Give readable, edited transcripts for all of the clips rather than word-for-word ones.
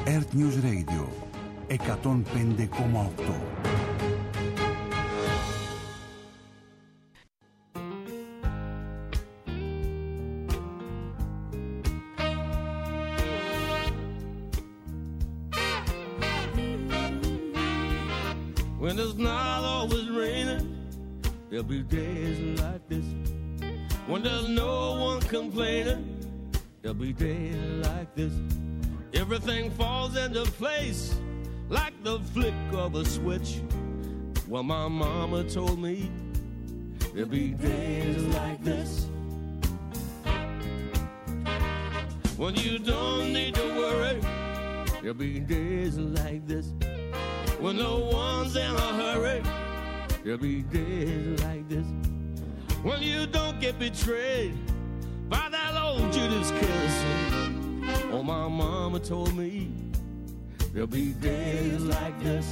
Earth News Radio 105,8. When it's not always raining, there'll be days like this. When there's no one complaining, there'll be days like this. Everything falls into place like the flick of a switch. Well, my mama told me there'll be days like this. When you don't need to worry, there'll be days like this. When no one's in a hurry, there'll be days like this. When you don't get betrayed by that old Judas kiss. Oh, my mama told me there'll be days like this.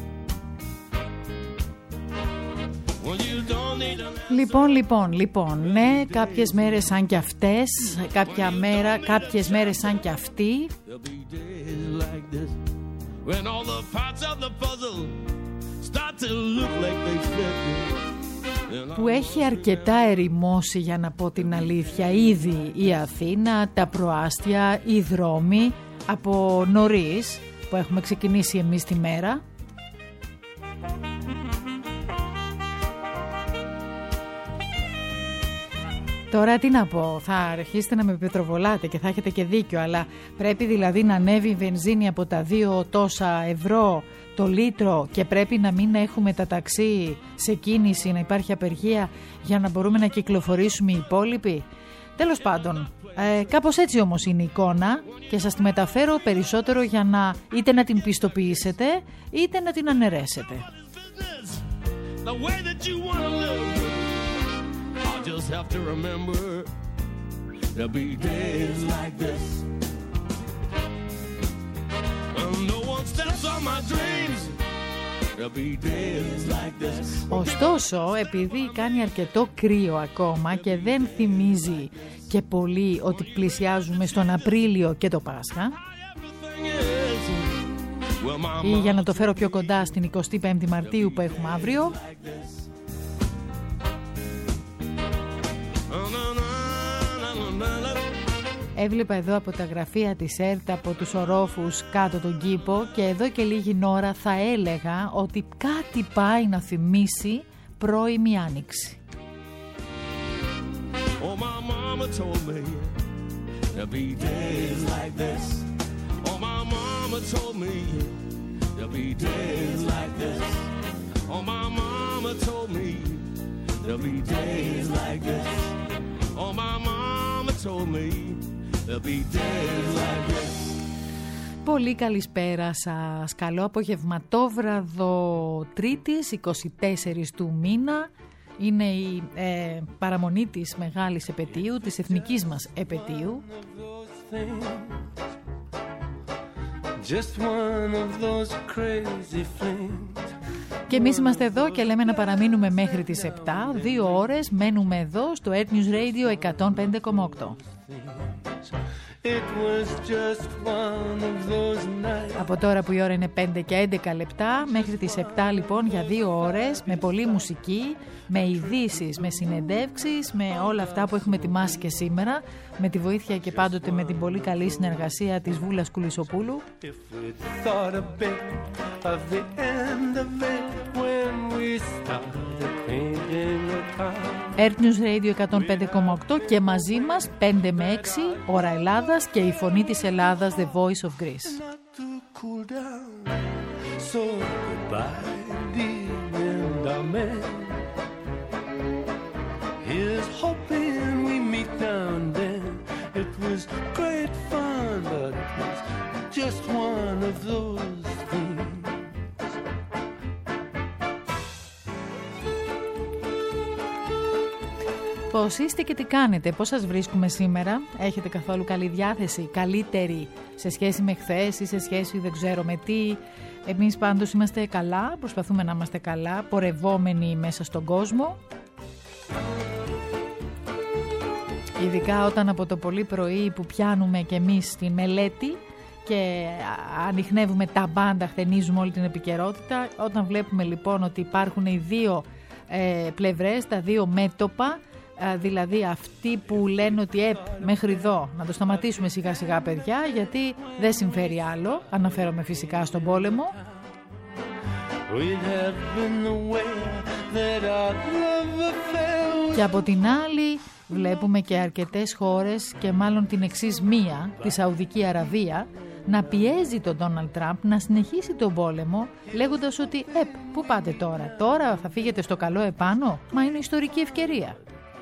When you don't need a... Λοιπόν, ναι, κάποιες μέρες σαν κι αυτές, κάποιες μέρες σαν κι αυτή. There'll be days like this. When all the parts of the puzzle start to look like they fit. Που έχει αρκετά ερημώσει, για να πω την αλήθεια, ήδη η Αθήνα, τα προάστια, οι δρόμοι από νωρίς που έχουμε ξεκινήσει εμείς τη μέρα. Τώρα τι να πω, θα αρχίσετε να με πετροβολάτε και θα έχετε και δίκιο, αλλά πρέπει δηλαδή να ανέβει η βενζίνη από τα 2 τόσα ευρώ το λίτρο και πρέπει να μην έχουμε τα ταξί σε κίνηση, να υπάρχει απεργία για να μπορούμε να κυκλοφορήσουμε οι υπόλοιποι. Τέλος πάντων, κάπως έτσι όμως είναι η εικόνα και σας τη μεταφέρω περισσότερο για να είτε να την πιστοποιήσετε είτε να την αναιρέσετε. Just have to remember there'll be days like this. When no one steps on my dreams, there'll be days like this. Ωστόσο, επειδή κάνει αρκετό κρύο ακόμα και δεν θυμίζει και πολύ ότι πλησιάζουμε στον Απρίλιο και το Πάσχα, ή για να το φέρω πιο κοντά στην 25η Μαρτίου που έχουμε αύριο, έβλεπα εδώ από τα γραφεία της ΕΡΤ, από τους ορόφους κάτω τον κήπο, και εδώ και λίγη ώρα θα έλεγα ότι κάτι πάει να θυμίσει πρώιμη Άνοιξη. Oh, my mama told me there'll be days like this. Oh, my mama told me there'll be days like this. Oh, my mama told me there'll be days like this. Oh, my mama told me there'll be days like this. Πολύ καλησπέρα σας. Καλό απογευματόβραδο Τρίτης, 24 του μήνα. Είναι η παραμονή της μεγάλης επετείου, της εθνικής μας επετείου. Και εμείς είμαστε εδώ και λέμε να παραμείνουμε μέχρι τις 7, 2 ώρες μένουμε εδώ στο Earth News Radio 105,8. Από τώρα που η ώρα είναι 5 και 11 λεπτά μέχρι τις 7 λοιπόν για 2 ώρες με πολλή μουσική, με ειδήσεις, με συνεντεύξεις, με όλα αυτά που έχουμε ετοιμάσει και σήμερα, με τη βοήθεια και πάντοτε με την πολύ καλή συνεργασία της Βούλας Κουλισσοπούλου. Earth News Radio 105,8 και μαζί μας 5 με 6 ώρα Ελλάδας και η φωνή της Ελλάδας, The Voice of Greece. Πώς είστε και τι κάνετε, πώς σας βρίσκουμε σήμερα, έχετε καθόλου καλή διάθεση, καλύτερη σε σχέση με χθες ή σε σχέση δεν ξέρω με τι? Εμείς πάντως είμαστε καλά, προσπαθούμε να είμαστε καλά, πορευόμενοι μέσα στον κόσμο. Ειδικά όταν από το πολύ πρωί που πιάνουμε και εμείς τη μελέτη και ανιχνεύουμε τα μπάντα, χτενίζουμε όλη την επικαιρότητα. Όταν βλέπουμε λοιπόν ότι υπάρχουν οι δύο πλευρές, τα δύο μέτωπα, δηλαδή αυτοί που λένε ότι μέχρι εδώ να το σταματήσουμε σιγά σιγά παιδιά, γιατί δεν συμφέρει άλλο, αναφέρομαι φυσικά στον πόλεμο, και από την άλλη βλέπουμε και αρκετές χώρες, και μάλλον την εξής μία, τη Σαουδική Αραβία, να πιέζει τον Ντόναλντ Τραμπ να συνεχίσει τον πόλεμο, λέγοντας ότι πού πάτε τώρα θα φύγετε στο καλό επάνω, μα είναι ιστορική ευκαιρία.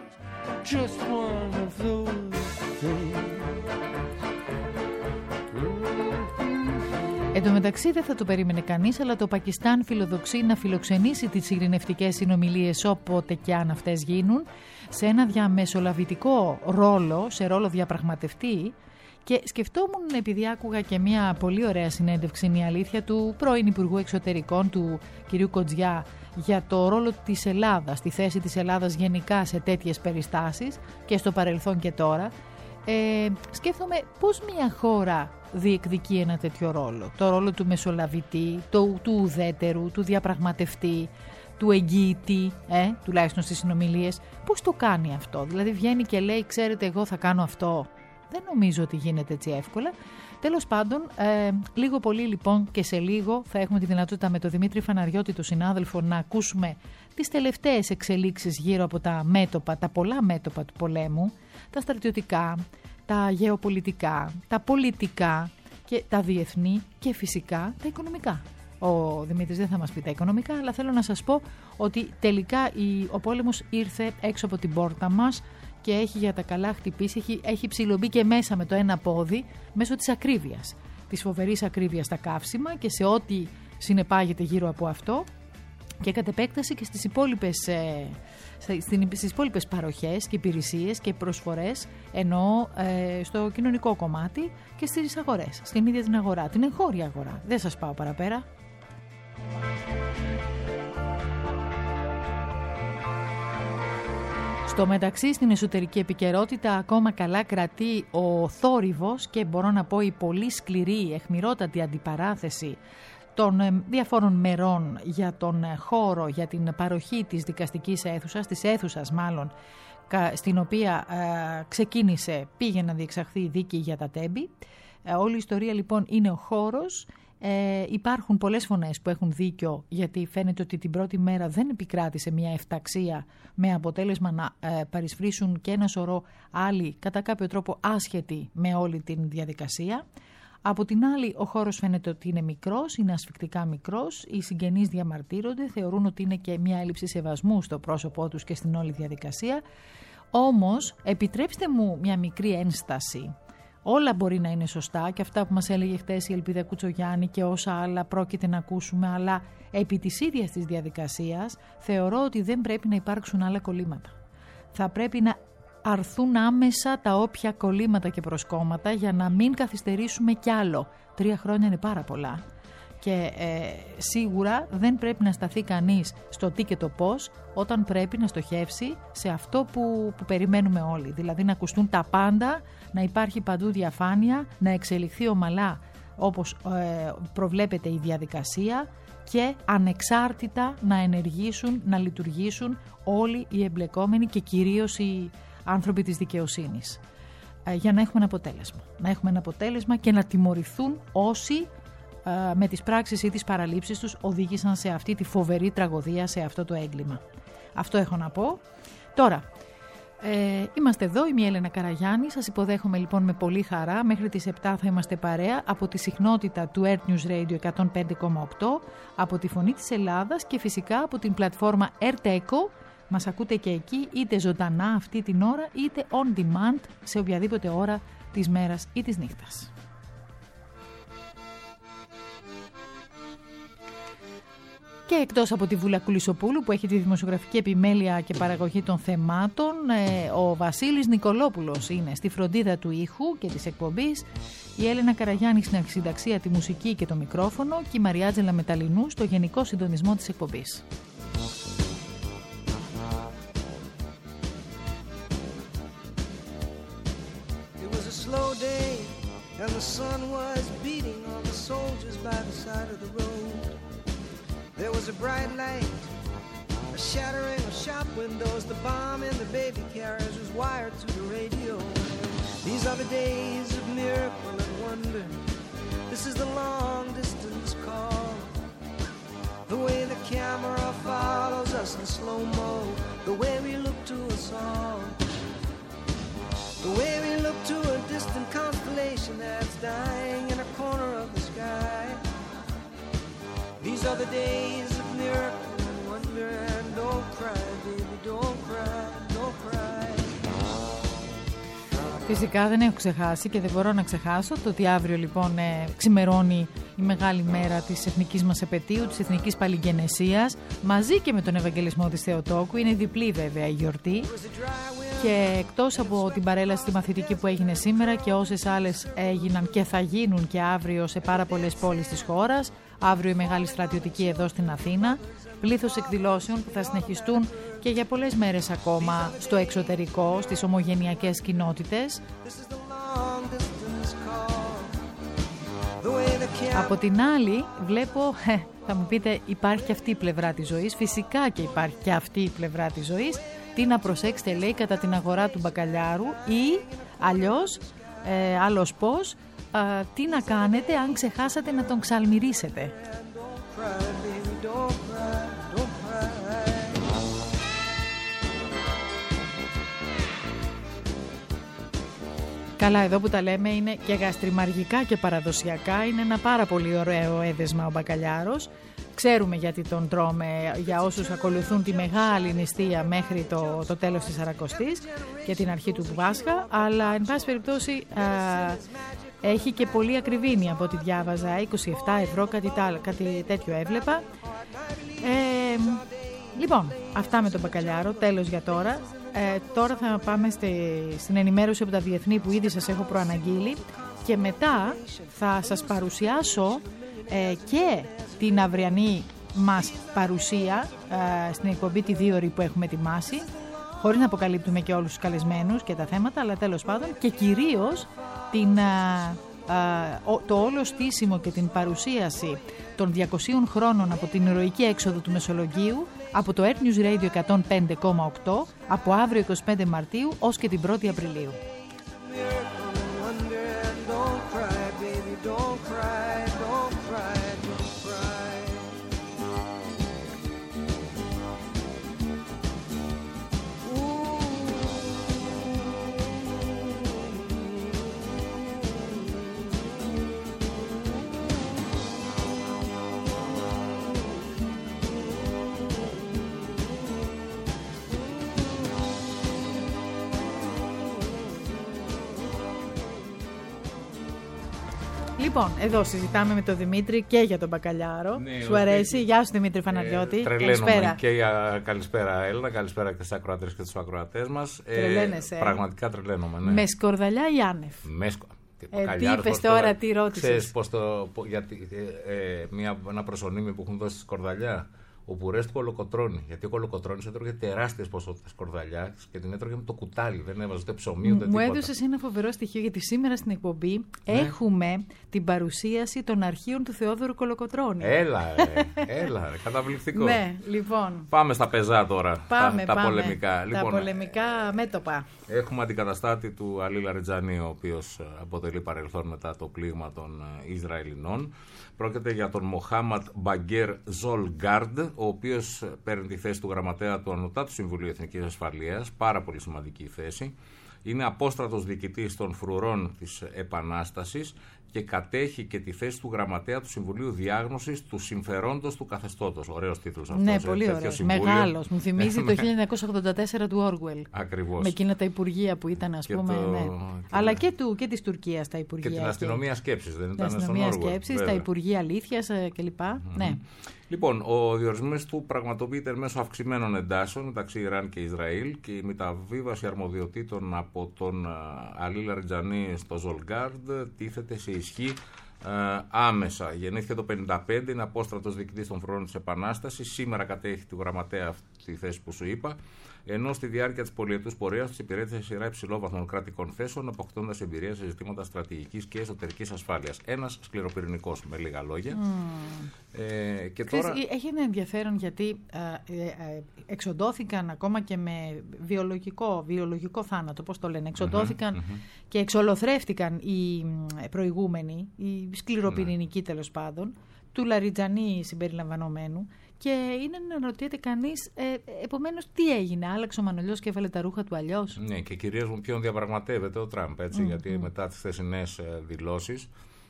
Εν τω μεταξύ δεν θα το περίμενε κανείς, αλλά το Πακιστάν φιλοδοξεί να φιλοξενήσει τις ειρηνευτικές συνομιλίες όποτε και αν αυτές γίνουν, σε ένα διαμεσολαβητικό ρόλο, σε ρόλο διαπραγματευτή. Και σκεφτόμουν, επειδή άκουγα και μια πολύ ωραία συνέντευξη, είναι η αλήθεια, του πρώην Υπουργού Εξωτερικών, του κυρίου Κοτζιά, για το ρόλο της Ελλάδας, τη θέση της Ελλάδας γενικά σε τέτοιες περιστάσεις και στο παρελθόν και τώρα. Σκέφτομαι πώς μια χώρα διεκδικεί ένα τέτοιο ρόλο, το ρόλο του μεσολαβητή, του ουδέτερου, του διαπραγματευτή, του εγγυητή, τουλάχιστον στις συνομιλίες. Πώς το κάνει αυτό? Δηλαδή βγαίνει και λέει, ξέρετε, εγώ θα κάνω αυτό. Δεν νομίζω ότι γίνεται έτσι εύκολα. Τέλος πάντων, λίγο πολύ λοιπόν και σε λίγο θα έχουμε τη δυνατότητα με τον Δημήτρη Φαναριώτη, τον συνάδελφο, να ακούσουμε τις τελευταίες εξελίξεις γύρω από τα μέτωπα, τα πολλά μέτωπα του πολέμου, τα στρατιωτικά, τα γεωπολιτικά, τα πολιτικά και τα διεθνή και φυσικά τα οικονομικά. Ο Δημήτρης δεν θα μας πει τα οικονομικά, αλλά θέλω να σας πω ότι τελικά ο πόλεμος ήρθε έξω από την πόρτα μας και έχει για τα καλά χτυπήσει, έχει ψιλομπεί και μέσα με το ένα πόδι μέσω της ακρίβειας, της φοβερής ακρίβειας στα καύσιμα και σε ό,τι συνεπάγεται γύρω από αυτό, και κατ' επέκταση και στις υπόλοιπες παροχές και υπηρεσίες και προσφορές, εννοώ στο κοινωνικό κομμάτι και στις αγορές, στην ίδια την αγορά, την εγχώρια αγορά. Δεν σας πάω παραπέρα. Στο μεταξύ, στην εσωτερική επικαιρότητα ακόμα καλά κρατεί ο θόρυβος και μπορώ να πω η πολύ σκληρή, αιχμηρότατη αντιπαράθεση των διαφόρων μερών για τον χώρο, για την παροχή της δικαστικής αίθουσας, της αίθουσας μάλλον, στην οποία πήγε να διεξαχθεί η δίκη για τα Τέμπη. Όλη η ιστορία λοιπόν είναι ο χώρος. Υπάρχουν πολλές φωνές που έχουν δίκιο, γιατί φαίνεται ότι την πρώτη μέρα δεν επικράτησε μια εφταξία, με αποτέλεσμα να παρισφρήσουν και ένα σωρό άλλοι κατά κάποιο τρόπο άσχετοι με όλη την διαδικασία. Από την άλλη, ο χώρος φαίνεται ότι είναι μικρός, είναι ασφυκτικά μικρός, οι συγγενείς διαμαρτύρονται, θεωρούν ότι είναι και μια έλλειψη σεβασμού στο πρόσωπό τους και στην όλη διαδικασία. Όμως, επιτρέψτε μου μια μικρή ένσταση. Όλα μπορεί να είναι σωστά και αυτά που μας έλεγε χτες η Ελπίδα Κουτσογιάννη και όσα άλλα πρόκειται να ακούσουμε, αλλά επί της ίδιας της διαδικασίας θεωρώ ότι δεν πρέπει να υπάρξουν άλλα κολλήματα. Θα πρέπει να αρθούν άμεσα τα όποια κολλήματα και προσκόμματα για να μην καθυστερήσουμε κι άλλο. 3 χρόνια είναι πάρα πολλά. Και σίγουρα δεν πρέπει να σταθεί κανείς στο τι και το πώς, όταν πρέπει να στοχεύσει σε αυτό που περιμένουμε όλοι. Δηλαδή να ακουστούν τα πάντα, να υπάρχει παντού διαφάνεια, να εξελιχθεί ομαλά όπως προβλέπεται η διαδικασία και ανεξάρτητα να ενεργήσουν, να λειτουργήσουν όλοι οι εμπλεκόμενοι και κυρίως οι άνθρωποι της δικαιοσύνης. Για να έχουμε ένα αποτέλεσμα. Να έχουμε ένα αποτέλεσμα και να τιμωρηθούν όσοι με τις πράξεις ή τις παραλήψεις τους οδήγησαν σε αυτή τη φοβερή τραγωδία, σε αυτό το έγκλημα. Αυτό έχω να πω. Τώρα, είμαστε εδώ, είμαι η Έλενα Καραγιάννη, σας υποδέχομαι λοιπόν με πολύ χαρά. Μέχρι τις 7 θα είμαστε παρέα από τη συχνότητα του Earth News Radio 105,8, από τη Φωνή της Ελλάδας και φυσικά από την πλατφόρμα Earth Echo. Μας ακούτε και εκεί, είτε ζωντανά αυτή την ώρα, είτε on demand σε οποιαδήποτε ώρα της μέρας ή της νύχτας. Και εκτός από τη Βούλα Κουλισσοπούλου που έχει τη δημοσιογραφική επιμέλεια και παραγωγή των θεμάτων, ο Βασίλης Νικολόπουλος είναι στη φροντίδα του ήχου και της εκπομπής, η Έλενα Καραγιάννη στην αρχισυνταξία, τη μουσική και το μικρόφωνο και η Μαριάτζελα Μεταλλινού στο γενικό συντονισμό της εκπομπής. and the sun was beating on the soldiers by the side of the road. There was a bright light, a shattering of shop windows. The bomb in the baby carriage was wired to the radio. These are the days of miracle and wonder. This is the long distance call. The way the camera follows us in slow-mo, the way we look to us all, the way we look to a distant constellation that's dying in a corner of the sky. These are the days of miracle and wonder. And don't cry, baby, don't cry, don't cry. Φυσικά δεν έχω ξεχάσει και δεν μπορώ να ξεχάσω το ότι αύριο λοιπόν ξημερώνει η μεγάλη μέρα της εθνικής μας επετείου, της εθνικής παλιγενεσίας, μαζί και με τον Ευαγγελισμό της Θεοτόκου. Είναι διπλή βέβαια η γιορτή και εκτός από την παρέλαση τη μαθητική που έγινε σήμερα και όσες άλλες έγιναν και θα γίνουν και αύριο σε πάρα πολλές πόλεις της χώρας, αύριο η μεγάλη στρατιωτική εδώ στην Αθήνα, πλήθος εκδηλώσεων που θα συνεχιστούν και για πολλές μέρες ακόμα στο εξωτερικό, στις ομογενειακές κοινότητες. Από την άλλη βλέπω, θα μου πείτε υπάρχει και αυτή η πλευρά της ζωής, φυσικά και υπάρχει και αυτή η πλευρά της ζωής. Τι να προσέξετε λέει κατά την αγορά του μπακαλιάρου ή αλλιώς, άλλος πώς, τι να κάνετε αν ξεχάσατε να τον ξαλμυρίσετε. Καλά, εδώ που τα λέμε είναι και γαστριμαργικά και παραδοσιακά. Είναι ένα πάρα πολύ ωραίο έδεσμα ο μπακαλιάρος. Ξέρουμε γιατί τον τρώμε για όσους ακολουθούν τη μεγάλη νηστεία μέχρι το τέλος της Σαρακοστής και την αρχή του Πάσχα. Αλλά, εν πάση περιπτώσει, έχει και πολύ ακριβήνεια από ό,τι διάβαζα. 27 ευρώ, κάτι τέτοιο έβλεπα. Λοιπόν, αυτά με τον μπακαλιάρο, τέλος για τώρα. Τώρα θα πάμε στην ενημέρωση από τα διεθνή που ήδη σας έχω προαναγγείλει και μετά θα σας παρουσιάσω και την αυριανή μας παρουσία στην εκπομπή τη 2 ώρη που έχουμε ετοιμάσει, χωρίς να αποκαλύπτουμε και όλους τους καλεσμένους και τα θέματα, αλλά τέλος πάντων και κυρίως το όλο στήσιμο και την παρουσίαση των 200 χρόνων από την ηρωική έξοδο του Μεσολογγίου από το Earth News Radio 105,8 από αύριο 25 Μαρτίου ως και την 1η Απριλίου. Λοιπόν, εδώ συζητάμε με τον Δημήτρη και για τον μπακαλιάρο. Ναι, σου αρέσει? Γεια σου Δημήτρη Φαναριώτη. Καλησπέρα. Καλησπέρα Έλληνα, καλησπέρα και στους ακροατές και τους ακροατές μας. Τρελαίνεσαι. Πραγματικά τρελαίνομαι. Ναι. Με σκορδαλιά ή άνευ? Τι είπες τώρα, τι ρώτησες? Ξέρεις πώς ένα προσωνύμιο που έχουν δώσει στη σκορδαλιά. Ο πουρές του κολοκοτρώνη. Γιατί ο κολοκοτρώνης έτρωγε τεράστιες ποσότητες σκορδαλιά και την έτρωγε με το κουτάλι. Δεν έβαζε ούτε ψωμί ούτε τίποτα. Μου έδωσες ένα φοβερό στοιχείο γιατί σήμερα στην εκπομπή έχουμε την παρουσίαση των αρχείων του Θεόδωρου Κολοκοτρώνη. Έλα, καταπληκτικό. Ναι, λοιπόν. Πάμε στα πεζά τώρα. Τα πολεμικά. Τα πολεμικά μέτωπα. Έχουμε αντικαταστάτη του Αλή Λαριτζανί, ο οποίος αποτελεί παρελθόν μετά το πλήγμα των Ισραηλινών. Πρόκειται για τον Μοχάμαντ Μπαγκέρ Ζολγκάρντ, ο οποίος παίρνει τη θέση του γραμματέα του Ανωτάτου Συμβουλίου Εθνικής Ασφαλείας, πάρα πολύ σημαντική θέση. Είναι απόστρατος διοικητής των φρουρών της Επανάστασης και κατέχει και τη θέση του γραμματέα του Συμβουλίου Διάγνωσης του Συμφερόντος του Καθεστώτος. Ωραίος τίτλος αυτός. Ναι, πολύ ωραίος. Μεγάλος. Μου θυμίζει το 1984 του Όργουελ. Ακριβώς. Με εκείνα τα υπουργεία που ήταν, ας πούμε. Ναι. Αλλά και της Τουρκίας τα υπουργεία. Και την αστυνομία σκέψης, δεν ήταν? Την αστυνομία σκέψης, τα υπουργεία αλήθειας κλπ. Ναι. Λοιπόν, ο διορισμός του πραγματοποιείται μέσω αυξημένων εντάσεων μεταξύ Ιράν και Ισραήλ και η μεταβίβαση αρμοδιοτήτων από τον Αλή Λαριτζανί στο Ζολγκάρντ τίθεται σε ισχύ άμεσα. Γεννήθηκε το 1955, είναι απόστρατος διοικητής των φρουρών της Επανάστασης. Σήμερα κατέχει του γραμματέα στη θέση που σου είπα, ενώ στη διάρκεια της πολυετούς πορείας τους υπηρέτησε σειρά υψηλόβαθμων κρατικών θέσεων, αποκτώντας εμπειρία σε ζητήματα στρατηγικής και εσωτερικής ασφάλειας. Ένας σκληροπυρηνικός, με λίγα λόγια. Και τώρα... Έχει ένα ενδιαφέρον γιατί εξοντώθηκαν ακόμα και με βιολογικό θάνατο, πώς το λένε, εξοντώθηκαν και εξολοθρεύτηκαν οι προηγούμενοι, οι σκληροπυρηνικοί τέλος πάντων, του Λαριτζανί συμπεριλαμβανομένου. Και είναι να ρωτιέται κανείς, επομένως, τι έγινε, άλλαξε ο Μανολιός και έβαλε τα ρούχα του αλλιώς. Ναι, και κυρίως με ποιον διαπραγματεύεται ο Τραμπ, έτσι, γιατί μετά τις χθεσινές δηλώσεις,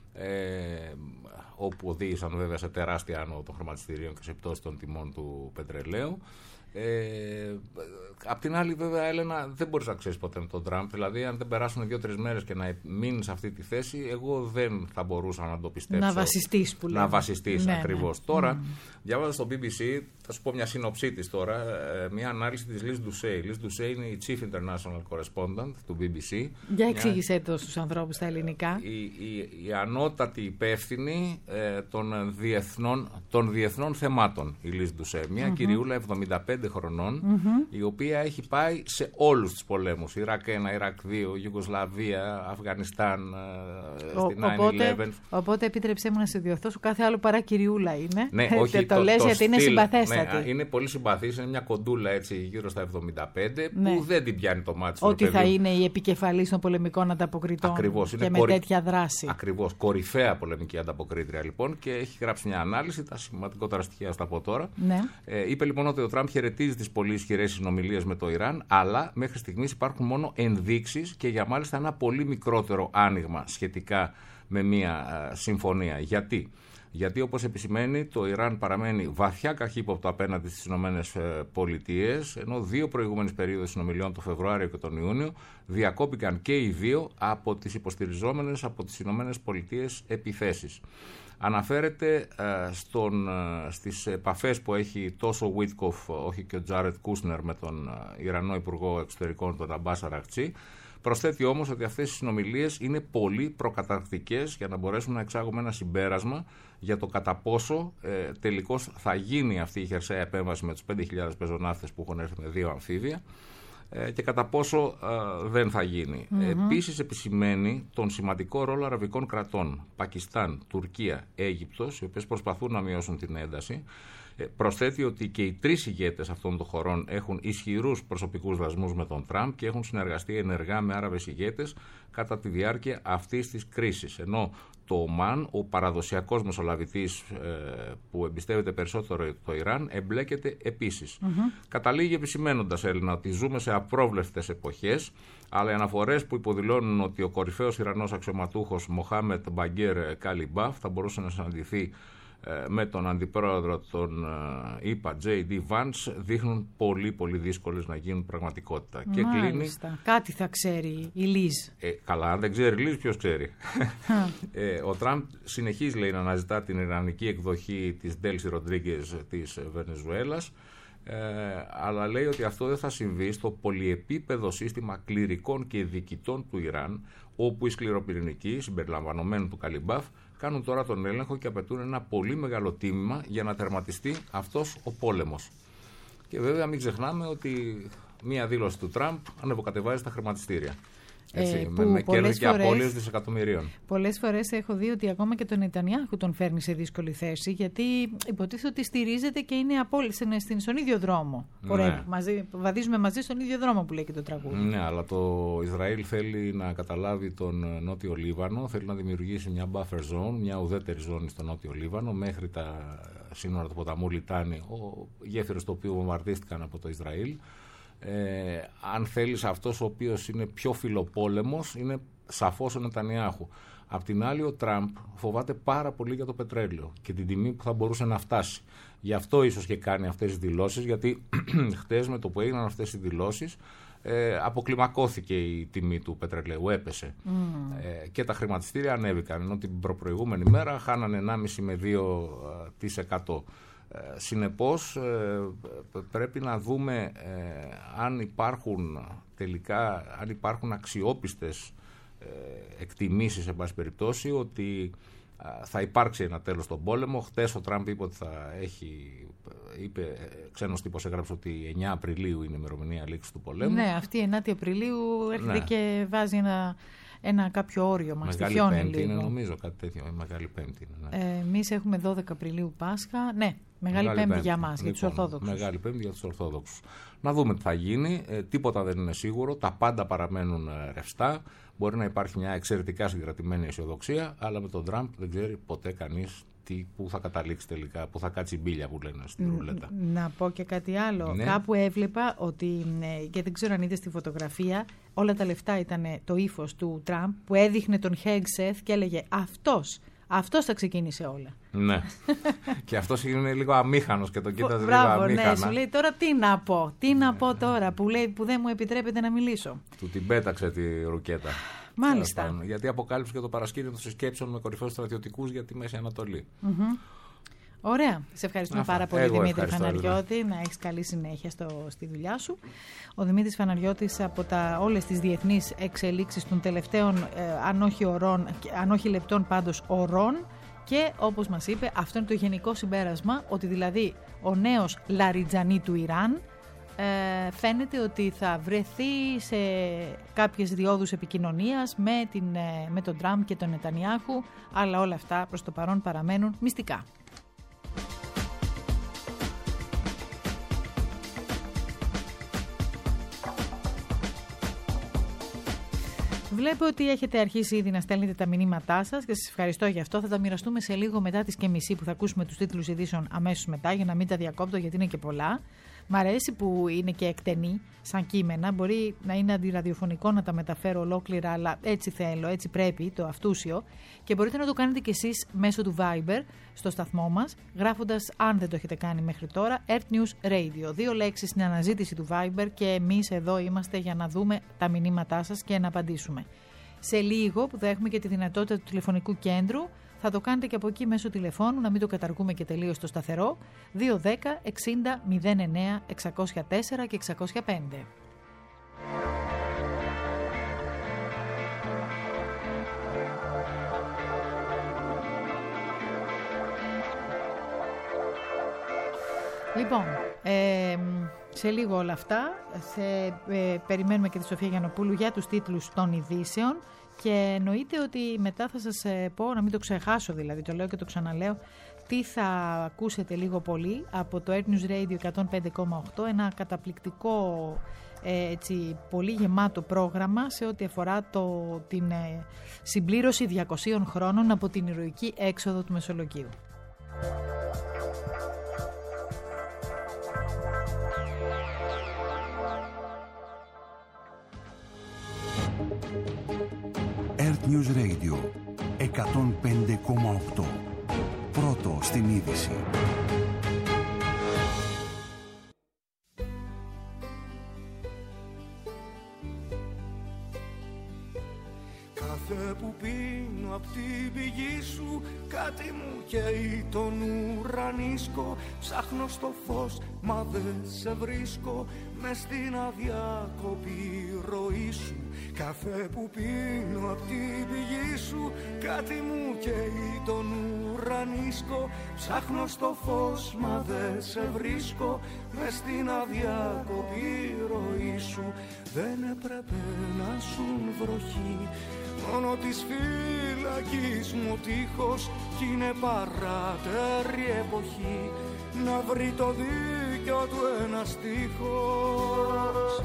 όπου οδήγησαν βέβαια σε τεράστια άνοδο των χρηματιστηρίων και σε πτώση των τιμών του πετρελαίου. Απ' την άλλη, βέβαια, Έλενα, δεν μπορείς να ξέρεις ποτέ με τον Τραμπ. Δηλαδή, αν δεν περάσουν 2-3 μέρες και να μείνει σε αυτή τη θέση, εγώ δεν θα μπορούσα να το πιστέψω. Να βασιστείς, που λέμε. Να βασιστείς, ναι, ακριβώς. Ναι. Τώρα, διάβαζα στο BBC, θα σου πω μια σύνοψή της τώρα, μια ανάλυση της Liz Doucet. Liz Doucet είναι η Chief International Correspondent του BBC. Για εξήγησέ το στους ανθρώπους στα ελληνικά. Η ανώτατη υπεύθυνη των διεθνών θεμάτων, η Liz Doucet. Μια κυριούλα 75 χρονών, η οποία έχει πάει σε όλους τους πολέμους. Ιράκ 1, Ιράκ 2, Ιουγκοσλαβία, Αφγανιστάν, στην 9/11. Οπότε επιτρέψέ μου να σε διορθώσω, κάθε άλλο παρά κυριούλα είναι. Ναι, όχι, το λες γιατί είναι συμπαθέστατη. Ναι, είναι πολύ συμπαθής, είναι μια κοντούλα έτσι γύρω στα 75, που δεν την πιάνει το μάτι. Ότι θα είναι η επικεφαλής των πολεμικών ανταποκριτών. Ακριβώς, και με τέτοια δράση. Ακριβώς, κορυφαία πολεμική ανταποκρίτρια λοιπόν, και έχει γράψει μια ανάλυση, τα σημαντικότερα στοιχεία στα πω τώρα. Ναι. Είπε λοιπόν ότι ο Τραμπ χαιρετίζει τις πολύ ισχυρές συνομιλίες με το Ιράν, αλλά μέχρι στιγμής υπάρχουν μόνο ενδείξεις και για μάλιστα ένα πολύ μικρότερο άνοιγμα σχετικά με μια συμφωνία. Γιατί όπως επισημαίνει, το Ιράν παραμένει βαθιά καχύποπτο απέναντι στις Ηνωμένες Πολιτείες, ενώ 2 προηγούμενες περίοδους συνομιλιών, το Φεβρουάριο και τον Ιούνιο, διακόπηκαν και οι δύο από τις υποστηριζόμενες από τις Ηνωμένες Πολιτείες επιθέσεις. Αναφέρεται στις επαφές που έχει τόσο ο Βίτκοφ, όχι και ο Τζάρετ Κούσνερ, με τον Ιρανό Υπουργό Εξωτερικών, τον Αμπάς Αρακτσί. Προσθέτει όμως ότι αυτές οι συνομιλίες είναι πολύ προκαταρκτικές για να μπορέσουμε να εξάγουμε ένα συμπέρασμα για το κατά πόσο τελικώς θα γίνει αυτή η χερσαία επέμβαση με τους 5.000 πεζοναύτες που έχουν έρθει με 2 αμφίβια και κατά πόσο δεν θα γίνει. Επίσης επισημαίνει τον σημαντικό ρόλο αραβικών κρατών, Πακιστάν, Τουρκία, Αίγυπτος, οι οποίες προσπαθούν να μειώσουν την ένταση. Προσθέτει ότι και οι 3 ηγέτες αυτών των χωρών έχουν ισχυρούς προσωπικούς δασμούς με τον Τραμπ και έχουν συνεργαστεί ενεργά με Άραβες ηγέτες κατά τη διάρκεια αυτής της κρίσης. Ενώ το Ομάν, ο παραδοσιακός μεσολαβητής που εμπιστεύεται περισσότερο το Ιράν, εμπλέκεται επίσης. Καταλήγει επισημαίνοντας, Έλληνα, ότι ζούμε σε απρόβλεπτες εποχές, αλλά οι αναφορές που υποδηλώνουν ότι ο κορυφαίος Ιρανός αξιωματούχος Μοχάμετ Μπαγκέρ Καλιμπάφ θα μπορούσε να συναντηθεί με τον αντιπρόεδρο των ΗΠΑ, J.D. Vance, δείχνουν πολύ πολύ δύσκολες να γίνουν πραγματικότητα. Και κλείνει... Κάτι θα ξέρει η Λίζ. Καλά, αν δεν ξέρει η Λίζ, ποιος ξέρει. Ο Τραμπ συνεχίζει, λέει, να αναζητά την ιρανική εκδοχή της Ντέλσι Ροντρίγκες της Βενεζουέλας, αλλά λέει ότι αυτό δεν θα συμβεί στο πολυεπίπεδο σύστημα κληρικών και διοικητών του Ιράν, όπου οι σκληροπυρηνικοί, συμπεριλαμβανομένου του Καλιμπάφ, κάνουν τώρα τον έλεγχο και απαιτούν ένα πολύ μεγάλο τίμημα για να τερματιστεί αυτός ο πόλεμος. Και βέβαια μην ξεχνάμε ότι μία δήλωση του Τραμπ ανεβοκατεβάζει τα χρηματιστήρια. Έτσι, με κέρδη και απώλειες δισεκατομμυρίων. Πολλές φορές έχω δει ότι ακόμα και τον Νετανιάχου τον φέρνει σε δύσκολη θέση, γιατί υποτίθεται ότι στηρίζεται και είναι στον ίδιο δρόμο. Ναι. Βαδίζουμε μαζί στον ίδιο δρόμο, που λέει και το τραγούδι. Ναι, αλλά το Ισραήλ θέλει να καταλάβει τον Νότιο Λίβανο, θέλει να δημιουργήσει μια buffer zone, μια ουδέτερη ζώνη στο Νότιο Λίβανο, μέχρι τα σύνορα του ποταμού Λιτάνη, ο γέφυρος το οποίο βομβαρδίστηκαν από το Ισραήλ. Αν θέλεις, αυτός ο οποίος είναι πιο φιλοπόλεμος είναι σαφώς ο Νετανιάχου. Απ' την άλλη, ο Τραμπ φοβάται πάρα πολύ για το πετρέλαιο και την τιμή που θα μπορούσε να φτάσει. Γι' αυτό ίσως και κάνει αυτές τις δηλώσεις, γιατί χτες με το που έγιναν αυτές οι δηλώσεις αποκλιμακώθηκε η τιμή του πετρελαίου, έπεσε. Και τα χρηματιστήρια ανέβηκαν, ενώ την προπροηγούμενη μέρα χάνανε 1,5 με 2%. Συνεπώς πρέπει να δούμε αν υπάρχουν αξιόπιστες εκτιμήσεις, εν πάση περιπτώσει, ότι θα υπάρξει ένα τέλος στον πόλεμο. Χτες ο Τραμπ είπε ότι ξένος τύπος έγραψε ότι 9 Απριλίου είναι η ημερομηνία λήξη του πολέμου. Ναι, αυτή η 9η Απριλίου έρχεται και βάζει ένα κάποιο όριο μας. Μεγάλη Πέμπτη είναι, νομίζω, κάτι τέτοιο. Μεγάλη Πέμπτη είναι. Ναι. Εμείς έχουμε 12 Απριλίου Πάσχα. Ναι, Μεγάλη Πέμπτη για μας, για τους Ορθόδοξους. Μεγάλη Πέμπτη για τους Ορθόδοξους. Να δούμε τι θα γίνει. Τίποτα δεν είναι σίγουρο. Τα πάντα παραμένουν ρευστά. Μπορεί να υπάρχει μια εξαιρετικά συγκρατημένη αισιοδοξία, αλλά με τον Τραμπ δεν ξέρει ποτέ κανείς πού θα καταλήξει τελικά, πού θα κάτσει η μπίλια που λένε στη ρουλέτα. Να πω και κάτι άλλο. Ναι. Κάπου έβλεπα ότι, και δεν ξέρω αν είδε στη φωτογραφία, όλα τα λεφτά ήταν το ύφος του Τραμπ που έδειχνε τον Hegseth και έλεγε αυτός θα ξεκίνησε όλα. Ναι. Και αυτός είναι λίγο αμήχανος και τον κοίταζε λίγο αμήχανα. Ναι, σου λέει τώρα τι να πω τώρα που δεν μου επιτρέπεται να μιλήσω. Του την πέταξε τη ρουκέτα. Μάλιστα. Γιατί αποκάλυψε και το παρασκήνιο των συσκέψεων με κορυφαίους στρατιωτικούς για τη Μέση Ανατολή. Ωραία. Σε ευχαριστούμε πάρα πολύ, Δημήτρη Φαναριώτη. Να έχεις καλή συνέχεια στη δουλειά σου. Ο Δημήτρης Φαναριώτης από όλες τις διεθνείς εξελίξεις των τελευταίων, αν όχι λεπτών πάντως ωρών. Και όπως μας είπε, αυτό είναι το γενικό συμπέρασμα, ότι δηλαδή ο νέος Λαριτζανί του Ιράν φαίνεται ότι θα βρεθεί σε κάποιες διόδους επικοινωνίας με τον Τραμπ και τον Νετανιάχου, αλλά όλα αυτά προς το παρόν παραμένουν μυστικά. Βλέπω ότι έχετε αρχίσει ήδη να στέλνετε τα μηνύματά σας και σας ευχαριστώ για αυτό. Θα τα μοιραστούμε σε λίγο μετά τις και μισή που θα ακούσουμε τους τίτλους ειδήσεων αμέσως μετά, για να μην τα διακόπτω γιατί είναι και πολλά. Μ' αρέσει που είναι και εκτενή σαν κείμενα. Μπορεί να είναι αντιραδιοφωνικό να τα μεταφέρω ολόκληρα, αλλά έτσι θέλω, έτσι πρέπει, το αυτούσιο. Και μπορείτε να το κάνετε κι εσείς μέσω του Viber στο σταθμό μας, γράφοντας, αν δεν το έχετε κάνει μέχρι τώρα, Earth News Radio. 2 λέξεις στην αναζήτηση του Viber και εμείς εδώ είμαστε για να δούμε τα μηνύματά σας και να απαντήσουμε. Σε λίγο που θα έχουμε και τη δυνατότητα του τηλεφωνικού κέντρου, θα το κάνετε και από εκεί μέσω τηλεφώνου, να μην το καταργούμε και τελείως στο σταθερό, 210 60 09 604 και 605. Λοιπόν, σε λίγο όλα αυτά, περιμένουμε και τη Σοφία Γιαννοπούλου για τους τίτλους των ειδήσεων και εννοείται ότι μετά θα σας πω, να μην το ξεχάσω δηλαδή, το λέω και το ξαναλέω, τι θα ακούσετε λίγο πολύ από το Earth News Radio 105,8, ένα καταπληκτικό, έτσι, πολύ γεμάτο πρόγραμμα σε ό,τι αφορά την συμπλήρωση 200 χρόνων από την ηρωική έξοδο του Μεσολογγίου. Earth News Radio 105,8. Πρώτο στην είδηση. Κάθε που πίνω απ' την πηγή σου, κάτι μου καίει τον ουρανίσκο. Ψάχνω στο φως μα δεν σε βρίσκω, μες στην αδιάκοπη ροή σου. Κάθε που πίνω απ' την πηγή σου, κάτι μου καίει τον ουρανίσκο. Ψάχνω στο φως μα δεν σε βρίσκω, μες στην αδιάκοπη ροή σου. Δεν έπρεπε να σουν βροχή, μόνο της φυλακής μου τείχος, κι είναι παράτερη εποχή να βρει το δίκιο του ένα στίχος.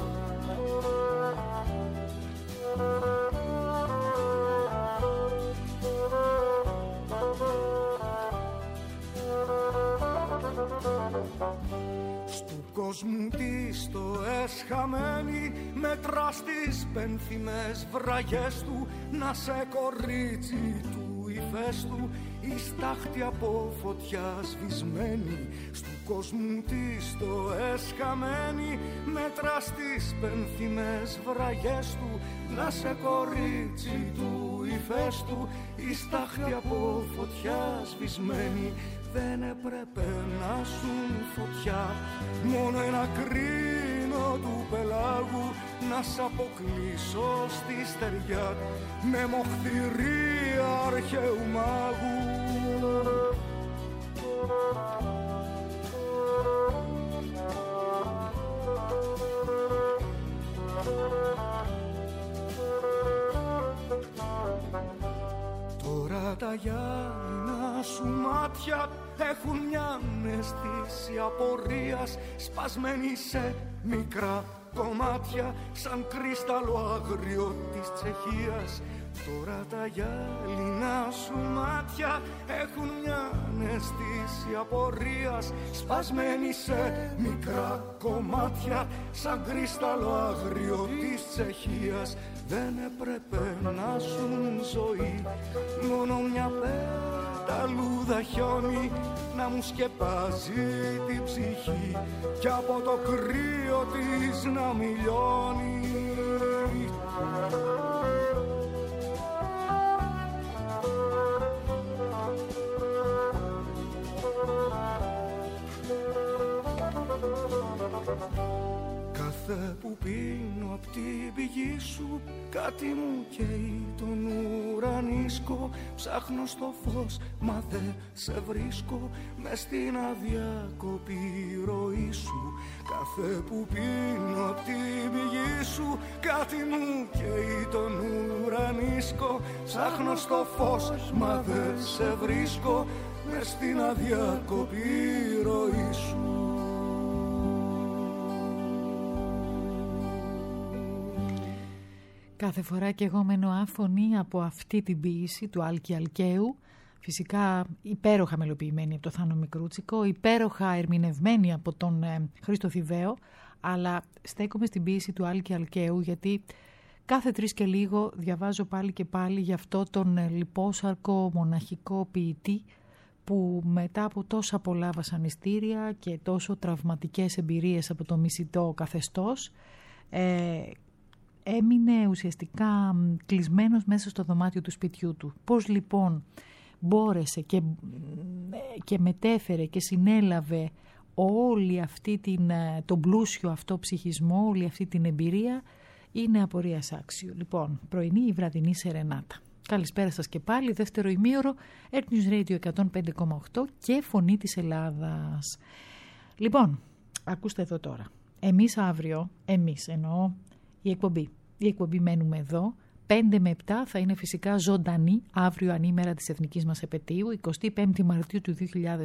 Στου κόσμου της στοές χαμένη, μετράς τις πενθυμές βραγές του, να σε κορίτσι του υφές του, η στάχτη από φωτιά σβησμένη. Στου κόσμου της στοές χαμένη, μετράς τις πενθυμές βραγές του, να σε κορίτσι του υφές του, η στάχτη από φωτιά σβησμένη. Δεν έπρεπε να σουν φωτιά, μόνο ένα κρίνο του πελάγου, να σ' αποκλείσω στη στεριά με μοχθηρία αρχαίου μάγου. Τώρα τα γυάλινα σου μάτια έχουν μια αίσθηση απορίας, σπασμένη σε μικρά κομμάτια σαν κρίσταλο άγριο της Τσεχίας. Τώρα τα γυάλινα σου μάτια έχουν μια αίσθηση απορίας, σπασμένη σε μικρά κομμάτια σαν κρίσταλο άγριο της Τσεχίας. Δεν έπρεπε να ζουν ζωή, μόνο μια πεταλούδα χιόνι να μου σκεπάζει την ψυχή κι από το κρύο της να μιλιώνει. Κάθε που πίνω απ' την πηγή σου κάτι μου καίει τον ουρανίσκο. Ψάχνω στο φως μα δεν σε βρίσκω μες στην αδιάκοπη ροή σου. Κάθε που πίνω απ' την πηγή σου κάτι μου καίει τον ουρανίσκο. Ψάχνω στο φως μα δεν σε βρίσκω μες στην αδιάκοπη ροή σου. Κάθε φορά και εγώ μένω άφωνη από αυτή την ποίηση του Άλκη Αλκαίου, φυσικά υπέροχα μελοποιημένη από τον Θάνο Μικρούτσικο, υπέροχα ερμηνευμένη από τον Χρήστο Θηβαίο, αλλά στέκομαι στην ποίηση του Άλκη Αλκαίου γιατί κάθε 3 και λίγο διαβάζω πάλι και πάλι για αυτό τον λιπόσαρκο μοναχικό ποιητή που μετά από τόσα πολλά βασανιστήρια και τόσο τραυματικές εμπειρίες από το μισητό καθεστώς έμεινε ουσιαστικά κλεισμένος μέσα στο δωμάτιο του σπιτιού του. Πώς λοιπόν μπόρεσε και μετέφερε και συνέλαβε όλη αυτή τον πλούσιο αυτό ψυχισμό, όλη αυτή την εμπειρία, είναι απορίας άξιο. Λοιπόν, πρωινή ή βραδινή σερενάτα. Καλησπέρα σας και πάλι, δεύτερο ημίωρο, Earth News Radio 105,8 και Φωνή της Ελλάδας. Λοιπόν, ακούστε εδώ τώρα. Εμείς αύριο, εννοώ η εκπομπή μένουμε εδώ, 5 με 7 θα είναι φυσικά ζωντανή αύριο ανήμερα της εθνικής μας επετείου, 25 Μαρτίου του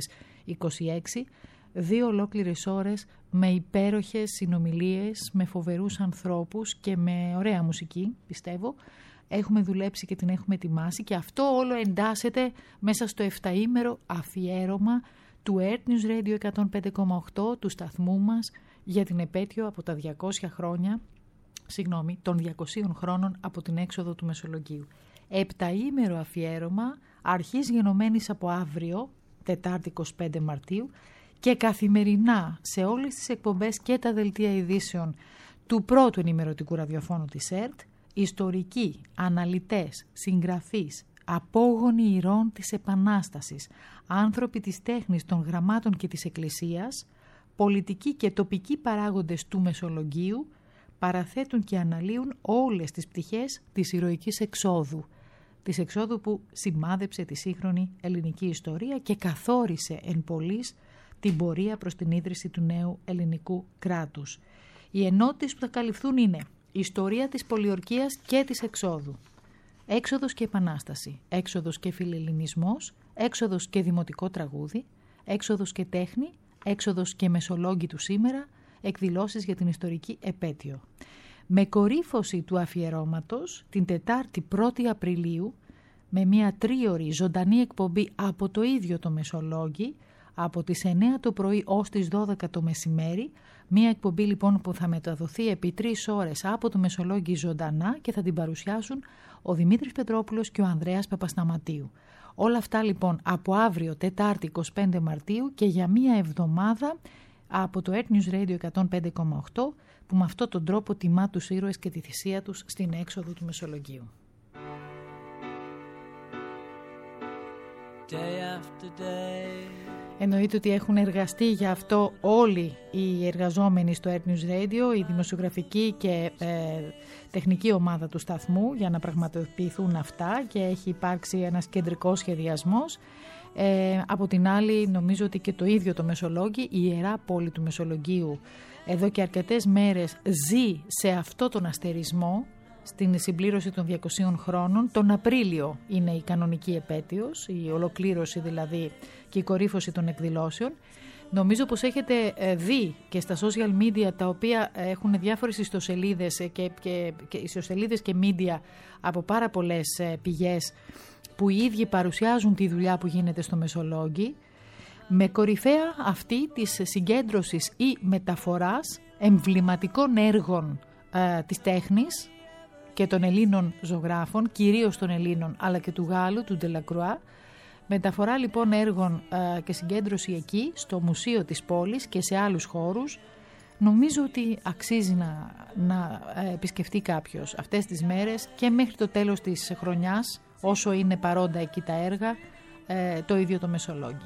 2026, 2 ολόκληρες ώρες με υπέροχες συνομιλίες, με φοβερούς ανθρώπους και με ωραία μουσική, πιστεύω. Έχουμε δουλέψει και την έχουμε ετοιμάσει και αυτό όλο εντάσσεται μέσα στο 7ήμερο αφιέρωμα του Earth News Radio 105,8 του σταθμού μας για την επέτειο από τα 200 χρόνια, των 200 χρόνων από την έξοδο του Μεσολογγίου. 7ήμερο αφιέρωμα αρχής γενομένης από αύριο, Τετάρτη 25 Μαρτίου, και καθημερινά σε όλες τις εκπομπές και τα δελτία ειδήσεων του πρώτου ενημερωτικού ραδιοφώνου της ΕΡΤ, ιστορικοί, αναλυτές, συγγραφείς, απόγονοι ηρών της Επανάστασης, άνθρωποι της τέχνης, των γραμμάτων και της Εκκλησίας, πολιτικοί και τοπικοί παράγοντες του Μεσολογγίου, παραθέτουν και αναλύουν όλες τις πτυχές της ηρωικής εξόδου. Της εξόδου που σημάδεψε τη σύγχρονη ελληνική ιστορία και καθόρισε εν πολλοίς την πορεία προς την ίδρυση του νέου ελληνικού κράτους. Οι ενότητες που θα καλυφθούν είναι η ιστορία της πολιορκίας και της εξόδου, έξοδος και επανάσταση, έξοδος και φιλελληνισμός, έξοδος και δημοτικό τραγούδι, έξοδος και τέχνη, έξοδος και μεσολόγγι του σήμερα, εκδηλώσεις για την ιστορική επέτειο. Με κορύφωση του αφιερώματος την Τετάρτη 1η Απριλίου, με μια 3ωρη ζωντανή εκπομπή από το ίδιο το Μεσολόγγι, από τις 9 το πρωί ως τις 12 το μεσημέρι, μια εκπομπή λοιπόν που θα μεταδοθεί επί 3 ώρες από το Μεσολόγγι ζωντανά και θα την παρουσιάσουν ο Δημήτρης Πετρόπουλος και ο Ανδρέας Παπασταματίου. Όλα αυτά λοιπόν από αύριο Τετάρτη 25 Μαρτίου και για μια εβδομάδα από το Earth News Radio 105,8 που με αυτόν τον τρόπο τιμά τους ήρωες και τη θυσία τους στην έξοδο του Μεσολογγίου. Εννοείται ότι έχουν εργαστεί για αυτό όλοι οι εργαζόμενοι στο Earth News Radio, η δημοσιογραφική και τεχνική ομάδα του σταθμού για να πραγματοποιηθούν αυτά και έχει υπάρξει ένας κεντρικός σχεδιασμός. Από την άλλη νομίζω ότι και το ίδιο το Μεσολόγγι, η ιερά πόλη του Μεσολογγίου εδώ και αρκετές μέρες ζει σε αυτό τον αστερισμό, στην συμπλήρωση των 200 χρόνων. Τον Απρίλιο είναι η κανονική επέτειος, η ολοκλήρωση δηλαδή και η κορύφωση των εκδηλώσεων. Νομίζω πως έχετε δει και στα social media, τα οποία έχουν διάφορες ιστοσελίδες και ιστοσελίδες και media από πάρα πολλές πηγές, που οι ίδιοι παρουσιάζουν τη δουλειά που γίνεται στο Μεσολόγγι, με κορυφαία αυτή της συγκέντρωσης ή μεταφοράς εμβληματικών έργων της τέχνης και των Ελλήνων ζωγράφων, κυρίως των Ελλήνων αλλά και του Γάλλου, του Ντελακρουά. Μεταφορά λοιπόν έργων και συγκέντρωση εκεί στο μουσείο της πόλης και σε άλλους χώρους. Νομίζω ότι αξίζει να επισκεφτεί κάποιος αυτές τις μέρες και μέχρι το τέλος της χρονιάς, όσο είναι παρόντα εκεί τα έργα, το ίδιο το Μεσολόγγι.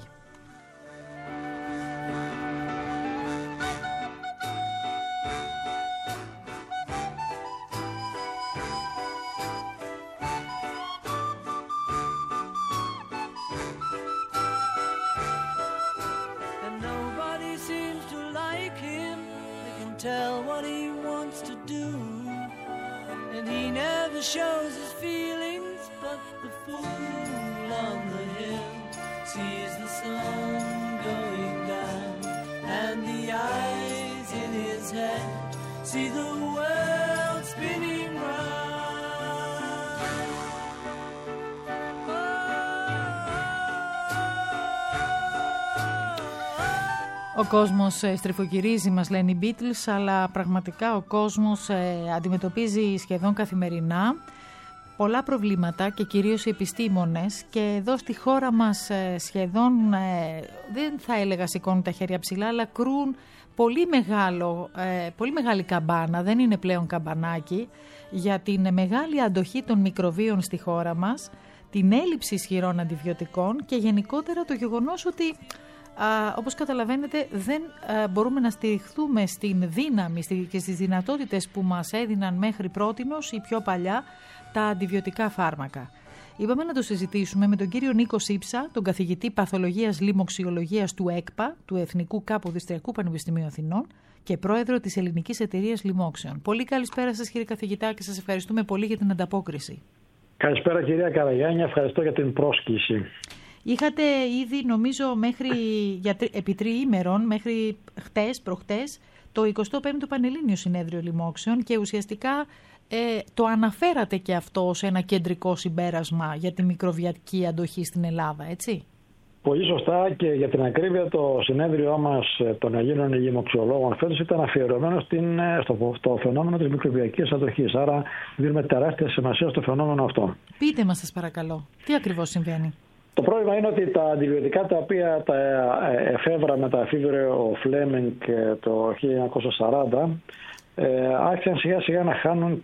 Tell what he wants to do, and he never shows his feelings, but the fool on the hill sees the sun going down, and the eyes in his head see the world spinning round. Ο κόσμος στριφοκυρίζει, μας λένε οι Beatles, αλλά πραγματικά ο κόσμος αντιμετωπίζει σχεδόν καθημερινά πολλά προβλήματα και κυρίως οι επιστήμονες, και εδώ στη χώρα μας σχεδόν δεν θα έλεγα σηκώνουν τα χέρια ψηλά, αλλά κρούν πολύ μεγάλη καμπάνα, δεν είναι πλέον καμπανάκι, για την μεγάλη αντοχή των μικροβίων στη χώρα μας, την έλλειψη ισχυρών αντιβιωτικών και γενικότερα το γεγονός ότι όπως καταλαβαίνετε δεν μπορούμε να στηριχθούμε στην δύναμη και στις δυνατότητες που μας έδιναν μέχρι πρότινος ή πιο παλιά τα αντιβιωτικά φάρμακα. Είπαμε να το συζητήσουμε με τον κύριο Νίκο Σύψα, τον καθηγητή παθολογίας λοιμοξιολογίας του ΕΚΠΑ, του Εθνικού Καποδιστριακού Πανεπιστημίου Αθηνών και πρόεδρο της Ελληνικής Εταιρείας Λοιμόξεων. Πολύ καλησπέρα σας κύριε καθηγητά και σας ευχαριστούμε πολύ για την ανταπόκριση. Καλησπέρα κυρία Καραγιάννη, ευχαριστώ για την πρόσκληση. Είχατε ήδη νομίζω επί τριήμερων, μέχρι προχτές, το 25ο Πανελλήνιο Συνέδριο Λοιμόξεων και ουσιαστικά το αναφέρατε και αυτό ως ένα κεντρικό συμπέρασμα για τη μικροβιακή αντοχή στην Ελλάδα, έτσι? Πολύ σωστά, και για την ακρίβεια το συνέδριό μας των Ελλήνων λοιμοξιολόγων φέτος ήταν αφιερωμένο στο φαινόμενο της μικροβιακής αντοχής. Άρα δίνουμε τεράστια σημασία στο φαινόμενο αυτό. Πείτε μας σας παρακαλώ, τι ακριβώς συμβαίνει? Το πρόβλημα είναι ότι τα αντιβιωτικά τα οποία τα εφεύραμε, τα εφήβρε ο Φλέμινγκ το 1940, άρχισαν σιγά σιγά να χάνουν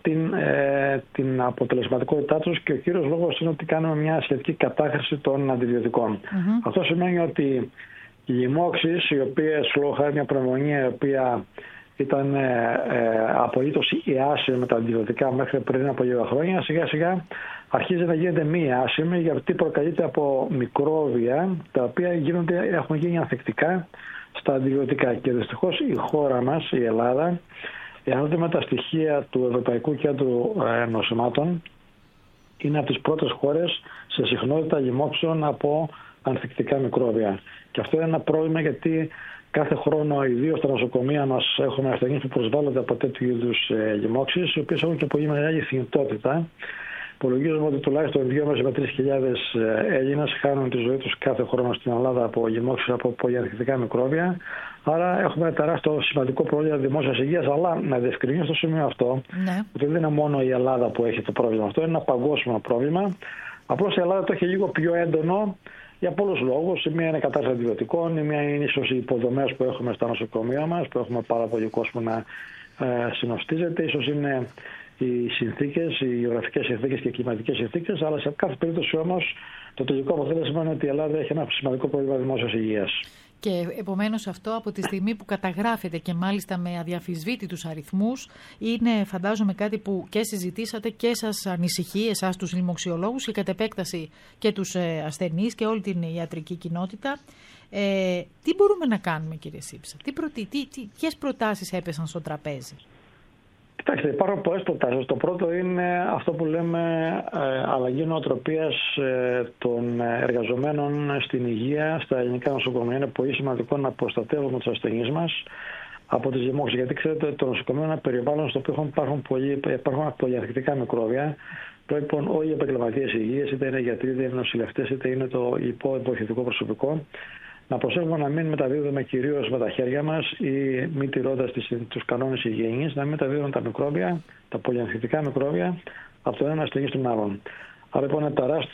την αποτελεσματικότητά τους, και ο κύριος λόγος είναι ότι κάνουμε μια σχετική κατάχρηση των αντιβιωτικών. Αυτό σημαίνει ότι οι λοιμώξεις, οι οποίες λόγω χάρη μια πνευμονία η οποία ήταν απολύτως ιάσιμη με τα αντιβιωτικά μέχρι πριν από λίγα χρόνια, σιγά σιγά αρχίζει να γίνεται μη άσημη, γιατί προκαλείται από μικρόβια τα οποία έχουν γίνει ανθεκτικά στα αντιβιωτικά. Και δυστυχώς η χώρα μας, η Ελλάδα, εάν δούμε τα στοιχεία του Ευρωπαϊκού Κέντρου Νοσημάτων, είναι από τις πρώτες χώρες σε συχνότητα λοιμόξεων από ανθεκτικά μικρόβια. Και αυτό είναι ένα πρόβλημα, γιατί κάθε χρόνο, ιδίως στα νοσοκομεία μας, έχουμε ασθενείς που προσβάλλονται από τέτοιου είδους λοιμώξεις, οι οποίες έχουν και πολύ μεγάλη θνητότητα. Υπολογίζουμε ότι τουλάχιστον 2.500 με 3.000 Έλληνες χάνουν τη ζωή τους κάθε χρόνο στην Ελλάδα από λοιμώξεις από πολυανθεκτικά μικρόβια. Άρα έχουμε ένα τεράστιο σημαντικό πρόβλημα δημόσιας υγείας. Αλλά να διευκρινίσω στο σημείο αυτό, ότι δεν είναι μόνο η Ελλάδα που έχει το πρόβλημα αυτό, είναι ένα παγκόσμιο πρόβλημα. Απλώς η Ελλάδα το έχει λίγο πιο έντονο για πολλούς λόγους. Η μία είναι η κατάσταση αντιβιωτικών, η μία είναι ίσως οι υποδομές που έχουμε στα νοσοκομεία μας, που έχουμε πάρα πολύ κόσμο να συνοστίζεται. Ίσως είναι οι συνθήκες, οι γεωγραφικές συνθήκες και οι κλιματικές συνθήκες, αλλά σε κάθε περίπτωση όμως το τελικό αποτέλεσμα είναι ότι η Ελλάδα έχει ένα σημαντικό πρόβλημα δημόσιας υγείας. Και επομένως αυτό από τη στιγμή που καταγράφεται και μάλιστα με αδιαφυσβήτητους αριθμούς, είναι φαντάζομαι κάτι που και συζητήσατε και σας ανησυχεί εσάς τους λοιμοξιολόγους και κατ' επέκταση και τους ασθενείς και όλη την ιατρική κοινότητα. Τι μπορούμε να κάνουμε κύριε Σύψα, ποιες προτάσεις έπεσαν στο τραπέζι? Κοιτάξτε, υπάρχουν πολλές προτάσεις. Το πρώτο είναι αυτό που λέμε αλλαγή νοοτροπίας των εργαζομένων στην υγεία, στα ελληνικά νοσοκομεία. Είναι πολύ σημαντικό να προστατεύουμε τους ασθενείς μας από τις λοιμώξεις. Γιατί ξέρετε, το νοσοκομείο είναι ένα περιβάλλον στο οποίο υπάρχουν πολυανθεκτικά μικρόβια. Πρέπει όλοι οι επαγγελματίες υγείας, είτε είναι γιατροί, είτε είναι νοσηλευτές, είτε είναι το υποβοηθητικό προσωπικό, να προσέχουμε να μην μεταδίδουμε κυρίως με τα χέρια μας ή μη τηρώντας τους κανόνες υγιεινής, να μην μεταδίδουμε τα μικρόβια, τα πολυανθεκτικά μικρόβια, από τον ένα ασθενή στον άλλον. Άρα λοιπόν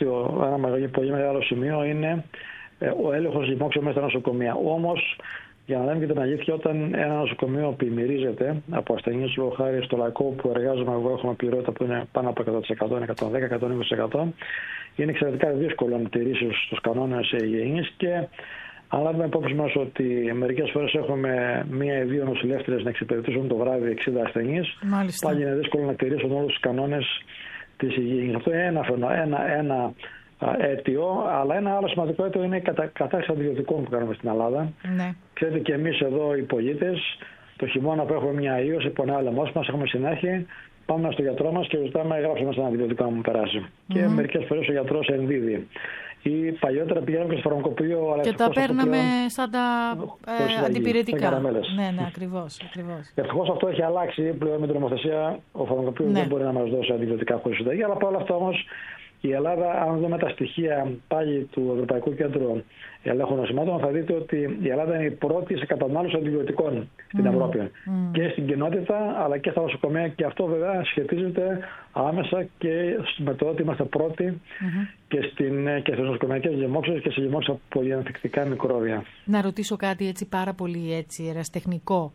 ένα πολύ μεγάλο σημείο είναι ο έλεγχος λοιμώξεων μέσα στα νοσοκομεία. Όμως, για να λέμε και την αλήθεια, όταν ένα νοσοκομείο πλημμυρίζεται από ασθενείς, λόγω χάρη στο Λαϊκό που εργάζομαι εγώ, έχουμε πληρότητα που είναι πάνω από 100%, 110-120%, είναι εξαιρετικά δύσκολο να τηρήσει τους κανόνες υγιεινής. Και αν λάβουμε υπόψη μας ότι μερικές φορές έχουμε 1 ή 2 νοσηλεύτριες να εξυπηρετήσουν το βράδυ 60 ασθενείς, πάλι είναι δύσκολο να τηρήσουν όλους τους κανόνες της υγιεινής. Αυτό είναι ένα αίτιο, αλλά ένα άλλο σημαντικό αίτιο είναι η κατάχρηση αντιβιωτικών που κάνουμε στην Ελλάδα. Ναι. Ξέρετε, και εμείς εδώ οι πολίτες, το χειμώνα που έχουμε μια ίωση, πονάει ο λαιμός μας, έχουμε συνάχη, πάμε στο γιατρό μας και ζητάμε γράψε μας ένα αντιβιωτικό να μου περάσει. Και μερικές φορές ο γιατρός ενδίδει. Ή παλιότερα πηγαίναμε και στο φαρμακοποιείο. Και τα παίρναμε σαν τα αντιπηρετικά. Ναι, ακριβώς. Ευτυχώς αυτό έχει αλλάξει πλέον με την νομοθεσία. Ο φαρμακοποιός δεν μπορεί να μας δώσει αντιβιωτικά χωρίς συνταγή. Αλλά παρόλα αυτά όμως η Ελλάδα, αν δούμε τα στοιχεία πάλι του Ευρωπαϊκού Κέντρου Ελέγχου Νοσημάτων, θα δείτε ότι η Ελλάδα είναι η πρώτη σε κατανάλωση αντιβιωτικών στην Ευρώπη. Και στην κοινότητα αλλά και στα νοσοκομεία. Και αυτό βέβαια σχετίζεται άμεσα και με το ότι είμαστε πρώτοι και στις νοσοκομιακές λοιμώξεις και σε λοιμώξεις από πολυανθεκτικά μικρόβια. Να ρωτήσω κάτι έτσι πάρα πολύ ερασιτεχνικό.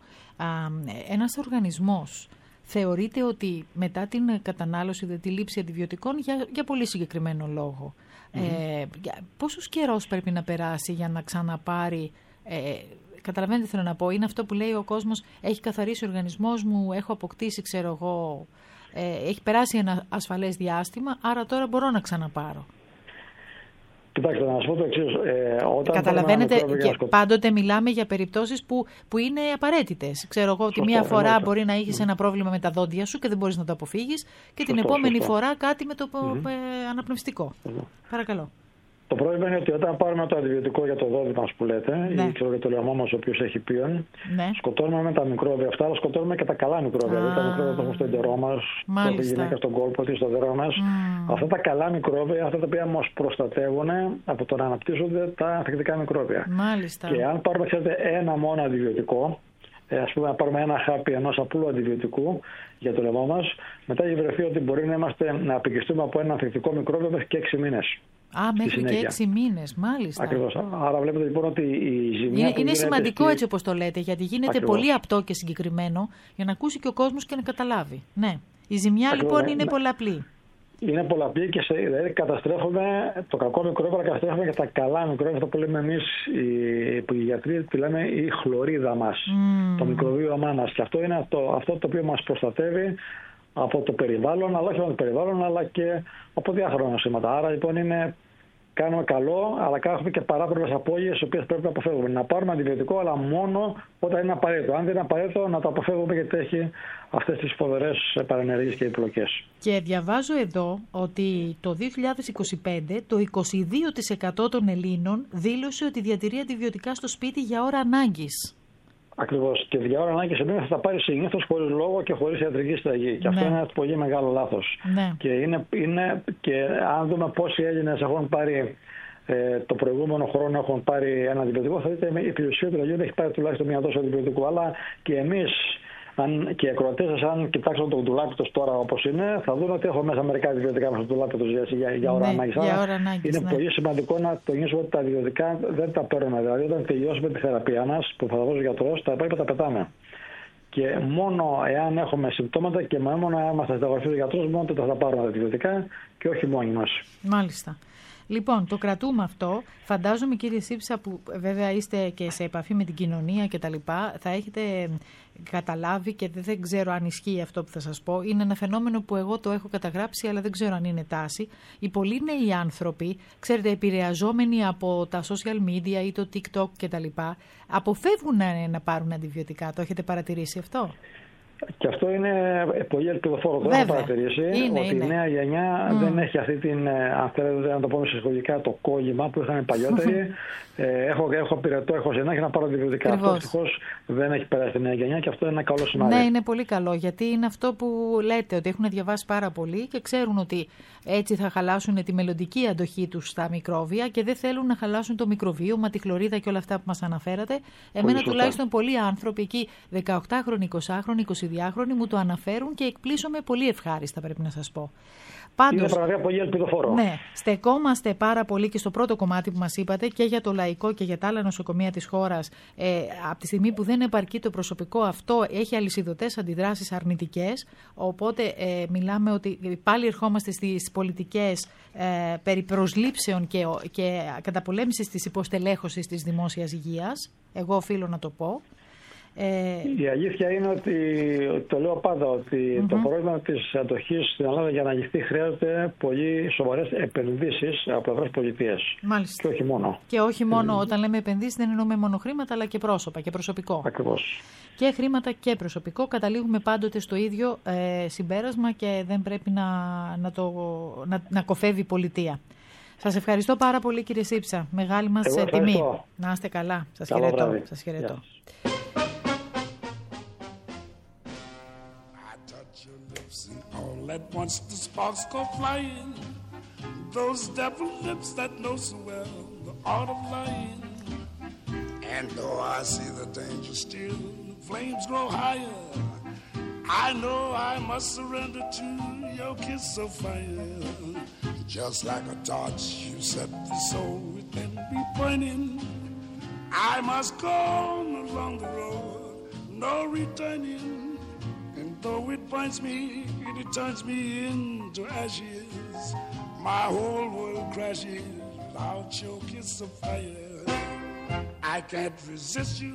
Ένας οργανισμός θεωρείται ότι μετά την κατανάλωση, τη λήψη αντιβιωτικών για πολύ συγκεκριμένο λόγο, πόσος καιρός πρέπει να περάσει για να ξαναπάρει, καταλαβαίνετε τι θέλω να πω, είναι αυτό που λέει ο κόσμος, έχει καθαρίσει ο οργανισμός μου, έχω αποκτήσει, ξέρω εγώ, έχει περάσει ένα ασφαλές διάστημα, άρα τώρα μπορώ να ξαναπάρω. Κοιτάξτε, να σας πω το εξής. Καταλαβαίνετε, και πάντοτε μιλάμε για περιπτώσεις που είναι απαραίτητες. Ξέρω εγώ ότι μία φορά μπορεί να έχεις ένα πρόβλημα με τα δόντια σου και δεν μπορείς να το αποφύγεις και την επόμενη φορά κάτι με το αναπνευστικό. Παρακαλώ. Το πρόβλημα είναι ότι όταν πάρουμε το αντιβιωτικό για το δόντι μας που λέτε, ή ξέρω για το λαιμό μας ο οποίος έχει πίον, σκοτώνουμε με τα μικρόβια αυτά, αλλά σκοτώνουμε και τα καλά μικρόβια. Δηλαδή τα μικρόβια που έχουμε στο εντερό μας, το γυναίκα στον κόλπο της, στο δερό μας. Αυτά τα καλά μικρόβια, αυτά τα οποία μας προστατεύουν από το να αναπτύσσονται τα ανθεκτικά μικρόβια. Μάλιστα. Και αν πάρουμε ένα μόνο αντιβιωτικό, ας πούμε να πάρουμε ένα χάπι ενός απλού αντιβιωτικού για το λαιμό μας, μετά έχει βρεθεί ότι μπορεί να απικιστούμε από ένα ανθεκτικό μικρόβιο μέχρι και 6 μήνες. Μέχρι και 6 μήνες, μάλιστα. Ακριβώς. Άρα βλέπετε λοιπόν ότι η ζημιά. Είναι σημαντικό έτσι όπως το λέτε, γιατί γίνεται πολύ απτό και συγκεκριμένο για να ακούσει και ο κόσμος και να καταλάβει. Ναι. Η ζημιά λοιπόν είναι πολλαπλή. Είναι πολλαπλή και δηλαδή καταστρέφουμε το κακό μικρόβιο, καταστρέφουμε και τα καλά μικρόβια. Αυτό που λέμε εμείς οι γιατροί, που λέμε η χλωρίδα μας, το μικροβίωμά μας. Και αυτό είναι αυτό το οποίο μας προστατεύει από το περιβάλλον, αλλά όχι από το περιβάλλον, αλλά και από διάφορα νοσήματα. Άρα λοιπόν κάνουμε καλό, αλλά κάνουμε και παράπλευρες απώλειες, τις οποίες πρέπει να αποφεύγουμε. Να πάρουμε αντιβιωτικό, αλλά μόνο όταν είναι απαραίτητο. Αν δεν είναι απαραίτητο, να το αποφεύγουμε, γιατί έχει αυτές τις φοβερές παρενέργειες και επιπλοκές. Και διαβάζω εδώ ότι το 2025 το 22% των Ελλήνων δήλωσε ότι διατηρεί αντιβιωτικά στο σπίτι για ώρα ανάγκης. Ακριβώς. Και για ώρα ανάγκης θα τα πάρει συνήθως χωρίς λόγο και χωρίς ιατρική συνταγή. Και αυτό είναι ένα πολύ μεγάλο λάθος. Ναι. Και αν δούμε πόσοι Έλληνες έχουν πάρει το προηγούμενο χρόνο έχουν πάρει ένα αντιβιωτικό, θα δείτε η πλειοψηφία του λαού έχει πάρει τουλάχιστον μια δόση αντιβιωτικού. Αλλά και εμείς και οι ακροατές, αν κοιτάξουν το ντουλάπι τους τώρα όπως είναι, θα δουν ότι έχω μέσα μερικά αντιβιωτικά μέσα στο ντουλάπι τους για ώρα ανάγκης. Είναι πολύ σημαντικό να τονίσουμε ότι τα αντιβιωτικά δεν τα παίρνουμε. Δηλαδή, όταν τελειώσουμε τη θεραπεία μας, που θα δώσει ο γιατρός, τα υπόλοιπα τα πετάμε. Και μόνο εάν έχουμε συμπτώματα και μόνο εάν μας τα συνταγογραφεί ο γιατρός, μόνο τότε θα πάρουμε τα αντιβιωτικά και όχι μόνοι μας. Μάλιστα. Λοιπόν, το κρατούμε αυτό. Φαντάζομαι, κύριε Σύψα, που βέβαια είστε και σε επαφή με την κοινωνία και τα λοιπά, θα έχετε καταλάβει και δεν ξέρω αν ισχύει αυτό που θα σας πω. Είναι ένα φαινόμενο που εγώ το έχω καταγράψει, αλλά δεν ξέρω αν είναι τάση. Οι πολύ νέοι άνθρωποι, ξέρετε, επηρεαζόμενοι από τα social media ή το TikTok και τα λοιπά, αποφεύγουν να πάρουν αντιβιωτικά. Το έχετε παρατηρήσει αυτό? Και αυτό είναι πολύ ελπιδοφόρο. Το έχω παρατηρήσει ότι η νέα γενιά δεν έχει αυτή την, αν θέλετε να το πούμε συσσαγωγικά, το κόλλημα που είχαν παλιότεροι. Έχω πυρετό, έχω ζενάχη να πάρω αντιβιωτικά. Αυτό ευτυχώς δεν έχει περάσει τη νέα γενιά και αυτό είναι ένα καλό σημάδι. Ναι, είναι πολύ καλό, γιατί είναι αυτό που λέτε, ότι έχουν διαβάσει πάρα πολύ και ξέρουν ότι έτσι θα χαλάσουν τη μελλοντική αντοχή τους στα μικρόβια και δεν θέλουν να χαλάσουν το μικροβίωμα, τη χλωρίδα και όλα αυτά που μας αναφέρατε. Εμένα τουλάχιστον πολλοί άνθρωποι εκεί, 18χρονοι, 20χρονοι, 22χρονοι, μου το αναφέρουν και εκπλήσωμαι πολύ ευχάριστα, πρέπει να σας πω. Πάντως, είναι πραγματικά πολύ ελπιδοφόρο. Ναι, στεκόμαστε πάρα πολύ και στο πρώτο κομμάτι που μας είπατε και για το λαϊκό και για τα άλλα νοσοκομεία της χώρας. Από τη στιγμή που δεν επαρκεί το προσωπικό, αυτό έχει αλυσιδωτές αντιδράσεις αρνητικές. Οπότε μιλάμε ότι πάλι ερχόμαστε στις πολιτικές περί προσλήψεων και καταπολέμησης της υποστελέχωσης της δημόσιας υγείας. Εγώ οφείλω να το πω. Η αλήθεια είναι ότι, το λέω πάντα, ότι το πρόβλημα της αντοχής στην Ελλάδα για να λυθεί χρειάζεται πολύ σοβαρές επενδύσεις από πλευράς πολιτείας. Μάλιστα. Και όχι μόνο. Και όχι μόνο, όταν λέμε επενδύσεις δεν εννοούμε μόνο χρήματα, αλλά και πρόσωπα και προσωπικό. Ακριβώς. Και χρήματα και προσωπικό. Καταλήγουμε πάντοτε στο ίδιο συμπέρασμα και δεν πρέπει να κοφεύει η πολιτεία. Σας ευχαριστώ πάρα πολύ, κύριε Σύψα. Μεγάλη μας τιμή. Να είστε καλά. Σας χαιρετώ. All at once the sparks go flying, those devil lips that know so well the art of lying. And though I see the danger still, the flames grow higher, I know I must surrender to your kiss of fire. Just like a torch you set the soul within me burning, I must go on along the road, no returning. And though it binds me, it turns me into ashes. My whole world crashes without your kiss of fire. I can't resist you.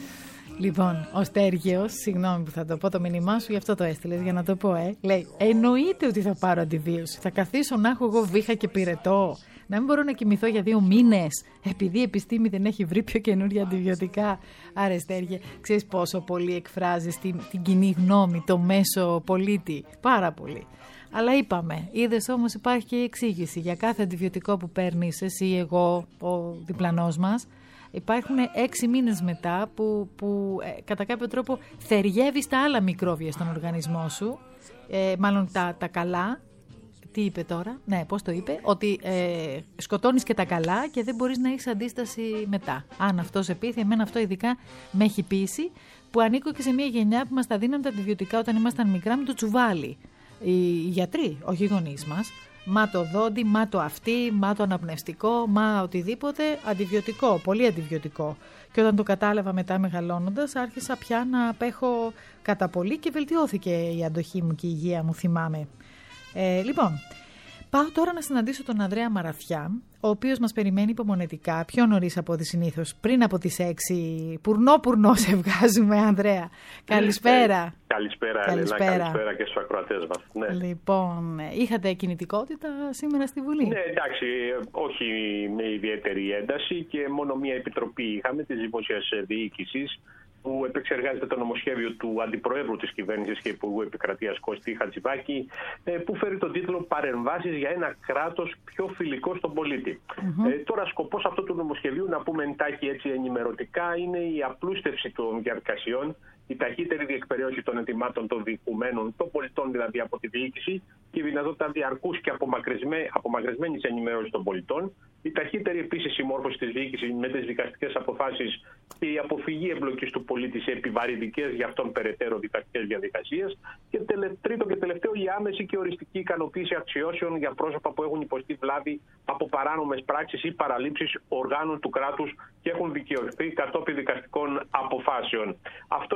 Λοιπόν, ο Στέργιος, συγγνώμη που θα το πω το μήνυμά σου, γι' αυτό το έστειλες, για να το πω, λέει, εννοείται ότι θα πάρω αντιβίωση. Θα καθίσω να έχω εγώ βήχα και πυρετό. Να μην μπορώ να κοιμηθώ για 2 μήνες, επειδή η επιστήμη δεν έχει βρει πιο καινούργια αντιβιωτικά. Άρα, Στέργε, ξέρεις πόσο πολύ εκφράζεις την κοινή γνώμη, το μέσο πολίτη. Πάρα πολύ. Αλλά είπαμε, είδες όμως υπάρχει και η εξήγηση. Για κάθε αντιβιωτικό που παίρνεις εσύ, εγώ, ο διπλανός μας, υπάρχουν 6 μήνες μετά που κατά κάποιο τρόπο θεργεύεις τα άλλα μικρόβια στον οργανισμό σου, μάλλον τα καλά. Τι είπε τώρα, ναι, πώς το είπε, ότι σκοτώνεις και τα καλά και δεν μπορείς να έχεις αντίσταση μετά. Αν αυτό σε πείθει, εμένα αυτό ειδικά με έχει πείσει, που ανήκω και σε μια γενιά που μας τα δίναν τα αντιβιωτικά όταν ήμασταν μικρά με το τσουβάλι. Οι γιατροί, όχι οι γονείς μας, μα το δόντι, μα το αυτί, μα το αναπνευστικό, μα οτιδήποτε, αντιβιωτικό, πολύ αντιβιωτικό. Και όταν το κατάλαβα μετά μεγαλώνοντας, άρχισα πια να απέχω κατά πολύ και βελτιώθηκε η αντοχή μου και η υγεία μου, θυμάμαι. Λοιπόν, πάω τώρα να συναντήσω τον Ανδρέα Μαραθιά, ο οποίος μας περιμένει υπομονετικά, πιο νωρίς από ό,τι συνήθως, πριν από τις 6. Πουρνό σε βγάζουμε, Ανδρέα. Καλησπέρα. Καλησπέρα, Ελένα. Καλησπέρα και στους ακροατές μας. Ναι. Λοιπόν, είχατε κινητικότητα σήμερα στη Βουλή? Ναι, εντάξει, όχι με ιδιαίτερη ένταση και μόνο μία επιτροπή είχαμε, της Δημόσιας Διοίκησης, που επεξεργάζεται το νομοσχέδιο του Αντιπροέδρου της Κυβέρνησης και Υπουργού Επικρατείας Κωστή Χατζηβάκη, που φέρει τον τίτλο «Παρεμβάσεις για ένα κράτος πιο φιλικό στον πολίτη». Τώρα, σκοπός αυτού του νομοσχεδίου, να πούμε εντάχει έτσι ενημερωτικά, είναι η απλούστευση των διαδικασιών, η ταχύτερη διεκπαιρέωση των αιτημάτων των διοικουμένων, των πολιτών δηλαδή από τη διοίκηση, και η δυνατότητα διαρκούς και απομακρυσμένης ενημέρωσης των πολιτών, η ταχύτερη επίσης συμμόρφωση της διοίκησης με τις δικαστικές αποφάσεις και η αποφυγή εμπλοκής του πολίτη σε επιβαρυντικές για αυτόν περαιτέρω δικαστικές διαδικασίες, και τρίτο και τελευταίο, η άμεση και οριστική ικανοποίηση αξιώσεων για πρόσωπα που έχουν υποστεί βλάβη από παράνομες πράξεις ή παραλήψεις οργάνων του κράτους και έχουν δικαιωθεί κατόπιν δικαστικών αποφάσεων. Αυτό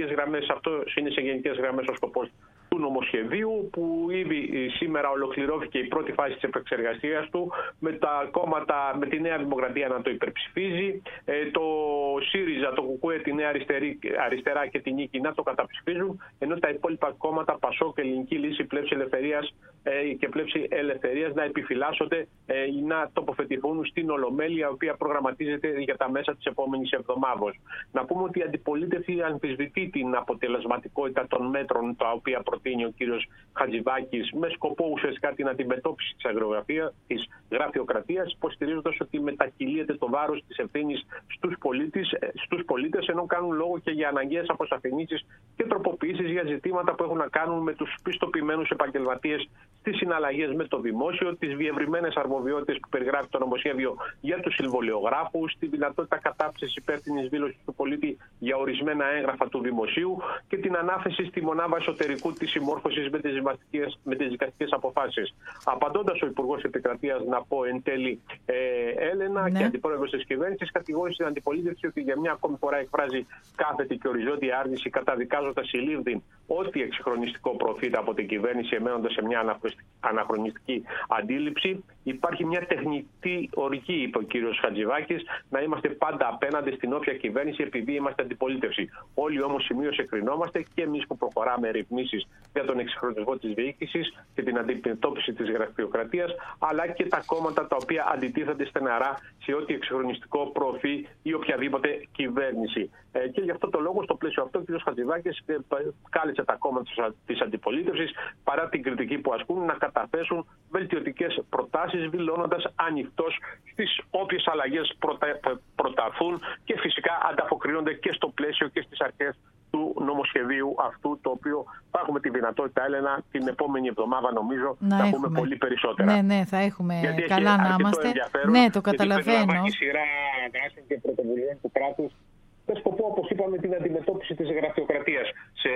είναι σε γενικές γραμμές ο σκοπός του νομοσχεδίου, που ήδη σήμερα ολοκληρώθηκε η πρώτη φάση της επεξεργασίας του, με τα κόμματα, με τη Νέα Δημοκρατία να το υπερψηφίζει, το ΣΥΡΙΖΑ, το ΚΚΕ, τη Νέα Αριστερά και τη Νίκη να το καταψηφίζουν, ενώ τα υπόλοιπα κόμματα, ΠΑΣΟΚ, Ελληνική Λύση, Πλεύση Ελευθερίας και Πλεύση Ελευθερίας να επιφυλάσσονται ή να τοποθετηθούν στην Ολομέλεια, η οποία προγραμματίζεται για τα μέσα της επόμενης εβδομάδος. Να πούμε ότι η αντιπολίτευση αμφισβητεί την αποτελεσματικότητα των μέτρων τα οποία προτείνει ο κύριος Χατζηβάκης με σκοπό ουσιαστικά την αντιμετώπιση της γραφειοκρατίας, υποστηρίζοντας ότι μετακυλίεται το βάρος της ευθύνης στους πολίτες, ενώ κάνουν λόγο και για αναγκαίες αποσαφηνίσεις και τροποποιήσεις για ζητήματα που έχουν να κάνουν με τους πιστοποιημένους επαγγελματίες στις συναλλαγές με το δημόσιο, τις διευρυμένες αρμοδιότητες που περιγράφει το νομοσχέδιο για τους συμβολιογράφους, τη δυνατότητα κατάψυσης υπεύθυνης δήλωσης του πολίτη για ορισμένα έγγραφα του δημοσίου και την ανάθεση στη μονάδα εσωτερικού της συμμόρφωσης με τις δικαστικές αποφάσεις. Απαντώντας ο Υπουργός Επικρατείας, να πω εν τέλει, Έλενα, και αντιπρόεδρος της κυβέρνησης, κατηγόρησε την αντιπολίτευση ότι για μια ακόμη φορά εκφράζει κάθετη και οριζόντια άρνηση, καταδικάζοντας ηλίβδιν ό,τι εξυγχρονιστικό προωθείται από την κυβέρνηση, εμένοντας σε μια αναχρονιστική αντίληψη. Υπάρχει μια τεχνητή οργή, είπε ο κύριος Χατζηβάκης, να είμαστε πάντα απέναντι στην όποια κυβέρνηση επειδή είμαστε αντιπολίτευση. Όλοι όμως σημείως εκκρινόμαστε και εμείς που προχωράμε ρυθμίσεις για τον εξυγχρονισμό της διοίκησης και την αντιμετώπιση της γραφειοκρατίας, αλλά και τα κόμματα τα οποία αντιτίθενται στεναρά σε ό,τι εξυγχρονιστικό προωθεί ή οποιαδήποτε κυβέρνηση. Και γι' αυτό το λόγο, στο πλαίσιο αυτό, ο κ. Χατζηβάκης κάλεσε τα κόμματα της αντιπολίτευσης, παρά την κριτική που ασκούν, να καταθέσουν βελτιωτικές προτάσεις, δηλώνοντας ανοιχτός στις όποιες αλλαγές προταθούν και φυσικά ανταποκρίνονται και στο πλαίσιο και στις αρχές του νομοσχεδίου αυτού, το οποίο θα έχουμε τη δυνατότητα, Έλενα, την επόμενη εβδομάδα, νομίζω, να πούμε πολύ περισσότερα. Ναι, θα έχουμε. Γιατί καλά να είμαστε. Ναι, το καταλαβαίνω. Γιατί σειρά δράσεων και πρωτοβουλίων του κράτους με σκοπό, όπως είπαμε, την αντιμετώπιση της γραφειοκρατίας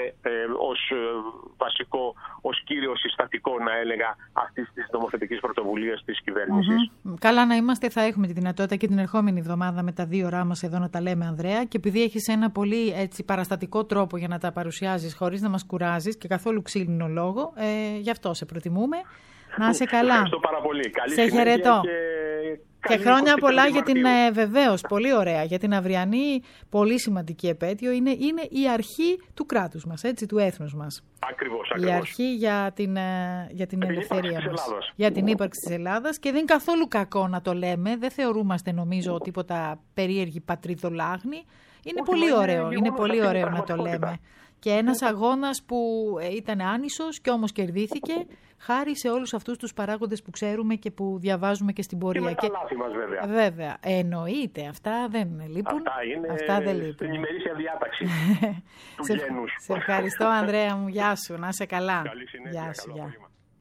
ως βασικό, ως κύριο συστατικό, να έλεγα, αυτής της νομοθετικής πρωτοβουλίας της κυβέρνησης. Καλά να είμαστε, θα έχουμε τη δυνατότητα και την ερχόμενη εβδομάδα με τα 2 ώρά μας εδώ να τα λέμε, Ανδρέα, και επειδή έχεις ένα πολύ έτσι παραστατικό τρόπο για να τα παρουσιάζεις χωρίς να μας κουράζεις και καθόλου ξύλινο λόγο, γι' αυτό σε προτιμούμε. Να είσαι καλά. Ευχαριστώ πάρα πολύ. Καλή σε χαιρετώ. Και χρόνια πολλά για την, βεβαίως, πολύ ωραία, για την αυριανή πολύ σημαντική επέτειο. Είναι η αρχή του κράτους μας, έτσι, του έθνους μας. Ακριβώς. Η αρχή για την ελευθερία μας. Για την ύπαρξη της Ελλάδας. Και δεν είναι καθόλου κακό να το λέμε. Δεν θεωρούμαστε, νομίζω, τίποτα περίεργη πατριδολάγνη. Είναι πολύ ωραίο. Είναι πολύ ωραίο να το λέμε. Και ένας αγώνας που ήταν άνισος και όμως κερδίθηκε χάρη σε όλους αυτούς τους παράγοντες που ξέρουμε και που διαβάζουμε και στην πορεία. Και με τα λάθη μας, βέβαια. Βέβαια. Εννοείται. Αυτά δεν λείπουν. Αυτά δεν λείπουν. Στην ημερήσια διάταξη του γένους. Σε ευχαριστώ, Ανδρέα μου. Γεια σου. Να είσαι καλά. Καλή συνέχεια. Γεια σου. Γεια.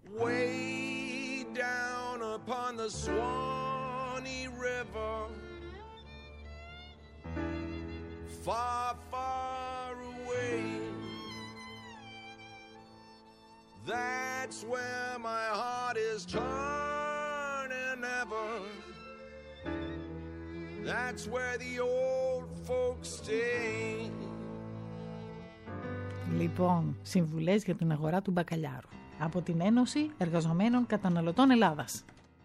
Way down upon the Swanee River, far, far away, that's where my heart is turning ever. That's where the old folks stay. Λοιπόν, συμβουλές για την αγορά του μπακαλιάρου από την Ένωση Εργαζομένων Καταναλωτών Ελλάδας.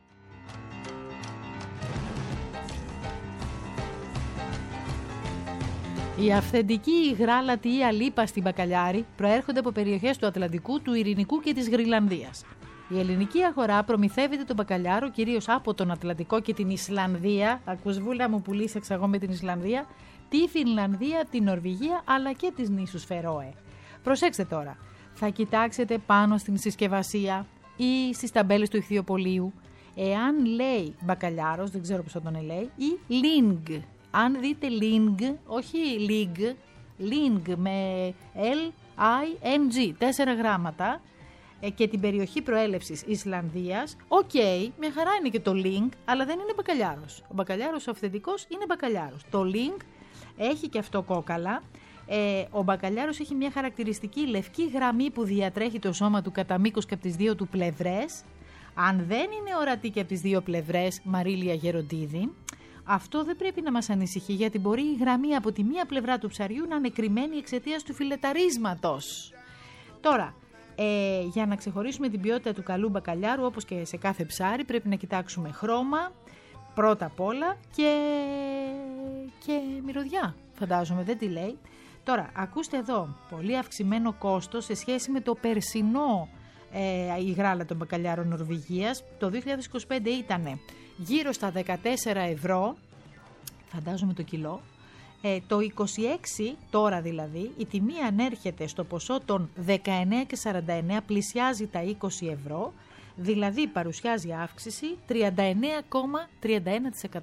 Η αυθεντική υγράλατη ή αλίπαστη μπακαλιάρη προέρχονται από περιοχές του Ατλαντικού, του Ειρηνικού και της Γροιλανδίας. Η ελληνική αγορά προμηθεύεται τον μπακαλιάρο κυρίως από τον Ατλαντικό και την Ισλανδία. Ακούς, Βούλα μου, που λύσεξα εγώ με την Ισλανδία, τη Φινλανδία, την Νορβηγία αλλά και τις νήσους Φερόε. Προσέξτε τώρα, θα κοιτάξετε πάνω στην συσκευασία ή στις ταμπέλες του ηχθειοπωλείου εάν λέει μπακαλιάρος, δεν ξέρω πώς θα τον λέει, ή ling. Αν δείτε ling, όχι lig, ling με L-I-N-G, 4 γράμματα, και την περιοχή προέλευσης Ισλανδίας, μια χαρά είναι και το ling, αλλά δεν είναι μπακαλιάρος. Ο μπακαλιάρος ο αυθεντικός είναι μπακαλιάρος. Το ling έχει και αυτό κόκαλα. Ο μπακαλιάρος έχει μια χαρακτηριστική λευκή γραμμή που διατρέχει το σώμα του κατά μήκος και από τις 2 του πλευρές. Αν δεν είναι ορατή και από τις 2 πλευρές, Μαρίλια Γεροντίδη, αυτό δεν πρέπει να μας ανησυχεί, γιατί μπορεί η γραμμή από τη μία πλευρά του ψαριού να είναι κρυμμένη εξαιτίας του φιλεταρίσματος. Τώρα, για να ξεχωρίσουμε την ποιότητα του καλού μπακαλιάρου, όπως και σε κάθε ψάρι, πρέπει να κοιτάξουμε χρώμα πρώτα απ' όλα και μυρωδιά, φαντάζομαι, δεν τη λέει. Τώρα, ακούστε εδώ, πολύ αυξημένο κόστος σε σχέση με το περσινό η γράλα των μπακαλιάρων Νορβηγίας. Το 2025 ήταν γύρω στα 14 ευρώ, φαντάζομαι το κιλό. Το 26, τώρα δηλαδή, η τιμή ανέρχεται στο ποσό των 19,49, πλησιάζει τα 20 ευρώ, δηλαδή παρουσιάζει αύξηση 39,31%.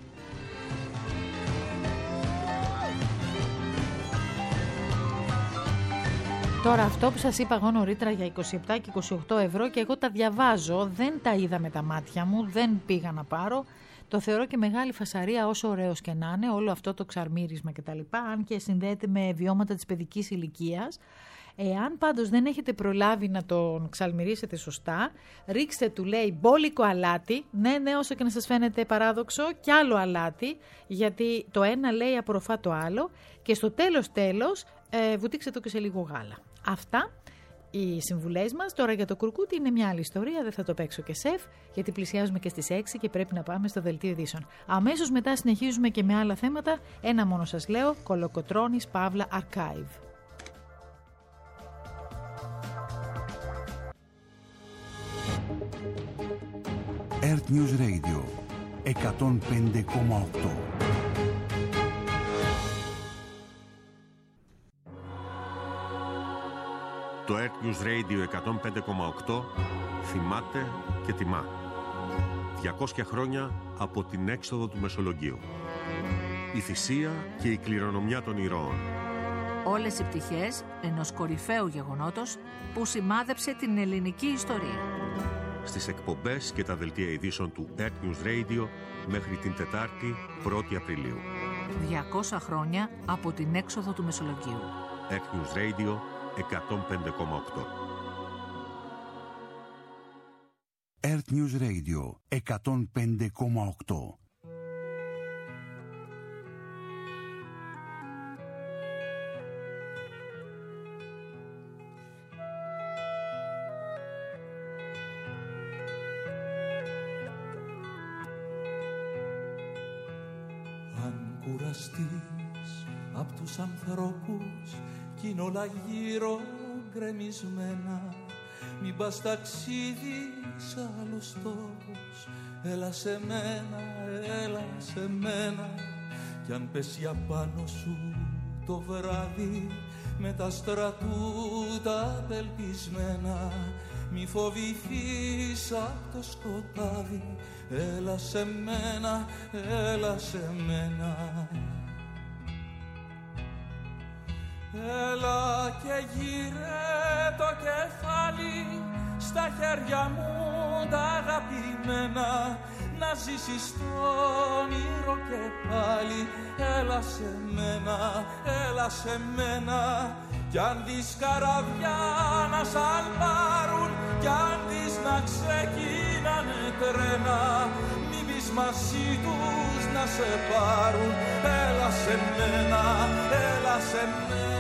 Τώρα αυτό που σας είπα εγώ νωρίτερα για 27 και 28 ευρώ και εγώ τα διαβάζω, δεν τα είδα με τα μάτια μου, δεν πήγα να πάρω. Το θεωρώ και μεγάλη φασαρία όσο ωραίος και να είναι, όλο αυτό το ξαρμύρισμα κτλ. Αν και συνδέεται με βιώματα της παιδικής ηλικίας. Εάν πάντως δεν έχετε προλάβει να τον ξαλμυρίσετε σωστά, ρίξτε του λέει μπόλικο αλάτι, ναι όσο και να σας φαίνεται παράδοξο, κι άλλο αλάτι, γιατί το ένα λέει απορροφά το άλλο και στο τέλος βουτήξτε το και σε λίγο γάλα. Αυτά οι συμβουλές μας. Τώρα για το κουρκούτι είναι μια άλλη ιστορία, δεν θα το παίξω και σεφ, γιατί πλησιάζουμε και στις 6 και πρέπει να πάμε στο δελτίο ειδήσεων. Αμέσως μετά συνεχίζουμε και με άλλα θέματα, ένα μόνο σας λέω, Κολοκοτρώνης Παύλα Archive. Earth News Radio 105,8. Το Earth News Radio 105,8 θυμάται και τιμά. 200 χρόνια από την έξοδο του Μεσολογγίου. Η θυσία και η κληρονομιά των ηρώων. Όλες οι πτυχές ενός κορυφαίου γεγονότος που σημάδεψε την ελληνική ιστορία. Στις εκπομπές και τα δελτία ειδήσεων του Earth News Radio μέχρι την Τετάρτη 1η Απριλίου. 200 χρόνια από την έξοδο του Μεσολογγίου. Earth News Radio 105,8. Earth News Radio 105,8. Αν κουραστείς απ' τους ανθρώπους κι είναι όλα γύρω γκρεμισμένα, μην πας ταξίδι σ' άλλους τόπους, έλα σε μένα, έλα σε μένα. Κι αν πέσει απάνω σου το βράδυ με τα στρατού τα απελπισμένα, μη φοβηθείς απ' το σκοτάδι, έλα σε μένα, έλα σε μένα. Έλα και γύρε το κεφάλι στα χέρια μου τα αγαπημένα, να ζήσεις το όνειρο και πάλι. Έλα σε μένα, έλα σε μένα. Κι αν δεις καραβιά να σ' αλπάρουν, κι αν δεις να ξεκίνανε τρένα, μην πεις μαζί τους να σε πάρουν. Έλα σε μένα, έλα σε μένα.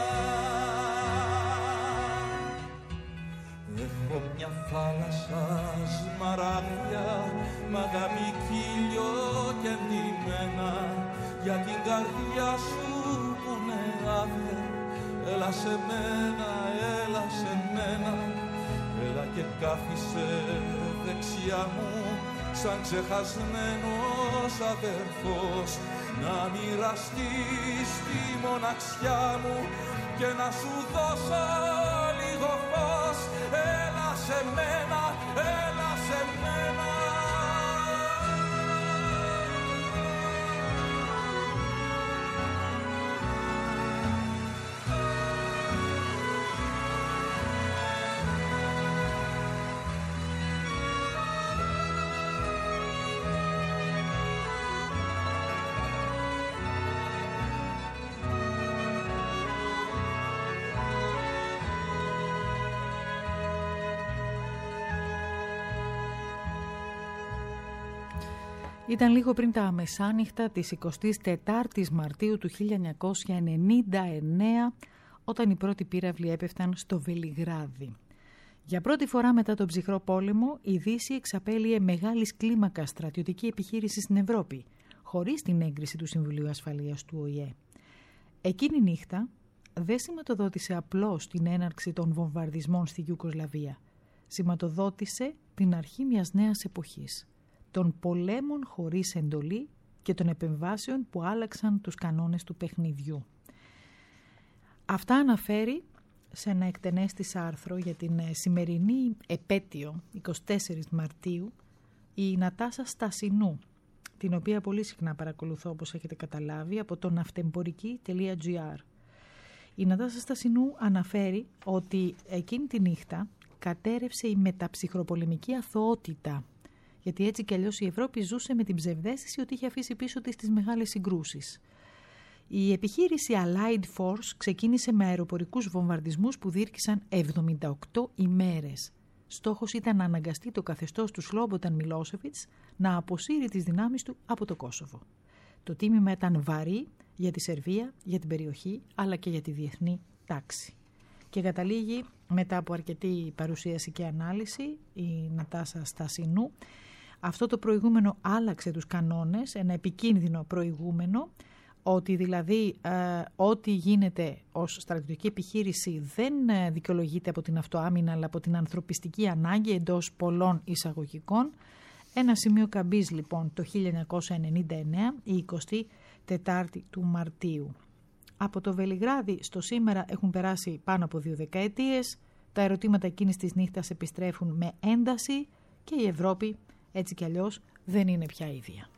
Έχω μια θάλασσα σμαράγδια, μ' αγάπη κύλιο και ντυμένα, για την καρδιά σου που είναι άδεια. Έλα σε μένα, έλα σε μένα. Έλα και κάθισε δεξιά μου, σαν ξεχασμένος αδερφός, να μοιραστείς τη μοναξιά μου και να σου δώσω λίγο φως. Έλα σε μένα, έλα σε μένα. Ήταν λίγο πριν τα μεσάνυχτα της 24ης Μαρτίου του 1999, όταν οι πρώτοι πύραυλοι έπεφταν στο Βελιγράδι. Για πρώτη φορά μετά τον ψυχρό πόλεμο, η Δύση εξαπέλυε μεγάλης κλίμακας στρατιωτική επιχείρηση στην Ευρώπη, χωρίς την έγκριση του Συμβουλίου Ασφαλείας του ΟΗΕ. Εκείνη η νύχτα δεν σηματοδότησε απλώς την έναρξη των βομβαρδισμών στη Ιουγκοσλαβία. σηματοδότησε την αρχή μιας νέας εποχής, των πολέμων χωρίς εντολή και των επεμβάσεων που άλλαξαν τους κανόνες του παιχνιδιού. Αυτά αναφέρει σε ένα εκτενές της άρθρο για την σημερινή επέτειο 24 Μαρτίου η Νατάσα Στασινού, την οποία πολύ συχνά παρακολουθώ, όπως έχετε καταλάβει, από το ναυτεμπορική.gr. Η Νατάσα Στασινού αναφέρει ότι εκείνη τη νύχτα κατέρευσε η μεταψυχροπολεμική αθωότητα, γιατί έτσι κι αλλιώς η Ευρώπη ζούσε με την ψευδαίσθηση ότι είχε αφήσει πίσω της τις μεγάλες συγκρούσεις. Η επιχείρηση Allied Force ξεκίνησε με αεροπορικούς βομβαρδισμούς που διήρκησαν 78 ημέρες. Στόχος ήταν να αναγκαστεί το καθεστώς του Σλόμπονταν Μιλόσεβιτς να αποσύρει τις δυνάμεις του από το Κόσοβο. Το τίμημα ήταν βαρύ για τη Σερβία, για την περιοχή, αλλά και για τη διεθνή τάξη. Και καταλήγει, μετά από αρκετή παρουσίαση και ανάλυση, η Νατάσα Στασινού, αυτό το προηγούμενο άλλαξε τους κανόνες, ένα επικίνδυνο προηγούμενο, ότι δηλαδή ό,τι γίνεται ως στρατιωτική επιχείρηση δεν δικαιολογείται από την αυτοάμυνα, αλλά από την ανθρωπιστική ανάγκη εντός πολλών εισαγωγικών. Ένα σημείο καμπής λοιπόν το 1999, η 24η του Μαρτίου. Από το Βελιγράδι στο σήμερα έχουν περάσει πάνω από 2 δεκαετίες, τα ερωτήματα εκείνης της νύχτας επιστρέφουν με ένταση και η Ευρώπη έτσι κι αλλιώς δεν είναι πια ίδια.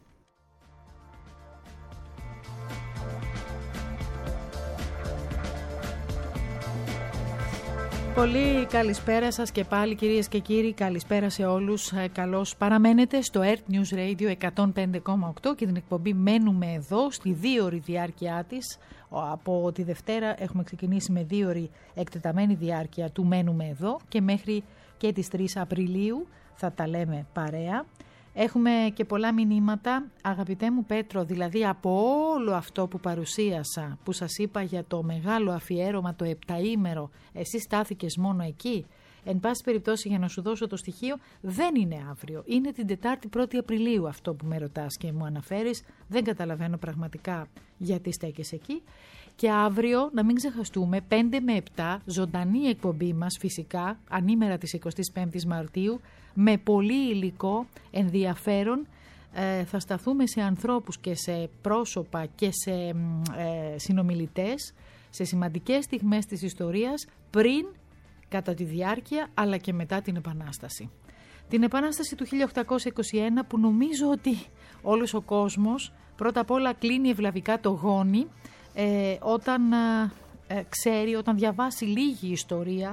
Πολύ καλησπέρα σας και πάλι κυρίες και κύριοι, καλησπέρα σε όλους. Καλώς παραμένετε στο Earth News Radio 105,8 και την εκπομπή μένουμε εδώ στη 2ωρη διάρκεια της. Από τη Δευτέρα έχουμε ξεκινήσει με 2ωρη εκτεταμένη διάρκεια του μένουμε εδώ και μέχρι και τις 3 Απριλίου θα τα λέμε παρέα. Έχουμε και πολλά μηνύματα, αγαπητέ μου Πέτρο, δηλαδή από όλο αυτό που παρουσίασα, που σας είπα για το μεγάλο αφιέρωμα, το 7ήμερο, εσύ στάθηκες μόνο εκεί. Εν πάση περιπτώσει, για να σου δώσω το στοιχείο, δεν είναι αύριο, είναι την Τετάρτη 1η Απριλίου αυτό που με ρωτάς και μου αναφέρεις. Δεν καταλαβαίνω πραγματικά γιατί στέκεσαι εκεί. Και αύριο, να μην ξεχαστούμε, 5 με 7, ζωντανή εκπομπή μας φυσικά, ανήμερα της 25ης Μαρτίου, με πολύ υλικό ενδιαφέρον. Θα σταθούμε σε ανθρώπους και σε πρόσωπα και σε συνομιλητές, σε σημαντικές στιγμές της ιστορίας, πριν, κατά τη διάρκεια, αλλά και μετά την Επανάσταση. Την Επανάσταση του 1821 που νομίζω ότι όλος ο κόσμος πρώτα απ' όλα κλείνει ευλαβικά το γόνι όταν ξέρει, όταν διαβάσει λίγη ιστορία,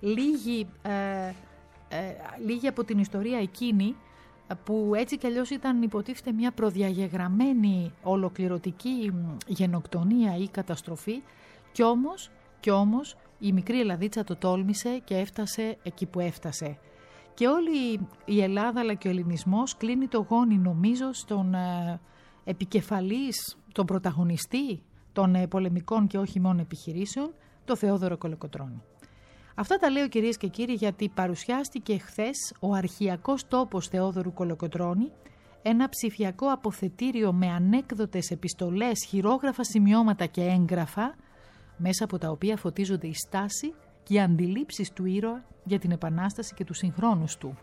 λίγη από την ιστορία εκείνη που έτσι κι αλλιώς ήταν υποτίθεται μια προδιαγεγραμμένη ολοκληρωτική γενοκτονία ή καταστροφή κι όμως η μικρή Ελλαδίτσα το τόλμησε και έφτασε εκεί που έφτασε. Και όλη η Ελλάδα αλλά και ο ελληνισμός κλείνει το γόνι νομίζω στον επικεφαλής, τον πρωταγωνιστή των πολεμικών και όχι μόνο επιχειρήσεων, το Θεόδωρο Κολοκοτρώνη. Αυτά τα λέω κυρίες και κύριοι γιατί παρουσιάστηκε χθες ο αρχαιακός τόπος Θεόδωρου Κολοκοτρώνη, ένα ψηφιακό αποθετήριο με ανέκδοτες επιστολές, χειρόγραφα σημειώματα και έγγραφα, μέσα από τα οποία φωτίζονται η στάση και οι αντιλήψεις του ήρωα για την Επανάσταση και τους συγχρόνους του.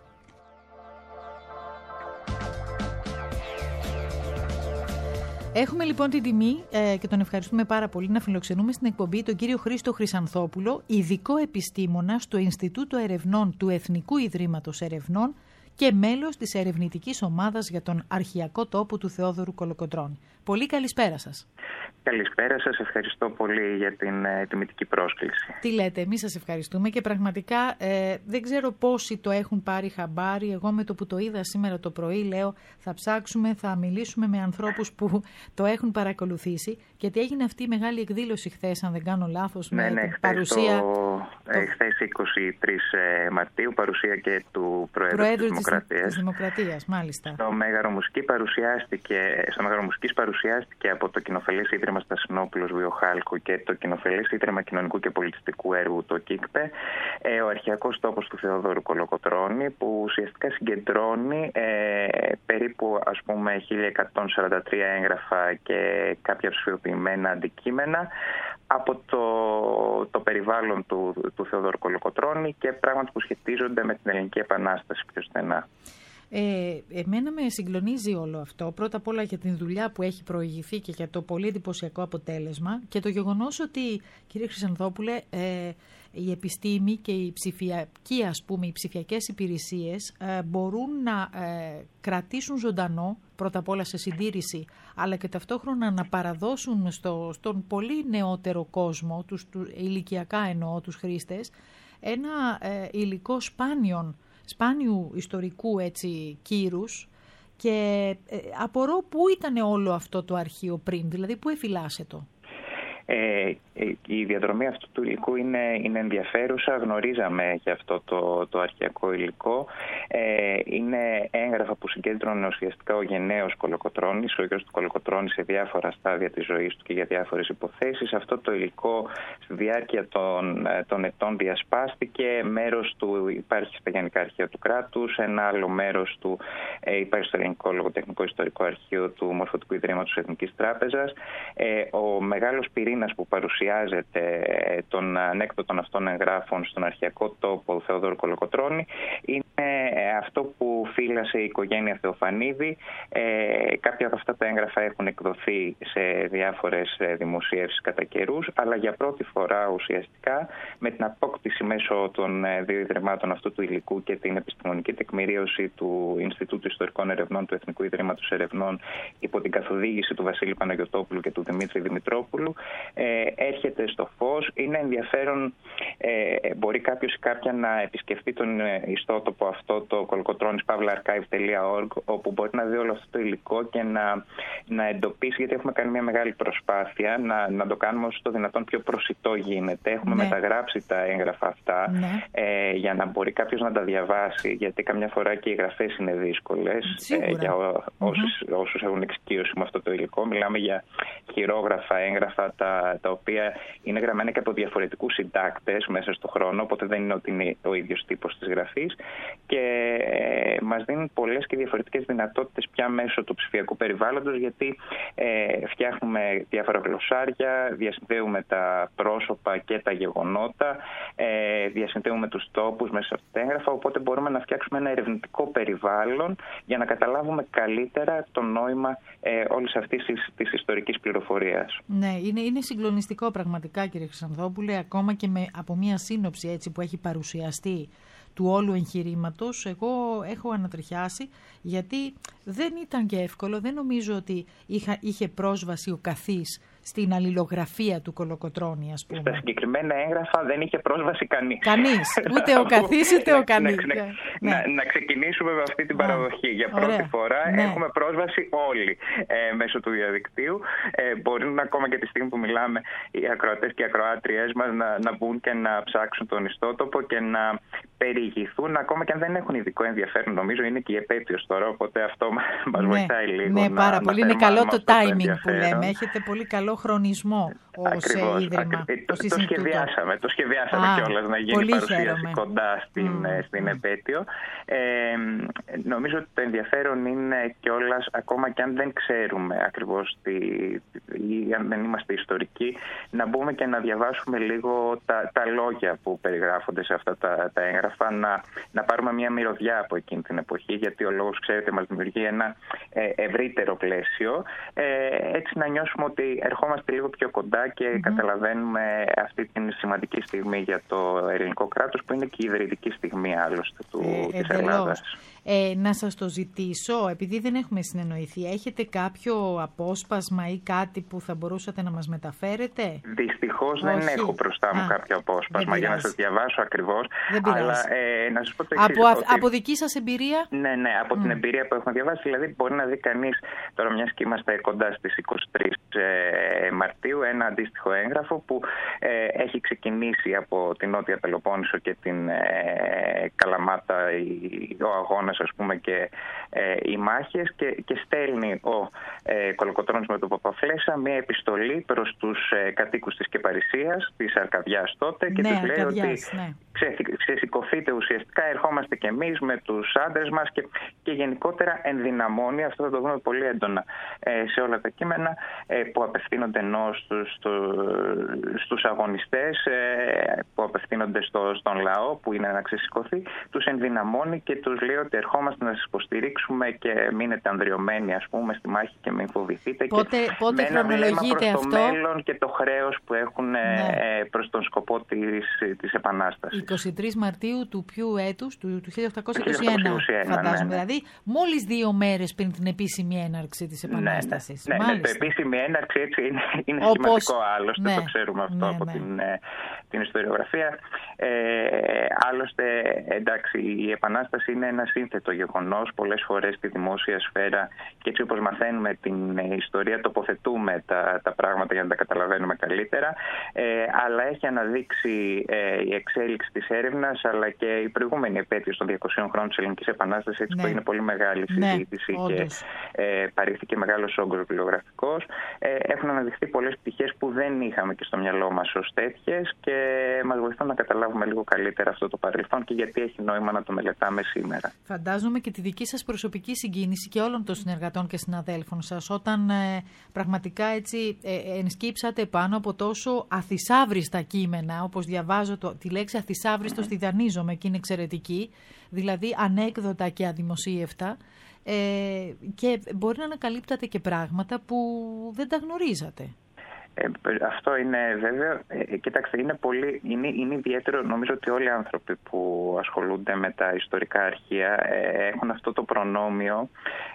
Έχουμε λοιπόν την τιμή και τον ευχαριστούμε πάρα πολύ να φιλοξενούμε στην εκπομπή τον κύριο Χρήστο Χρυσανθόπουλο, ειδικό επιστήμονα στο Ινστιτούτο Ερευνών του Εθνικού Ιδρύματος Ερευνών και μέλος της ερευνητικής ομάδας για τον αρχαιακό τόπο του Θεόδωρου Κολοκοτρώνη. Πολύ καλησπέρα σας. Καλησπέρα σας, ευχαριστώ πολύ για την τιμητική πρόσκληση. Τι λέτε, εμείς σας ευχαριστούμε και πραγματικά δεν ξέρω πόσοι το έχουν πάρει χαμπάρι. Εγώ με το που το είδα σήμερα το πρωί λέω θα ψάξουμε, θα μιλήσουμε με ανθρώπους που το έχουν παρακολουθήσει, γιατί έγινε αυτή η μεγάλη εκδήλωση χθες, αν δεν κάνω λάθος, με την παρουσία... Χθες 23 Μαρτίου, παρουσία και του Προέδρου της Δημοκρατίας, μάλιστα. Στο Μέγαρο Μουσικής παρουσιάστηκε από το Κοινοφελές Ίδρυμα Στασινόπουλος Βιοχάλκου και το Κοινοφελές Ίδρυμα Κοινωνικού και Πολιτιστικού Έργου, το ΚΙΚΠΕ, ο αρχαιακός τόπος του Θεοδώρου Κολοκοτρώνη, που ουσιαστικά συγκεντρώνει περίπου 1143 έγγραφα και κάποια ψηφιοποιημένα αντικείμενα από το περιβάλλον του Θεοδόρου Κολοκοτρώνη και πράγματα που σχετίζονται με την Ελληνική Επανάσταση πιο στενά. Εμένα με συγκλονίζει όλο αυτό, πρώτα απ' όλα για την δουλειά που έχει προηγηθεί και για το πολύ εντυπωσιακό αποτέλεσμα και το γεγονός ότι, κύριε Χρυσανθόπουλε, η επιστήμη και οι ψηφιακές υπηρεσίες μπορούν να κρατήσουν ζωντανό, πρώτα απ' όλα σε συντήρηση, αλλά και ταυτόχρονα να παραδώσουν στον πολύ νεότερο κόσμο, τους ηλικιακά εννοώ τους χρήστες, ένα υλικό σπάνιου ιστορικού κύρους και απορώ πού ήταν όλο αυτό το αρχείο πριν, δηλαδή πού εφυλάσσεται. Η διαδρομή αυτού του υλικού είναι ενδιαφέρουσα. Γνωρίζαμε για αυτό το αρχαιακό υλικό. Είναι έγγραφα που συγκέντρωνε ουσιαστικά ο γενναίος Κολοκοτρώνης, ο γιος του Κολοκοτρώνη σε διάφορα στάδια της ζωής του και για διάφορες υποθέσεις. Αυτό το υλικό στη διάρκεια των ετών διασπάστηκε. Μέρος του υπάρχει στα Γενικά Αρχεία του Κράτους, ένα άλλο μέρος του υπάρχει στο Ελληνικό Λογοτεχνικό Ιστορικό Αρχείο του Μορφωτικού Ιδρύματος Εθνικής Τράπεζας. Ο μεγάλος πυρήνας που παρουσιάζεται των ανέκδοτων αυτών εγγράφων στον αρχαιακό τόπο Θεοδόρου Κολοκοτρώνη είναι αυτό που φύλασε η οικογένεια Θεοφανίδη. Κάποια από αυτά τα έγγραφα έχουν εκδοθεί σε διάφορες δημοσιεύσεις κατά καιρούς, αλλά για πρώτη φορά ουσιαστικά με την απόκτηση μέσω των δύο ιδρυμάτων αυτού του υλικού και την επιστημονική τεκμηρίωση του Ινστιτούτου Ιστορικών Ερευνών του Εθνικού Ιδρύματος Ερευνών υπό την καθοδήγηση του Βασίλη Παναγιωτόπουλου και του Δημήτρη Δημητρόπουλου, έρχεται στο φως. Είναι ενδιαφέρον, μπορεί κάποιος ή κάποια να επισκεφτεί τον ιστότοπο αυτό, το kolokotronis.archive.org, όπου μπορεί να δει όλο αυτό το υλικό και να εντοπίσει, γιατί έχουμε κάνει μια μεγάλη προσπάθεια να το κάνουμε όσο το δυνατόν πιο προσιτό γίνεται. Έχουμε μεταγράψει τα έγγραφα αυτά για να μπορεί κάποιος να τα διαβάσει, γιατί καμιά φορά και οι γραφές είναι δύσκολες για όσους έχουν εξοικείωση με αυτό το υλικό. Μιλάμε για χειρόγραφα έγγραφα τα οποία είναι γραμμένα και από διαφορετικούς συντάκτες μέσα στον χρόνο, οπότε δεν είναι ότι είναι ο ίδιος τύπος της γραφής και μας δίνουν πολλές και διαφορετικές δυνατότητες πια μέσω του ψηφιακού περιβάλλοντος, γιατί φτιάχνουμε διάφορα γλωσσάρια, διασυνδέουμε τα πρόσωπα και τα γεγονότα, διασυνδέουμε τους τόπους μέσα από τα έγγραφα, οπότε μπορούμε να φτιάξουμε ένα ερευνητικό περιβάλλον για να καταλάβουμε καλύτερα το νόημα όλης αυτής της ιστορικής πληροφορίας. Ναι, είναι συγκλονιστικό πραγματικά, κύριε Χρυσανθόπουλε, ακόμα και από μια σύνοψη έτσι που έχει παρουσιαστεί του όλου εγχειρήματος. Εγώ έχω ανατριχιάσει, γιατί δεν ήταν και εύκολο. Δεν νομίζω ότι είχε πρόσβαση ο καθής στην αλληλογραφία του Κολοκοτρώνη, ας πούμε. Στα συγκεκριμένα έγγραφα δεν είχε πρόσβαση κανείς. Κανείς, ούτε ο καθής ούτε ο κανείς. Να ξεκινήσουμε με αυτή την παραδοχή. Για πρώτη φορά έχουμε πρόσβαση όλοι μέσω του διαδικτύου. Μπορούν ακόμα και τη στιγμή που μιλάμε οι ακροατές και οι ακροάτριές μας να μπουν και να ψάξουν τον ιστότοπο και να περιηγηθούν, ακόμα και αν δεν έχουν ειδικό ενδιαφέρον. Νομίζω είναι και η επέτειος τώρα, οπότε αυτό μας βοηθάει λίγο. Ναι, πάρα πολύ. Είναι καλό το timing που λέμε. Έχετε πολύ καλό χρονισμό ως ίδρυμα. Το σχεδιάσαμε κιόλας να γίνει παρουσίαση κοντά στην επέτειο. Νομίζω ότι το ενδιαφέρον είναι κιόλας, ακόμα και αν δεν ξέρουμε ακριβώς ή αν δεν είμαστε ιστορικοί, να μπούμε και να διαβάσουμε λίγο τα λόγια που περιγράφονται σε αυτά τα έγγραφα, να πάρουμε μια μυρωδιά από εκείνη την εποχή, γιατί ο λόγος, ξέρετε, μας δημιουργεί ένα ευρύτερο πλαίσιο, έτσι να νιώσουμε ότι ερχόμαστε λίγο πιο κοντά και καταλαβαίνουμε αυτή την σημαντική στιγμή για το ελληνικό κράτος, που είναι και η ιδρυτική στιγμή άλλωστε της Ελλάδας. Να σας το ζητήσω, επειδή δεν έχουμε συνεννοηθεί, έχετε κάποιο απόσπασμα ή κάτι που θα μπορούσατε να μας μεταφέρετε? Δυστυχώς δεν έχω μπροστά μου κάποιο απόσπασμα για να σας διαβάσω ακριβώς. Αλλά να σας πω το εξής, από δική σας εμπειρία? Ναι, από την εμπειρία που έχουμε διαβάσει. Δηλαδή μπορεί να δει κανείς, τώρα μιας και είμαστε κοντά στις 23 Μαρτίου, ένα αντίστοιχο έγγραφο που έχει ξεκινήσει από την Νότια Πελοπόννησο και την Καλαμάτα ο αγώνας Αθήνας, ας πούμε, και οι μάχες, και στέλνει ο Κολοκοτρώνης με το Παπαφλέσσα μια επιστολή προς τους κατοίκους της Κεπαρισίας, της Αρκαδιάς τότε, και τους λέει ότι ξεσηκωθείτε ουσιαστικά, ερχόμαστε κι εμείς με τους άντρες μας, και γενικότερα ενδυναμώνει, αυτό θα το δούμε πολύ έντονα σε όλα τα κείμενα που απευθύνονται ενώ στους αγωνιστές, που απευθύνονται στον λαό που είναι να ξεσηκωθεί, τους ενδυναμώνει και τους λέει ότι ερχόμαστε να σας υποστηρίξουμε και μείνετε ανδριωμένοι, ας πούμε, στη μάχη και μην φοβηθείτε. Πότε χρονολογείται αυτό? Το μέλλον και το χρέος που έχουν προς τον σκοπό της Επανάστασης. 23 Μαρτίου του ποιου έτους? Του 1821, φαντάζομαι. Ναι. Δηλαδή μόλις 2 μέρες πριν την επίσημη έναρξη της Επανάστασης. Ναι, το επίσημη έναρξη έτσι είναι σχηματικό, άλλωστε, το ξέρουμε αυτό από την ιστοριογραφία. Άλλωστε, εντάξει, η Επανάσταση είναι ένα σύνθετο γεγονός. Πολλές φορές στη δημόσια σφαίρα, και έτσι όπως μαθαίνουμε την ιστορία, τοποθετούμε τα πράγματα για να τα καταλαβαίνουμε καλύτερα. Αλλά έχει αναδείξει η εξέλιξη της έρευνας, αλλά και η προηγούμενη επέτειος των 200 χρόνων της Ελληνικής Επανάστασης, έτσι που είναι πολύ μεγάλη συζήτηση και παρήχθηκε μεγάλος όγκος βιβλιογραφικός. Έχουν αναδειχθεί πολλές πτυχές που δεν είχαμε και στο μυαλό μας ως τέτοιες, και μας βοηθούν να καταλάβουμε λίγο καλύτερα αυτό το παρελθόν και γιατί έχει νόημα να το μελετάμε σήμερα. Φαντάζομαι και τη δική σας προσωπική συγκίνηση και όλων των συνεργατών και συναδέλφων σας, όταν πραγματικά έτσι ενσκύψατε πάνω από τόσο αθισάβριστα κείμενα, όπως διαβάζω τη λέξη αθισάβριστος τη δανείζομαι και είναι εξαιρετική, δηλαδή ανέκδοτα και αδημοσίευτα, και μπορεί να ανακαλύπτατε και πράγματα που δεν τα γνωρίζατε. Αυτό είναι βέβαιο. Κοιτάξτε, είναι ιδιαίτερο. Νομίζω ότι όλοι οι άνθρωποι που ασχολούνται με τα ιστορικά αρχεία έχουν αυτό το προνόμιο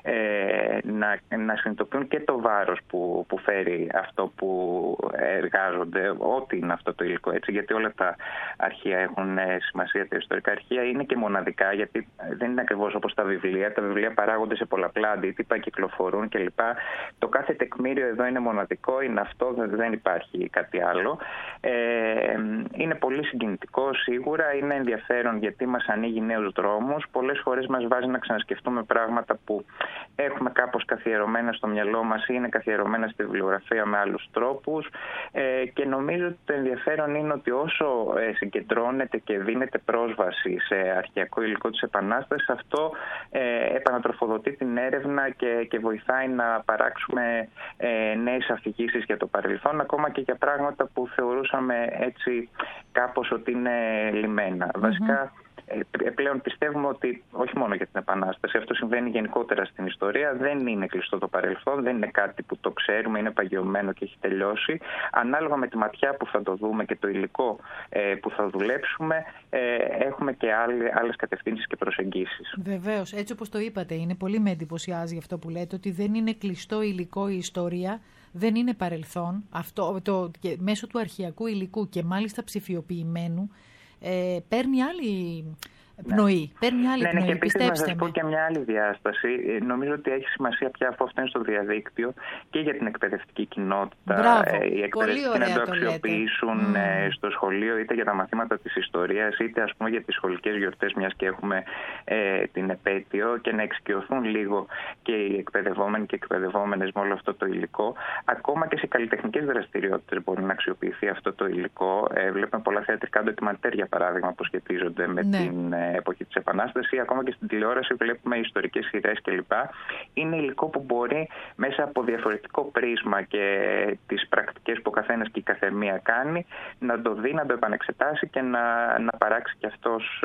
να συνειδητοποιούν και το βάρος που φέρει αυτό που εργάζονται, ό,τι είναι αυτό το υλικό, έτσι, γιατί όλα τα αρχεία έχουν σημασία. Τα ιστορικά αρχεία είναι και μοναδικά, γιατί δεν είναι ακριβώς όπως τα βιβλία. Τα βιβλία παράγονται σε πολλαπλά αντίτυπα, κυκλοφορούν κλπ. Το κάθε τεκμήριο εδώ είναι μοναδικό, είναι αυτό, δεν υπάρχει κάτι άλλο. Είναι πολύ συγκινητικό σίγουρα, είναι ενδιαφέρον γιατί μας ανοίγει νέους δρόμους. Πολλές φορές μας βάζει να ξανασκεφτούμε πράγματα που έχουμε κάπως καθιερωμένα στο μυαλό μας ή είναι καθιερωμένα στη βιβλιογραφία με άλλους τρόπους. Και νομίζω ότι το ενδιαφέρον είναι ότι όσο συγκεντρώνεται και δίνεται πρόσβαση σε αρχαιακό υλικό της Επανάστασης, αυτό επανατροφοδοτεί την έρευνα και βοηθάει να παράξουμε νέες αφηγήσεις για το παρελθόν, ακόμα και για πράγματα που θεωρούσαμε έτσι κάπως ότι είναι λιμένα. Βασικά, πλέον πιστεύουμε ότι όχι μόνο για την Επανάσταση, αυτό συμβαίνει γενικότερα στην ιστορία, δεν είναι κλειστό το παρελθόν, δεν είναι κάτι που το ξέρουμε, είναι παγιωμένο και έχει τελειώσει. Ανάλογα με τη ματιά που θα το δούμε και το υλικό που θα δουλέψουμε, έχουμε και άλλες κατευθύνσεις και προσεγγίσεις. Βεβαίως, έτσι όπως το είπατε, είναι πολύ με εντυπωσιάζει αυτό που λέτε, ότι δεν είναι κλειστό υλικό η ιστορία. Δεν είναι παρελθόν, και μέσω του αρχαιακού υλικού και μάλιστα ψηφιοποιημένου παίρνει άλλη πνοή. Ναι, και επίσης να σας πω και μια άλλη διάσταση. Νομίζω ότι έχει σημασία πια, αφού αυτό είναι στο διαδίκτυο, και για την εκπαιδευτική κοινότητα. Μπράβο, οι εκπαιδευτικοί να το αξιοποιήσουν στο σχολείο, είτε για τα μαθήματα της ιστορίας, είτε ας πούμε για τις σχολικές γιορτές, μιας και έχουμε την επέτειο, και να εξοικειωθούν λίγο και οι εκπαιδευόμενοι και εκπαιδευόμενες με όλο αυτό το υλικό. Ακόμα και σε καλλιτεχνικές δραστηριότητες μπορεί να αξιοποιηθεί αυτό το υλικό. Βλέπουμε πολλά θεατρικά ντοκιμαντέρ, για παράδειγμα, που σχετίζονται με την εποχή της Επανάστασης, ή ακόμα και στην τηλεόραση βλέπουμε ιστορικές σειρές κλπ. Είναι υλικό που μπορεί μέσα από διαφορετικό πρίσμα και τις πρακτικές που ο καθένας και η καθεμία κάνει να το δει, να το επανεξετάσει και να παράξει και αυτός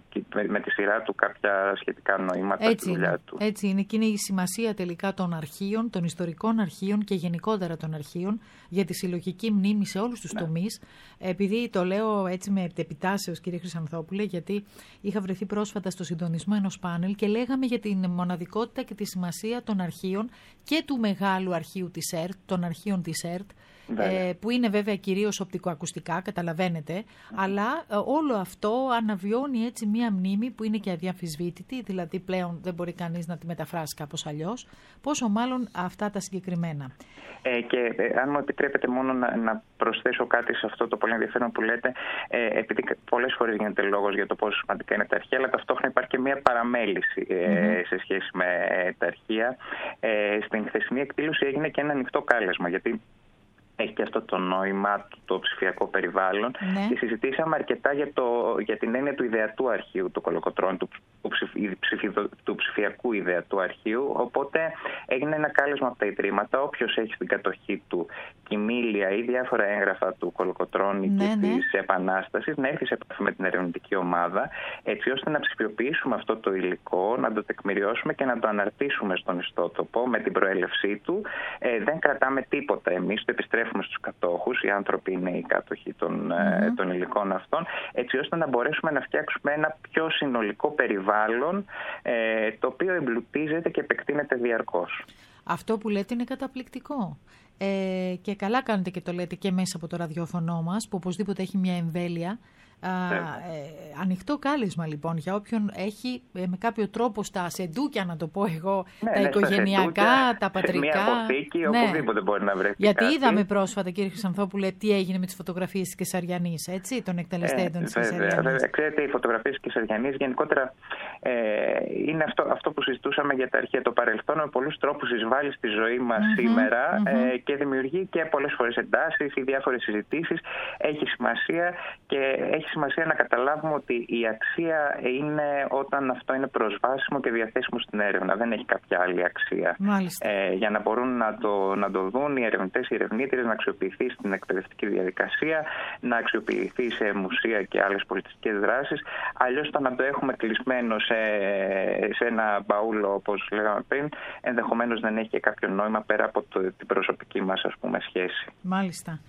με τη σειρά του κάποια σχετικά νοήματα στη δουλειά του. Έτσι είναι, και είναι η σημασία τελικά των αρχείων, των ιστορικών αρχείων και γενικότερα των αρχείων για τη συλλογική μνήμη σε όλους τους τομείς. Επειδή το λέω έτσι με επιτάσεως, κύριε Χρυσανθόπουλε, γιατί είχα βρεθεί πρόσφατα στο συντονισμό ενός πάνελ και λέγαμε για την μοναδικότητα και τη σημασία των αρχείων και του μεγάλου αρχείου της ΕΡΤ, των αρχείων της ΕΡΤ, που είναι βέβαια κυρίως οπτικοακουστικά, καταλαβαίνετε, αλλά όλο αυτό αναβιώνει έτσι μία μνήμη που είναι και αδιαμφισβήτητη, δηλαδή πλέον δεν μπορεί κανείς να τη μεταφράσει κάπως αλλιώς, πόσο μάλλον αυτά τα συγκεκριμένα. Και αν μου επιτρέπετε μόνο να προσθέσω κάτι σε αυτό το πολύ ενδιαφέρον που λέτε, επειδή πολλές φορές γίνεται λόγος για το πόσο σημαντικά είναι τα αρχεία, αλλά ταυτόχρονα υπάρχει και μια παραμέληση σε σχέση με τα αρχεία. Στην χθεσινή εκδήλωση έγινε και ένα ανοιχτό κάλεσμα, γιατί έχει και αυτό το νόημα, το ψηφιακό περιβάλλον. Και συζητήσαμε αρκετά για την έννοια του ιδεατού αρχείου του Κολοκοτρώνη, του ψηφιακού ιδεατού αρχείου. Οπότε έγινε ένα κάλεσμα από τα ιδρύματα. Όποιος έχει στην κατοχή του κοιμήλια ή διάφορα έγγραφα του Κολοκοτρώνη και της Επανάστασης, να έρθει σε επαφή με την ερευνητική ομάδα, έτσι ώστε να ψηφιοποιήσουμε αυτό το υλικό, να το τεκμηριώσουμε και να το αναρτήσουμε στον ιστότοπο με την προέλευσή του. Δεν κρατάμε τίποτα εμείς, το επιστρέφουμε στους κατόχους, οι άνθρωποι είναι οι κάτοχοι των υλικών αυτών, έτσι ώστε να μπορέσουμε να φτιάξουμε ένα πιο συνολικό περιβάλλον, το οποίο εμπλουτίζεται και επεκτείνεται διαρκώς. Αυτό που λέτε είναι καταπληκτικό. Και καλά κάνετε και το λέτε και μέσα από το ραδιόφωνο μας, που οπωσδήποτε έχει μια εμβέλεια. Ανοιχτό κάλεσμα λοιπόν για όποιον έχει με κάποιο τρόπο στα σεντούκια, να το πω εγώ, τα οικογενειακά, τα πατρικά. Μια αποθήκη, οπουδήποτε μπορεί να βρεθεί. Γιατί κάτι. είδαμε πρόσφατα, κύριε Χρυσανθόπουλε, τι έγινε με τις φωτογραφίες της Κεσαριανής, έτσι, των εκτελεστέντων της Κεσαριανής. Ξέρετε, οι φωτογραφίες της Κεσαριανής γενικότερα είναι αυτό που συζητούσαμε για τα αρχεία. Το παρελθόν με πολλούς τρόπους εισβάλλει στη ζωή μας σήμερα και δημιουργεί και πολλές φορές εντάσεις ή διάφορες συζητήσεις. Έχει σημασία σημασία να καταλάβουμε ότι η αξία είναι όταν αυτό είναι προσβάσιμο και διαθέσιμο στην έρευνα. Δεν έχει κάποια άλλη αξία. Για να μπορούν να το δουν οι ερευνητές, οι ερευνήτριες, να αξιοποιηθεί στην εκπαιδευτική διαδικασία, να αξιοποιηθεί σε μουσεία και άλλες πολιτιστικές δράσεις. Αλλιώς το να το έχουμε κλεισμένο σε ένα μπαούλο, όπως λέγαμε πριν, ενδεχομένως δεν έχει και κάποιο νόημα πέρα από την προσωπική μας, ας πούμε, σχέση. Μάλιστα.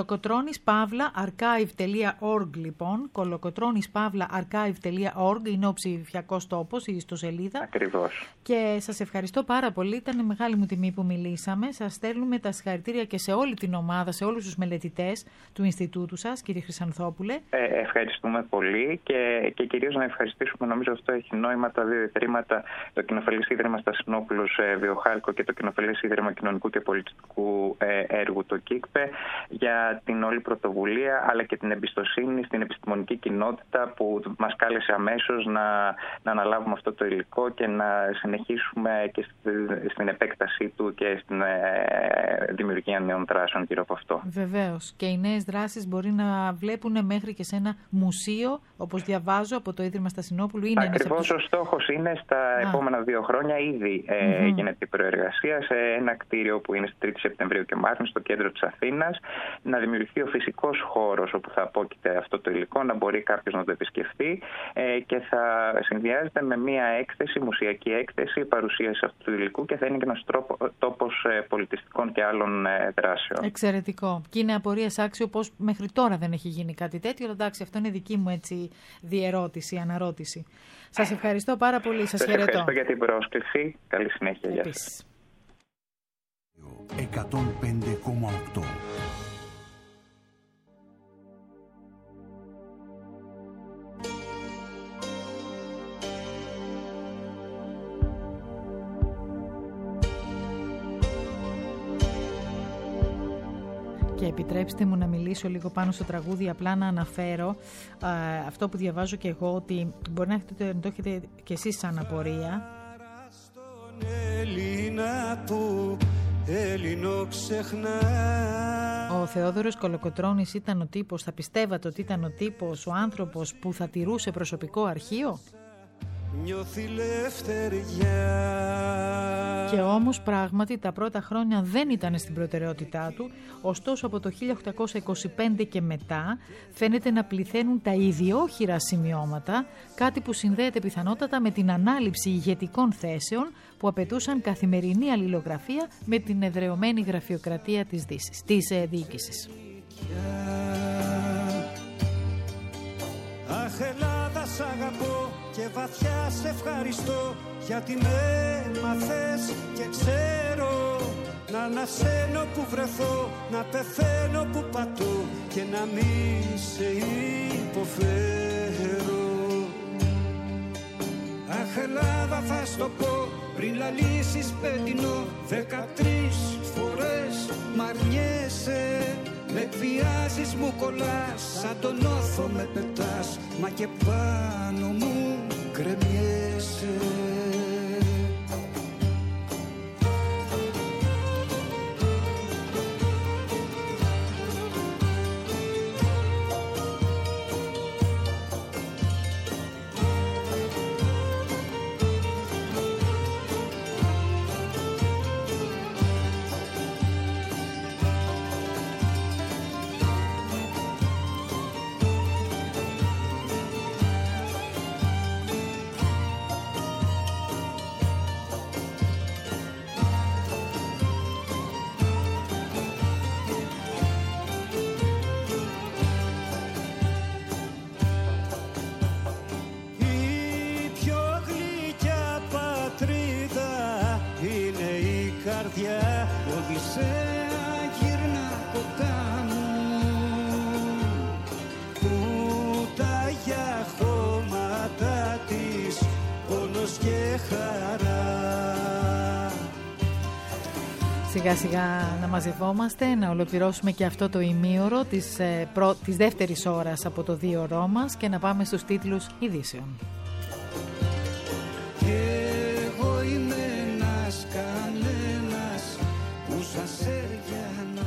Κολοκοτρώνης-archive.org λοιπόν, κολοκοτρώνης-archive.org είναι ο ψηφιακός τόπος, η ιστοσελίδα. Ακριβώς. Και σας ευχαριστώ πάρα πολύ, ήταν μεγάλη μου τιμή που μιλήσαμε. Σας στέλνουμε τα συγχαρητήρια και σε όλη την ομάδα, σε όλους τους μελετητές του Ινστιτούτου σας, κύριε Χρυσανθόπουλε. Ευχαριστούμε πολύ και κυρίως να ευχαριστήσουμε, νομίζω αυτό έχει νόημα, τα δύο ιδρύματα, το Κοινοφελές Ίδρυμα Στασινόπουλος Βιοχάλκο και το Κοινοφελές Ίδρυμα Κοινωνικού και Πολιτιστικού Έργου, το ΚΙΚΠΕ, για την όλη πρωτοβουλία, αλλά και την εμπιστοσύνη στην επιστημονική κοινότητα που μας κάλεσε αμέσως να αναλάβουμε αυτό το υλικό και να συνεχίσουμε και στην επέκτασή του και στην δημιουργία νέων δράσεων γύρω από αυτό. Βεβαίως. Και οι νέες δράσεις μπορεί να βλέπουν μέχρι και σε ένα μουσείο, όπως διαβάζω από το Ίδρυμα Στασινόπουλου. Ακριβώς, ο στόχος είναι στα επόμενα 2 χρόνια ήδη γίνεται η προεργασία σε ένα κτίριο που είναι στη 3η Σεπτεμβρίου και Μάρτιν, στο κέντρο της Αθήνας, να δημιουργηθεί ο φυσικός χώρος όπου θα απόκειται αυτό το υλικό, να μπορεί κάποιος να το επισκεφθεί και θα συνδυάζεται με μια έκθεση, μουσιακή έκθεση, παρουσίαση αυτού του υλικού και θα είναι και ένας τόπος πολιτιστικών και άλλων δράσεων. Εξαιρετικό. Και είναι απορίας άξιο πως μέχρι τώρα δεν έχει γίνει κάτι τέτοιο. Εντάξει, αυτό είναι δική μου έτσι διερώτηση, αναρώτηση. Σας ευχαριστώ πάρα πολύ. Σας χαιρετώ. Ευχαριστώ για την πρόσκληση. Καλή συνέχεια. Γεια σας. 105,8. Και επιτρέψτε μου να μιλήσω λίγο πάνω στο τραγούδι, απλά να αναφέρω αυτό που διαβάζω και εγώ, ότι μπορεί να το έχετε και εσείς σαν απορία. Ο Θεόδωρος Κολοκοτρώνης ήταν ο τύπος, θα πιστεύατε ότι ήταν ο τύπος, ο άνθρωπος που θα τηρούσε προσωπικό αρχείο? Νιώθει λευτεριά. Και όμως πράγματι τα πρώτα χρόνια δεν ήταν στην προτεραιότητά του, ωστόσο από το 1825 και μετά φαίνεται να πληθαίνουν τα ιδιόχειρα σημειώματα, κάτι που συνδέεται πιθανότατα με την ανάληψη ηγετικών θέσεων που απαιτούσαν καθημερινή αλληλογραφία με την εδρεωμένη γραφειοκρατία της Δύσης, της διοίκησης. Αχ, Ελλάδα, σ' αγαπώ και βαθιά σε ευχαριστώ, γιατί με μαθες και ξέρω να ανασένω που βρεθώ, να πεθαίνω που πατώ και να μη σε υποφέρω. Αχ Ελλάδα θα στο πω πριν λαλήσεις πετεινό, 13 φορές μ' αρνιέσαι. Με εκβιάζεις, μου κολλάς, σαν τον όθο με πετάς, μα και πάνω μου κρεμιέσαι. Οδυσσέα γύρνα κοντά μου, ούταγια χώματα της, πόνος και χαρά. Σιγά σιγά να μαζευόμαστε, να ολοκληρώσουμε και αυτό το ημίωρο της δεύτερης ώρας από το 2ωρό μας και να πάμε στους τίτλους ειδήσεων. Εγώ είμαι ένας κανένας που σας έργιανα.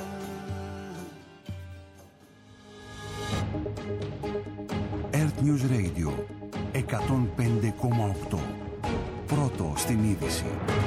Earth News Radio 105,8. Πρώτο στην είδηση.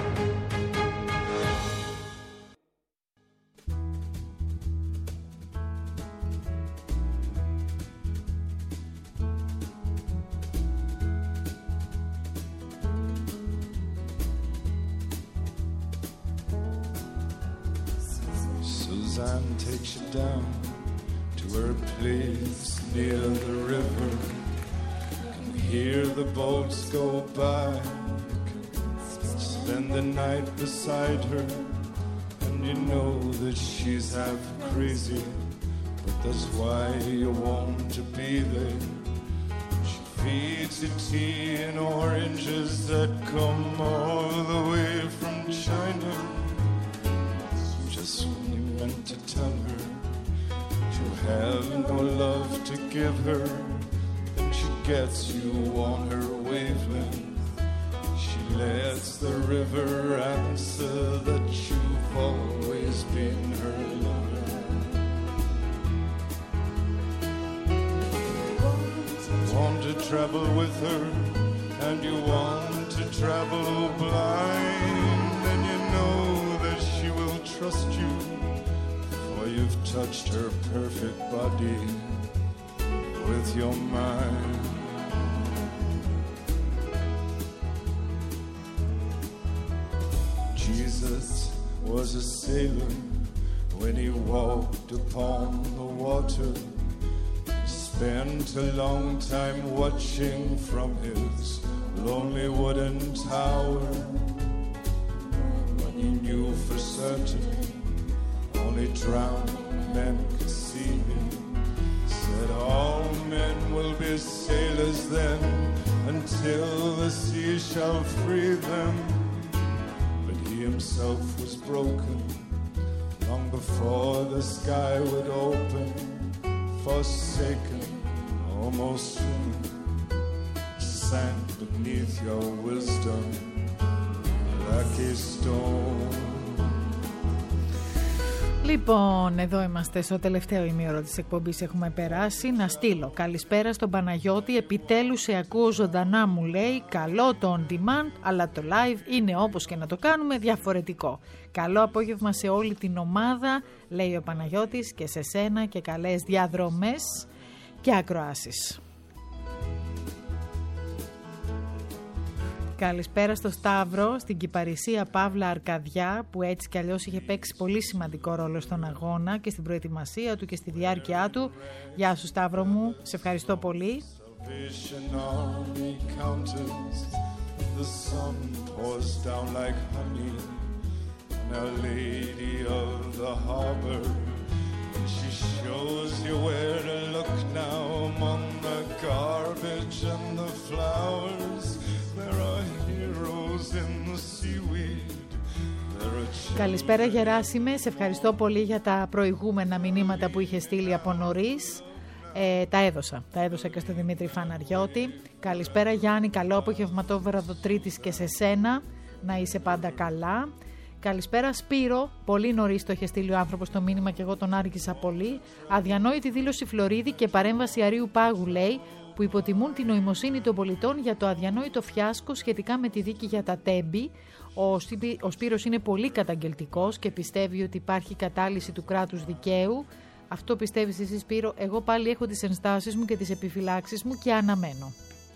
Suzanne takes you down to her place near the river. Can hear the boats go by. Spend the night beside her, and you know that she's half crazy, but that's why you want to be there. She feeds you tea and oranges that come all the way from China. Just when you meant to tell her you have no love to give her, then she gets you on her wavelength. She lets the river answer that you've always been her lover. Want to travel with her, and you want to travel blind, and you know that she will trust you, for you've touched her perfect body with your mind. Jesus was a sailor when he walked upon the water. Spent a long time watching from his lonely wooden tower. When he knew for certain only drowned men could see him, said all men will be sailors then, until the sea shall free them. But he himself was broken long before the sky would open, forsaken, almost soon, sank beneath your wisdom like a stone. Λοιπόν, εδώ είμαστε στο τελευταίο ημίωρο της εκπομπής, έχουμε περάσει. Να στείλω καλησπέρα στον Παναγιώτη, επιτέλους σε ακούω ζωντανά, μου λέει. Καλό το on demand, αλλά το live είναι όπως και να το κάνουμε διαφορετικό. Καλό απόγευμα σε όλη την ομάδα, λέει ο Παναγιώτης, και σε σένα, και καλές διαδρομές και ακροάσεις. Καλησπέρα στο Σταύρο, στην κυπαρισία Παύλα Αρκαδιά, που έτσι κι αλλιώς είχε παίξει πολύ σημαντικό ρόλο στον αγώνα και στην προετοιμασία του και στη διάρκεια του. Γεια σου Σταύρο μου, σε ευχαριστώ πολύ. Now, lady of the harbor, she shows you where to look now among the garbage and the flowers. There are heroes in the seaweed. Καλησπέρα Γεράσιμε, σε ευχαριστώ πολύ για τα προηγούμενα μηνύματα που είχε στείλει από νωρίς. Τα έδωσα και στο Δημήτρη Φαναριώτη. Καλησπέρα Γιάννη, καλό απογευματόβραδο Τρίτης και σε σένα, να είσαι πάντα καλά. Καλησπέρα Σπύρο, πολύ νωρίς το είχε στείλει ο άνθρωπος το μήνυμα και εγώ τον άργησα πολύ. Αδιανόητη δήλωση Φλωρίδη και παρέμβαση Αρείου Πάγου, λέει, που υποτιμούν την νοημοσύνη των πολιτών για το αδιανόητο φιάσκο σχετικά με τη δίκη για τα Τέμπη. Ο Σπύρος είναι πολύ καταγγελτικός και πιστεύει ότι υπάρχει κατάλυση του κράτους δικαίου. Αυτό πιστεύεις εσύ Σπύρο? Εγώ πάλι έχω τις ενστάσεις μου και τις επιφυλάξεις μου και αναμένω.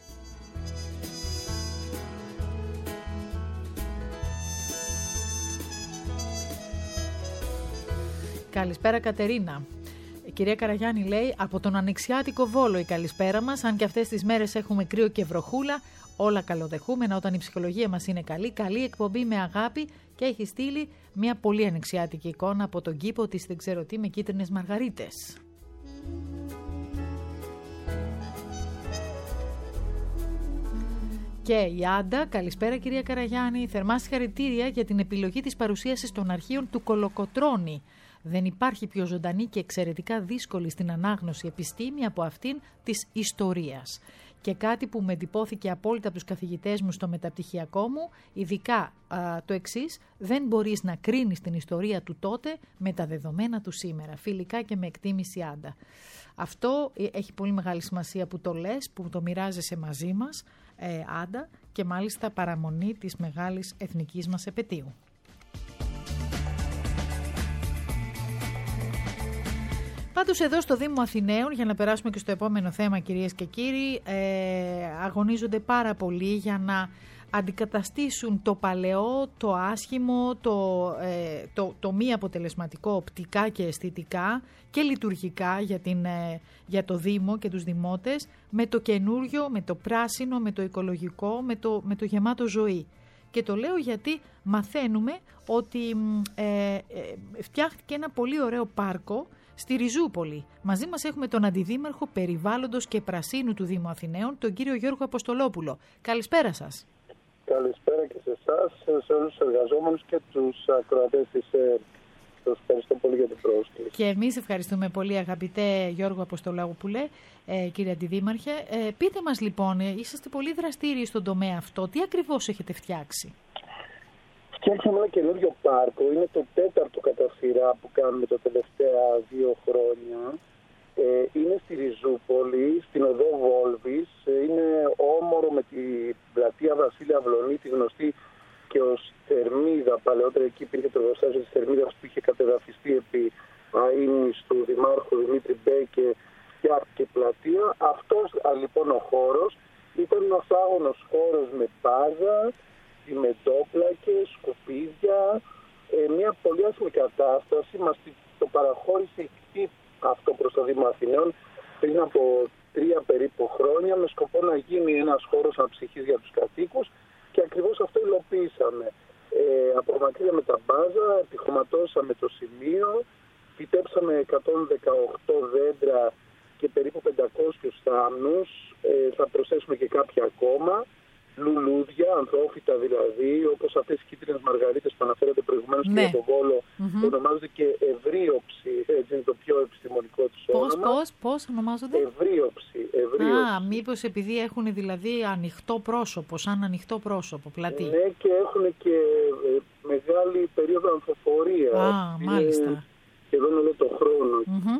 Καλησπέρα Κατερίνα. Κυρία Καραγιάννη λέει, από τον ανοιξιάτικο Βόλο η καλησπέρα μας, αν και αυτές τις μέρες έχουμε κρύο και βροχούλα, όλα καλοδεχούμενα όταν η ψυχολογία μας είναι καλή. Καλή εκπομπή με αγάπη, και έχει στείλει μια πολύ ανοιξιάτικη εικόνα από τον κήπο της δεν ξέρω τι με κίτρινες μαργαρίτες. Και η Άντα, καλησπέρα κυρία Καραγιάννη, θερμά συγχαρητήρια για την επιλογή της παρουσίασης των αρχείων του Κολοκοτρώνη. Δεν υπάρχει πιο ζωντανή και εξαιρετικά δύσκολη στην ανάγνωση επιστήμη από αυτήν της ιστορίας. Και κάτι που με εντυπώθηκε απόλυτα από τους καθηγητές μου στο μεταπτυχιακό μου, ειδικά το εξής: δεν μπορείς να κρίνεις την ιστορία του τότε με τα δεδομένα του σήμερα. Φιλικά και με εκτίμηση Άντα. Αυτό έχει πολύ μεγάλη σημασία που το λες, που το μοιράζεσαι μαζί μας, Άντα, και μάλιστα παραμονή της μεγάλης εθνικής μας επετείου. Πάντως εδώ στο Δήμο Αθηναίων, για να περάσουμε και στο επόμενο θέμα κυρίες και κύριοι, αγωνίζονται πάρα πολύ για να αντικαταστήσουν το παλαιό, το άσχημο, το μη αποτελεσματικό οπτικά και αισθητικά και λειτουργικά για το Δήμο και τους δημότες, με το καινούριο, με το πράσινο, με το οικολογικό, με το γεμάτο ζωή. Και το λέω γιατί μαθαίνουμε ότι φτιάχτηκε ένα πολύ ωραίο πάρκο στη Ριζούπολη. Μαζί μας έχουμε τον Αντιδήμαρχο Περιβάλλοντος και Πρασίνου του Δήμου Αθηναίων, τον κύριο Γιώργο Αποστολόπουλο. Καλησπέρα σας. Καλησπέρα και σε εσάς, σε όλους τους εργαζόμενους και τους ακροατές της ΕΡΤ. Σας ευχαριστώ πολύ για την πρόσκληση. Και εμείς ευχαριστούμε πολύ, αγαπητέ Γιώργο Αποστολόπουλε, κύριε Αντιδήμαρχε. Πείτε μας λοιπόν, είσαστε πολύ δραστήριοι στον τομέα αυτό. Τι ακριβώς έχετε φτιάξει? Φτιάξαμε ένα καινούριο πάρκο. Είναι το 4ο κατά σειρά που κάνουμε τα τελευταία 2 χρόνια. Είναι στη Ριζούπολη, στην οδό Βόλβης. Είναι όμορο με την πλατεία Βασίλεια Αυλωνή, τη γνωστή και ως Θερμίδα. Παλαιότερα εκεί υπήρχε το εργοστάσιο της Θερμίδας που είχε κατεδαφιστεί επί αείμνης του Δημάρχου Δημήτρη Μπέκε και πλατεία. Αυτός λοιπόν ο χώρος ήταν ένας άγωνος χώρος με πάζα, τσιμεντόπλακες, σκουπίδια, μια πολύ άσχημη κατάσταση. Μας το παραχώρησε αυτό προς το Δήμο Αθηναίων πριν από 3 περίπου χρόνια, με σκοπό να γίνει ένας χώρος αναψυχής για τους κατοίκους, και ακριβώς αυτό υλοποιήσαμε. Απομακρύναμε τα μπάζα, επιχρωματώσαμε το σημείο, φυτέψαμε 118 δέντρα και περίπου 500 θάμνους, θα προσθέσουμε και κάποια ακόμα. Λουλούδια, ανθρόφυτα δηλαδή, όπως αυτές οι κίτρινες μαργαρίτες που αναφέρατε προηγουμένως, και για τον Βόλο, που ονομάζονται και ευρίωψη, έτσι είναι το πιο επιστημονικό τους όνομα. Πώς ονομάζονται? Ευρίωψη. Μήπως επειδή έχουν δηλαδή ανοιχτό πρόσωπο, σαν ανοιχτό πρόσωπο, πλατή. Ναι, και έχουν και μεγάλη περίοδο ανθοφορίας. Μάλιστα. Σχεδόν όλο το χρόνο.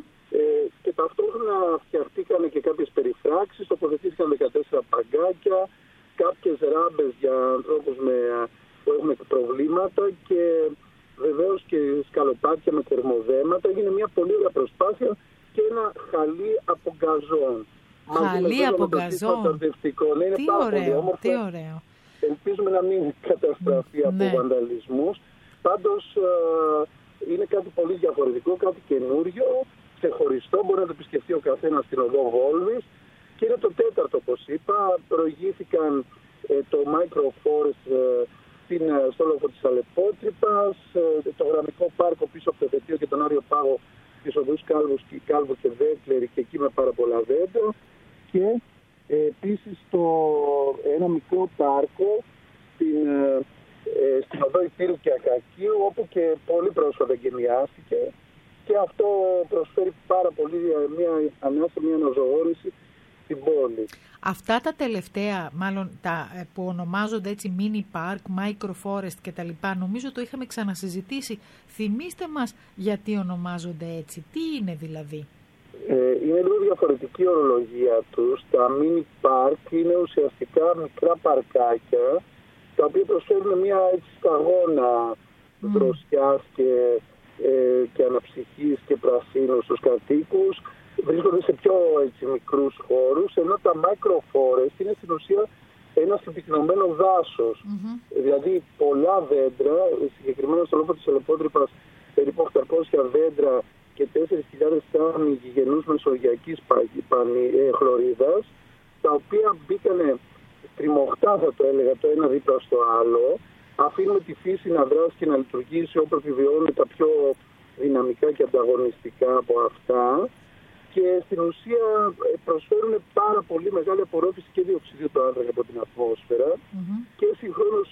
Και ταυτόχρονα φτιαχτήκαν και κάποιες περιφράξεις, τοποθετήθηκαν 14 παγκάκια, κάποιες ράμπες για ανθρώπους που έχουν προβλήματα και βεβαίως και σκαλοπάτια με κορμοδέματα. Έγινε μια πολύ ωραία προσπάθεια και ένα χαλί από γκαζόν. Χαλί από γκαζόν. Είναι τι ωραίο. Ελπίζουμε να μην καταστραφεί από βανδαλισμούς. Πάντως είναι κάτι πολύ διαφορετικό, κάτι καινούριο, ξεχωριστό. Μπορεί να το επισκεφτεί ο καθένας στην οδό Βόλβης. Και είναι το 4ο, όπως είπα. Προηγήθηκαν το Microforest στο λόφο της Αλεπότρυπας, το γραμμικό πάρκο πίσω από το Δετίο και τον Άριο Πάγο, τις οδούς Κάλβο και Δέκλερη, και εκεί με πάρα πολλά δέντρα, και επίσης ένα μικρό πάρκο στην οδό Υπήρου και Ακακίου, όπου και πολύ πρόσφατα εγκαινιάστηκε, και αυτό προσφέρει πάρα πολύ μια αναζωογόνηση στην πόλη. Αυτά τα τελευταία, μάλλον τα που ονομάζονται έτσι mini park, micro forest κτλ, νομίζω το είχαμε ξανασυζητήσει. Θυμήστε μας γιατί ονομάζονται έτσι, τι είναι δηλαδή? Είναι λίγο διαφορετική η ορολογία τους. Τα mini park είναι ουσιαστικά μικρά παρκάκια, τα οποία προσφέρουν μια σταγόνα δροσιάς και αναψυχής και πρασίνου στους κατοίκους. Βρίσκονται σε πιο μικρούς χώρους, ενώ τα microforest είναι στην ουσία ένα συμπυκνωμένο δάσος. Δηλαδή πολλά δέντρα, συγκεκριμένα στο λόφο της Αλεπότρυπας περίπου 800 δέντρα και 4.000 τάμοι γηγενούς μεσογειακής χλωρίδας, τα οποία μπήκανε τριμωχτά, θα το έλεγα, το ένα δίπλα στο άλλο. Αφήνουμε τη φύση να δράσει και να λειτουργήσει όπου επιβιώνουν τα πιο δυναμικά και ανταγωνιστικά από αυτά, και στην ουσία προσφέρουν πάρα πολύ μεγάλη απορρόφηση και διοξιδίου του άνθρακα από την ατμόσφαιρα και συγχρόνως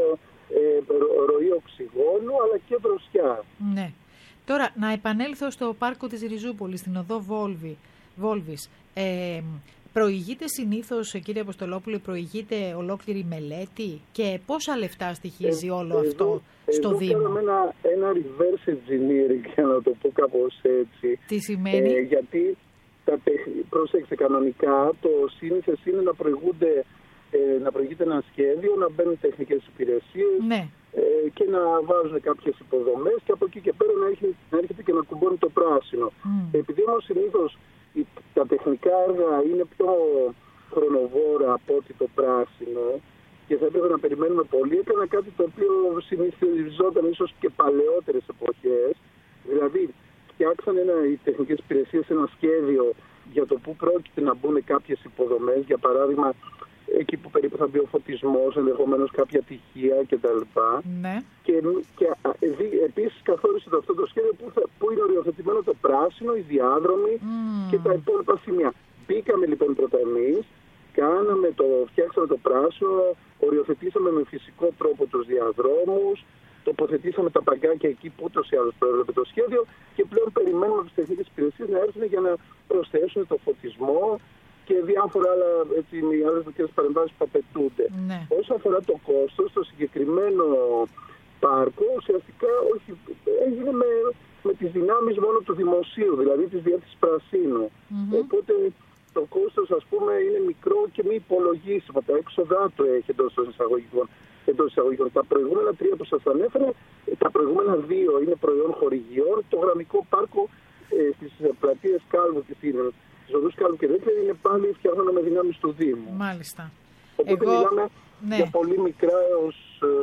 ροή οξυγόνου, αλλά και δροσιά. Ναι. Τώρα, να επανέλθω στο πάρκο της Ριζούπολης, στην οδό Βόλβης. Προηγείται συνήθως, κύριε Αποστολόπουλε, προηγείται ολόκληρη μελέτη, και πόσα λεφτά στοιχίζει όλο αυτό στο Δήμο? Κάναμε ένα reverse engineering, για να το πω κάπως έτσι. Τι σημαίνει? Γιατί, προσέξτε, κανονικά το σύνηθες είναι να προηγείται ένα σχέδιο, να μπαίνουν τεχνικές υπηρεσίες, ναι, και να βάζουν κάποιες υποδομές, και από εκεί και πέρα να έρχεται και να κουμπώνει το πράσινο. Επειδή όμως συνήθως τα τεχνικά έργα είναι πιο χρονοβόρα από ότι το πράσινο και θα έπρεπε να περιμένουμε πολύ, έκανα κάτι το οποίο συνηθιζόταν ίσως και παλαιότερες εποχές. Δηλαδή, φτιάξαν οι τεχνικές υπηρεσίες ένα σχέδιο για το που πρόκειται να μπουν κάποιες υποδομές, για παράδειγμα εκεί που περίπου θα μπει ο φωτισμός, ενδεχομένως κάποια τυχεία κτλ. Ναι. Και επίσης καθόρισε αυτό το σχέδιο που είναι οριοθετημένο το πράσινο, οι διάδρομοι και τα υπόλοιπα σημεία. Μπήκαμε λοιπόν πρώτα εμείς, φτιάξαμε το πράσινο, οριοθετήσαμε με φυσικό τρόπο τους διαδρόμους, τοποθετήσαμε τα παγκάκια εκεί που ούτως ή άλλως προέβλεπε το σχέδιο, και πλέον περιμένουμε τις τεχνικές υπηρεσίες να έρθουν για να προσθέσουν το φωτισμό και διάφορα άλλα άλλες μικρές παρεμβάσεις που απαιτούνται. Ναι. Όσον αφορά το κόστος, το συγκεκριμένο πάρκο ουσιαστικά έγινε με τις δυνάμεις μόνο του δημοσίου, δηλαδή της διεύθυνσης πρασίνου. Οπότε το κόστος, ας πούμε, είναι μικρό και μη υπολογίσιμο. Τα έξοδά του έχει εντός εισαγωγικών. Τα προηγούμενα 3 που σας ανέφερα, τα προηγούμενα 2 είναι προϊόν χορηγιών. Το γραμμικό πάρκο στις πλατείες Κάλβου και τις οδούς Κάλβου και Δέκλερη είναι πάλι φτιάχνοντα με δυνάμεις του Δήμου. Μάλιστα. Οπότε μιλάμε για πολύ μικρά έως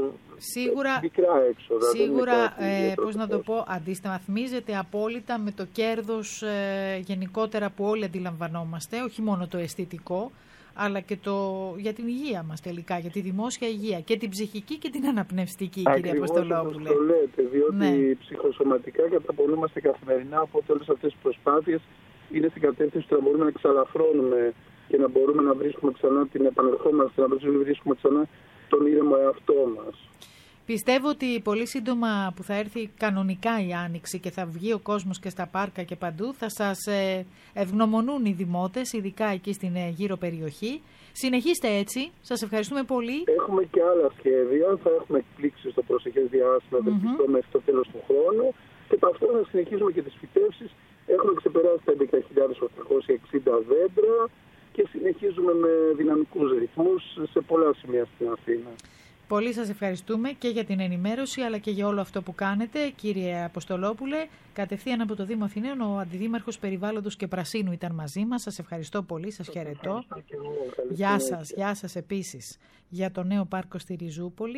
μικρά έξοδα. Σίγουρα, πώς να το πω, αντισταθμίζεται απόλυτα με το κέρδος γενικότερα που όλοι αντιλαμβανόμαστε, όχι μόνο το αισθητικό, αλλά και για την υγεία μας τελικά, για τη δημόσια υγεία και την ψυχική και την αναπνευστική, κύριε Αποστολόπουλε. Ακριβώς το λέτε, διότι ψυχοσωματικά καταπονούμαστε καθημερινά, οπότε όλες αυτές τις προσπάθειες είναι στην κατεύθυνση του να μπορούμε να εξαλαφρώνουμε και να μπορούμε να βρίσκουμε ξανά να βρίσκουμε ξανά τον ήρεμο εαυτό μας. Πιστεύω ότι πολύ σύντομα που θα έρθει κανονικά η Άνοιξη και θα βγει ο κόσμος και στα πάρκα και παντού, θα σας ευγνωμονούν οι δημότες, ειδικά εκεί στην γύρω περιοχή. Συνεχίστε έτσι. Σας ευχαριστούμε πολύ. Έχουμε και άλλα σχέδια. Θα έχουμε εκπλήξεις στο προσεχές διάστημα, μέχρι το τέλος του χρόνου. Και ταυτόχρονα συνεχίζουμε και τις φυτεύσεις. Έχουμε ξεπεράσει τα 11.860 δέντρα και συνεχίζουμε με δυναμικούς ρυθμούς σε πολλά σημεία στην Αθήνα. Πολύ σας ευχαριστούμε και για την ενημέρωση, αλλά και για όλο αυτό που κάνετε, κύριε Αποστολόπουλε. Κατευθείαν από το Δήμο Αθηναίων, ο Αντιδήμαρχος Περιβάλλοντος και Πρασίνου ήταν μαζί μας. Σας ευχαριστώ πολύ, σας χαιρετώ. Γεια σας επίσης για το νέο πάρκο στη Ριζούπολη.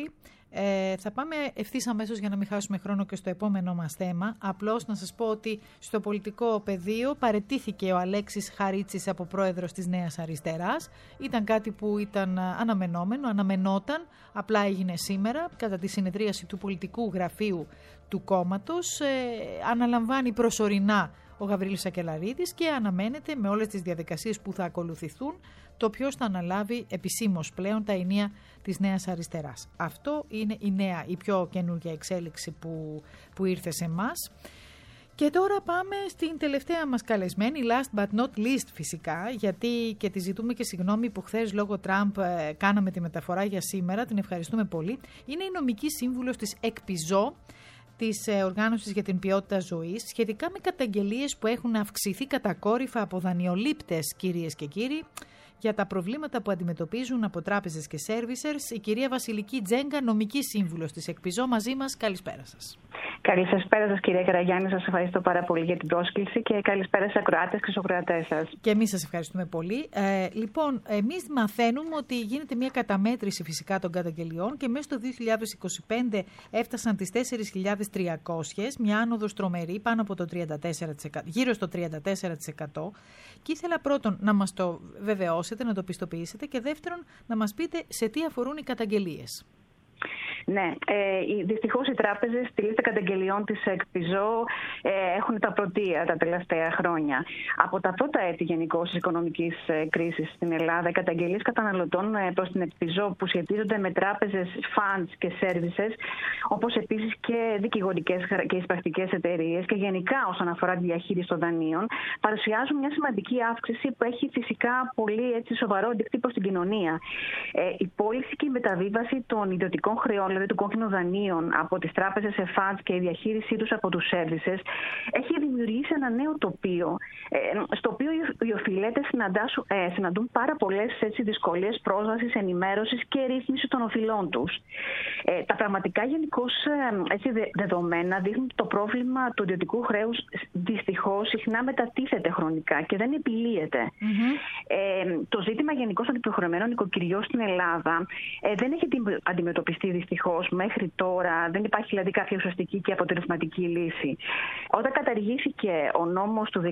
Θα πάμε ευθύς αμέσως για να μην χάσουμε χρόνο και στο επόμενο μας θέμα. Απλώς να σας πω ότι στο πολιτικό πεδίο παραιτήθηκε ο Αλέξης Χαρίτσης από πρόεδρος της Νέας Αριστεράς. Ήταν κάτι που ήταν αναμενόταν, απλά έγινε σήμερα κατά τη συνεδρίαση του πολιτικού γραφείου του κόμματος. Αναλαμβάνει προσωρινά ο Γαβρίλης Σακελαρίδης και αναμένεται με όλες τις διαδικασίες που θα ακολουθηθούν το ποιος θα αναλάβει επισήμως πλέον τα ενία της Νέας Αριστεράς. Αυτό είναι η πιο καινούργια εξέλιξη που ήρθε σε εμάς. Και τώρα πάμε στην τελευταία μας καλεσμένη, last but not least φυσικά, γιατί και τη ζητούμε και συγγνώμη που χθες λόγω Τραμπ κάναμε τη μεταφορά για σήμερα, την ευχαριστούμε πολύ. Είναι η νομική σύμβουλος της ΕΚΠΙΖΟ, της Οργάνωσης για την Ποιότητα Ζωής, σχετικά με καταγγελίες που έχουν αυξηθεί κατακόρυφα από δανειολήπτες, κυρίες και κύριοι, για τα προβλήματα που αντιμετωπίζουν από τράπεζες και σέρβισερς. Η κυρία Βασιλική Τζέγκα, νομική σύμβουλος της ΕΚΠΙΖΟ, μαζί μας. Καλησπέρα σας. Καλησπέρα σας, κυρία Καραγιάννη. Σας ευχαριστώ πάρα πολύ για την πρόσκληση και καλησπέρα στους ακροάτες και στους ακροατές σας. Και εμείς σας ευχαριστούμε πολύ. Λοιπόν, εμείς μαθαίνουμε ότι γίνεται μια καταμέτρηση φυσικά των καταγγελιών και μέσα στο 2025 έφτασαν τις 4.300, μια άνοδος τρομερή, πάνω από το 34%, γύρω στο 34%. Και ήθελα πρώτον να μας το βεβαιώσετε, να το πιστοποιήσετε και δεύτερον να μας πείτε σε τι αφορούν οι καταγγελίες. Ναι, δυστυχώς οι τράπεζες στη λίστα καταγγελιών της ΕΚΠΙΖΟ έχουν τα πρωτεία τα τελευταία χρόνια. Από τα πρώτα έτη γενικώς της οικονομικής κρίσης στην Ελλάδα, οι καταγγελίες καταναλωτών προς την ΕΚΠΙΖΟ που σχετίζονται με τράπεζες, funds και services, όπως επίσης και δικηγορικές και εισπρακτικές εταιρείες και γενικά όσον αφορά τη διαχείριση των δανείων, παρουσιάζουν μια σημαντική αύξηση που έχει φυσικά πολύ σοβαρό αντίκτυπο στην κοινωνία. Η πώληση και η μεταβίβαση των ιδιωτικών χρεών, δηλαδή του κόκκινου δανείων από τις τράπεζες σε funds και η διαχείρισή τους από τους services, έχει δημιουργήσει ένα νέο τοπίο, στο οποίο οι οφειλέτες συναντούν πάρα πολλές δυσκολίες πρόσβασης, ενημέρωσης και ρύθμιση των οφειλών τους. Τα πραγματικά γενικώς δεδομένα δείχνουν ότι το πρόβλημα του ιδιωτικού χρέους δυστυχώς συχνά μετατίθεται χρονικά και δεν επιλύεται. Το ζήτημα γενικώς αντιπροχρεωμένων νοικοκυριών στην Ελλάδα δεν έχει αντιμετωπιστεί δυστυχώς μέχρι τώρα. Δεν υπάρχει δηλαδή κάποια ουσιαστική και αποτελεσματική λύση. Όταν καταργήθηκε ο νόμος του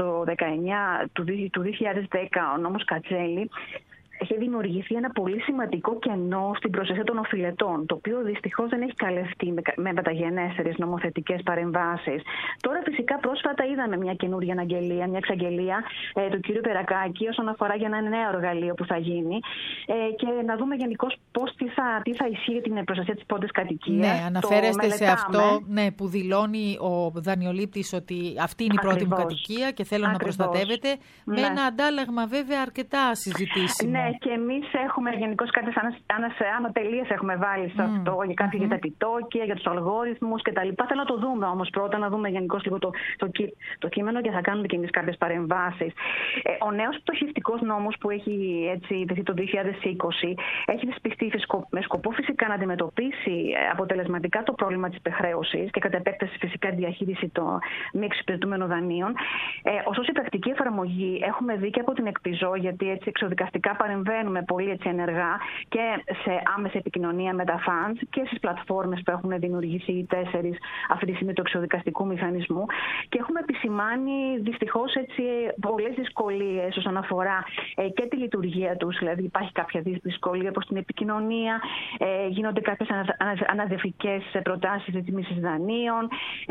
2010, ο νόμος Κατσέλη, έχει δημιουργηθεί ένα πολύ σημαντικό κενό στην προστασία των οφειλετών, το οποίο δυστυχώς δεν έχει καλυφθεί με μεταγενέστερες νομοθετικές παρεμβάσεις. Τώρα φυσικά πρόσφατα είδαμε μια καινούργια αναγγελία, μια εξαγγελία του κ. Περακάκη όσον αφορά για ένα νέο εργαλείο που θα γίνει και να δούμε γενικώς τι θα ισχύει για την προστασία της πρώτης κατοικίας. Ναι, αναφέρεστε σε αυτό που δηλώνει ο δανειολήπτης ότι αυτή είναι η πρώτη μου κατοικία και θέλω να προστατεύεται, με ένα αντάλλαγμα βέβαια αρκετά συζητήσιμο. Ναι, και εμείς έχουμε γενικώς κάποιες ανατελείες έχουμε βάλει σε αυτό, για τα επιτόκια, για τους αλγόριθμους κτλ. Θέλω να το δούμε όμως πρώτα, να δούμε γενικώς λίγο το κείμενο και θα κάνουμε και εμείς κάποιες παρεμβάσεις. Ο νέος πτωχευτικός νόμος που έχει δεθεί το 2020 έχει θεσπιστεί με σκοπό φυσικά να αντιμετωπίσει αποτελεσματικά το πρόβλημα της υπερχρέωσης και κατ' επέκταση φυσικά τη διαχείριση των μη εξυπηρετούμενων δανείων. Ωστόσο, η πρακτική εφαρμογή έχουμε δει και από την ΕΚΠΙΖΟ, γιατί εξοδικαστικά παρεμβαίνουμε πολύ ενεργά και σε άμεση επικοινωνία με τα funds και στις πλατφόρμες που έχουν δημιουργηθεί οι 4 αυτή τη στιγμή του εξοδικαστικού μηχανισμού και έχουμε επισημάνει δυστυχώς πολλές δυσκολίες όσον αφορά και τη λειτουργία τους. Δηλαδή υπάρχει κάποια δυσκολία προς την επικοινωνία, γίνονται κάποιες αναδεφικές προτάσεις ρυθμίσεις δανείων,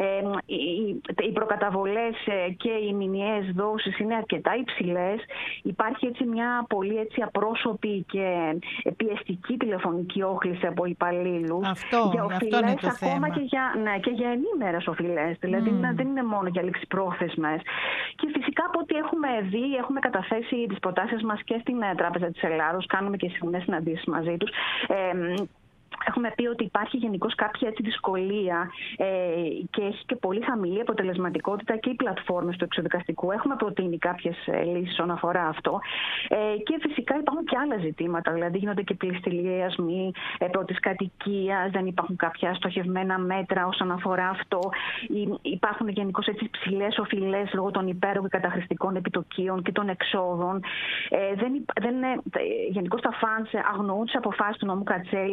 οι προκαταβολές και οι μηνιαίες δόσεις είναι αρκετά υψηλές. Υπάρχει μια πολύ απρόσωπη και πιεστική τηλεφωνική όχληση από υπαλλήλους για οφειλές, ακόμα και για ενήμερες οφειλές. Δηλαδή δεν είναι μόνο για ληξιπρόθεσμες. Και φυσικά από ό,τι έχουμε δει, έχουμε καταθέσει τις προτάσεις μας και στην Τράπεζα της Ελλάδος, κάνουμε και συχνές συναντήσεις μαζί τους. Έχουμε πει ότι υπάρχει γενικώς κάποια δυσκολία και έχει και πολύ χαμηλή αποτελεσματικότητα και οι πλατφόρμες του εξοδικαστικού. Έχουμε προτείνει κάποιες λύσεις όσον αφορά αυτό. Και φυσικά υπάρχουν και άλλα ζητήματα. Δηλαδή γίνονται και πληστηριασμοί πρώτης κατοικίας, δεν υπάρχουν κάποια στοχευμένα μέτρα όσον αφορά αυτό. Υπάρχουν γενικώς ψηλές οφειλές λόγω των υπέρογων καταχρηστικών επιτοκίων και των εξόδων. Γενικώς τα funds αγνοούν τις αποφάσεις του νόμου Κατσέλη και ζητούν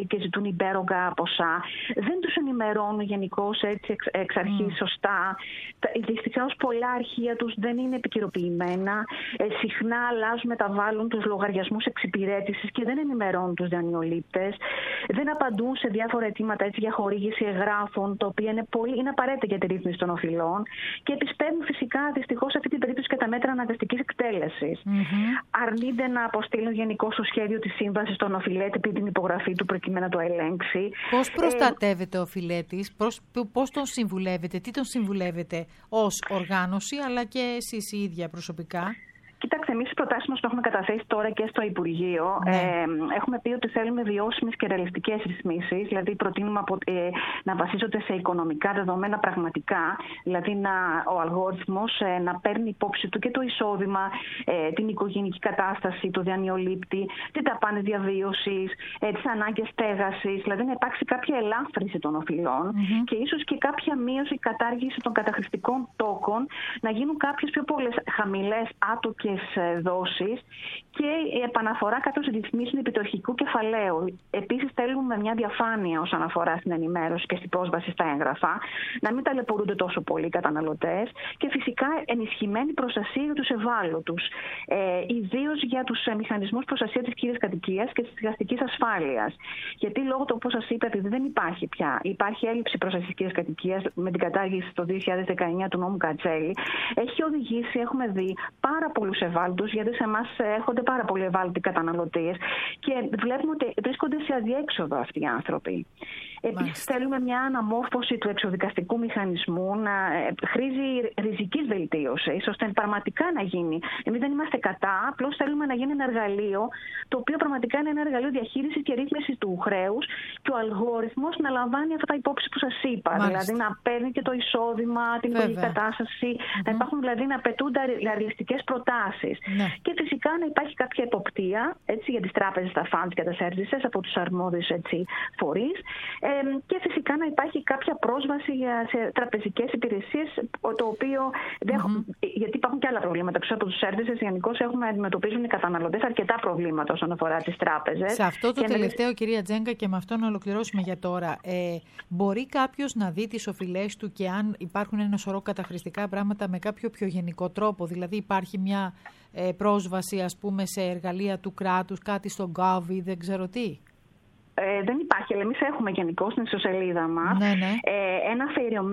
υπέρογκα ποσά. Δεν τους ενημερώνουν γενικώς έτσι εξ αρχής σωστά. Δυστυχώς πολλά αρχεία τους δεν είναι επικαιροποιημένα. Συχνά αλλάζουν, μεταβάλλουν τους λογαριασμούς εξυπηρέτησης και δεν ενημερώνουν τους δανειολήπτες. Δεν απαντούν σε διάφορα αιτήματα έτσι, για χορήγηση εγγράφων, τα οποία είναι απαραίτητα για τη ρύθμιση των οφειλών. Και επισπεύδουν φυσικά δυστυχώς σε αυτή την περίπτωση και τα μέτρα αναγκαστικής εκτέλεσης. Αρνείται να αποστείλουν γενικώς το σχέδιο της σύμβασης στον οφειλέτη πριν την υπογραφή του προκειμένου να το ελέγξει. Πώς προστατεύεται ο οφειλέτης, πώς τον συμβουλεύετε, τι τον συμβουλεύετε ως οργάνωση, αλλά και εσείς οι ίδια προσωπικά? Κοιτάξτε, εμείς τις προτάσεις μας που έχουμε καταθέσει τώρα και στο Υπουργείο, έχουμε πει ότι θέλουμε βιώσιμες και ρεαλιστικές ρυθμίσεις, δηλαδή προτείνουμε να βασίζονται σε οικονομικά δεδομένα πραγματικά, δηλαδή ο αλγόριθμος να παίρνει υπόψη του και το εισόδημα, την οικογενειακή κατάσταση του δανειολήπτη, την ταπάνη διαβίωσης, τις ανάγκες στέγασης, δηλαδή να υπάρξει κάποια ελάφρυνση των οφειλών και ίσως και κάποια μείωση, κατάργηση των καταχρηστικών τόκων, να γίνουν κάποιες πιο πολλές χαμηλές άτοκες δόσεις και η επαναφορά κάποιων ρυθμίσεων επιτοχικού κεφαλαίου. Επίσης, θέλουμε μια διαφάνεια όσον αφορά στην ενημέρωση και στην πρόσβαση στα έγγραφα, να μην ταλαιπωρούνται τόσο πολλοί οι καταναλωτές και φυσικά ενισχυμένη προστασία για τους ευάλωτους, ιδίως για τους μηχανισμούς προστασίας της κύριας κατοικίας και της δικαστικής ασφάλειας. Γιατί λόγω του, όπως σας είπα, επειδή δεν υπάρχει πια, υπάρχει έλλειψη προστασίας της κύριας κατοικίας με την κατάργηση το 2019 του νόμου Κατσέλη, έχει οδηγήσει, έχουμε δει, πάρα πολλούς ευάλωτους, γιατί σε εμάς έρχονται πάρα πολλοί ευάλωτοι καταναλωτές και βλέπουμε ότι βρίσκονται σε αδιέξοδο αυτοί οι άνθρωποι. Επίσης, θέλουμε μια αναμόρφωση του εξοδικαστικού μηχανισμού να χρήζει ριζικής βελτίωσης, ώστε πραγματικά να γίνει. Εμείς δεν είμαστε κατά, απλώς θέλουμε να γίνει ένα εργαλείο, το οποίο πραγματικά είναι ένα εργαλείο διαχείρισης και ρύθμισης του χρέους και ο αλγόριθμος να λαμβάνει αυτά τα υπόψη που σας είπα. Δηλαδή να παίρνει και το εισόδημα, την οικογενειακή κατάσταση, να υπάρχουν δηλαδή να απαιτούνται ρεαλιστικές προτάσεις. Και φυσικά να υπάρχει κάποια εποπτεία έτσι, για τις τράπεζες, τα funds και τα services από τους αρμόδιους φορείς. Και φυσικά να υπάρχει κάποια πρόσβαση σε τραπεζικές υπηρεσίες, το οποίο γιατί υπάρχουν και άλλα προβλήματα. Πίσω από τους services, γενικώς αντιμετωπίζουν οι καταναλωτές αρκετά προβλήματα όσον αφορά τις τράπεζες. Σε αυτό το τελευταίο, κυρία Τζέγκα, και με αυτό να ολοκληρώσουμε για τώρα, μπορεί κάποιος να δει τις οφειλές του και αν υπάρχουν ένα σωρό καταχρηστικά πράγματα με κάποιο πιο γενικό τρόπο? Δηλαδή υπάρχει μια πρόσβαση, ας πούμε, σε εργαλεία του κράτους, κάτι στο Gov, δεν ξέρω τι? Δεν υπάρχει, αλλά εμείς έχουμε γενικώς στην ιστοσελίδα μας ένα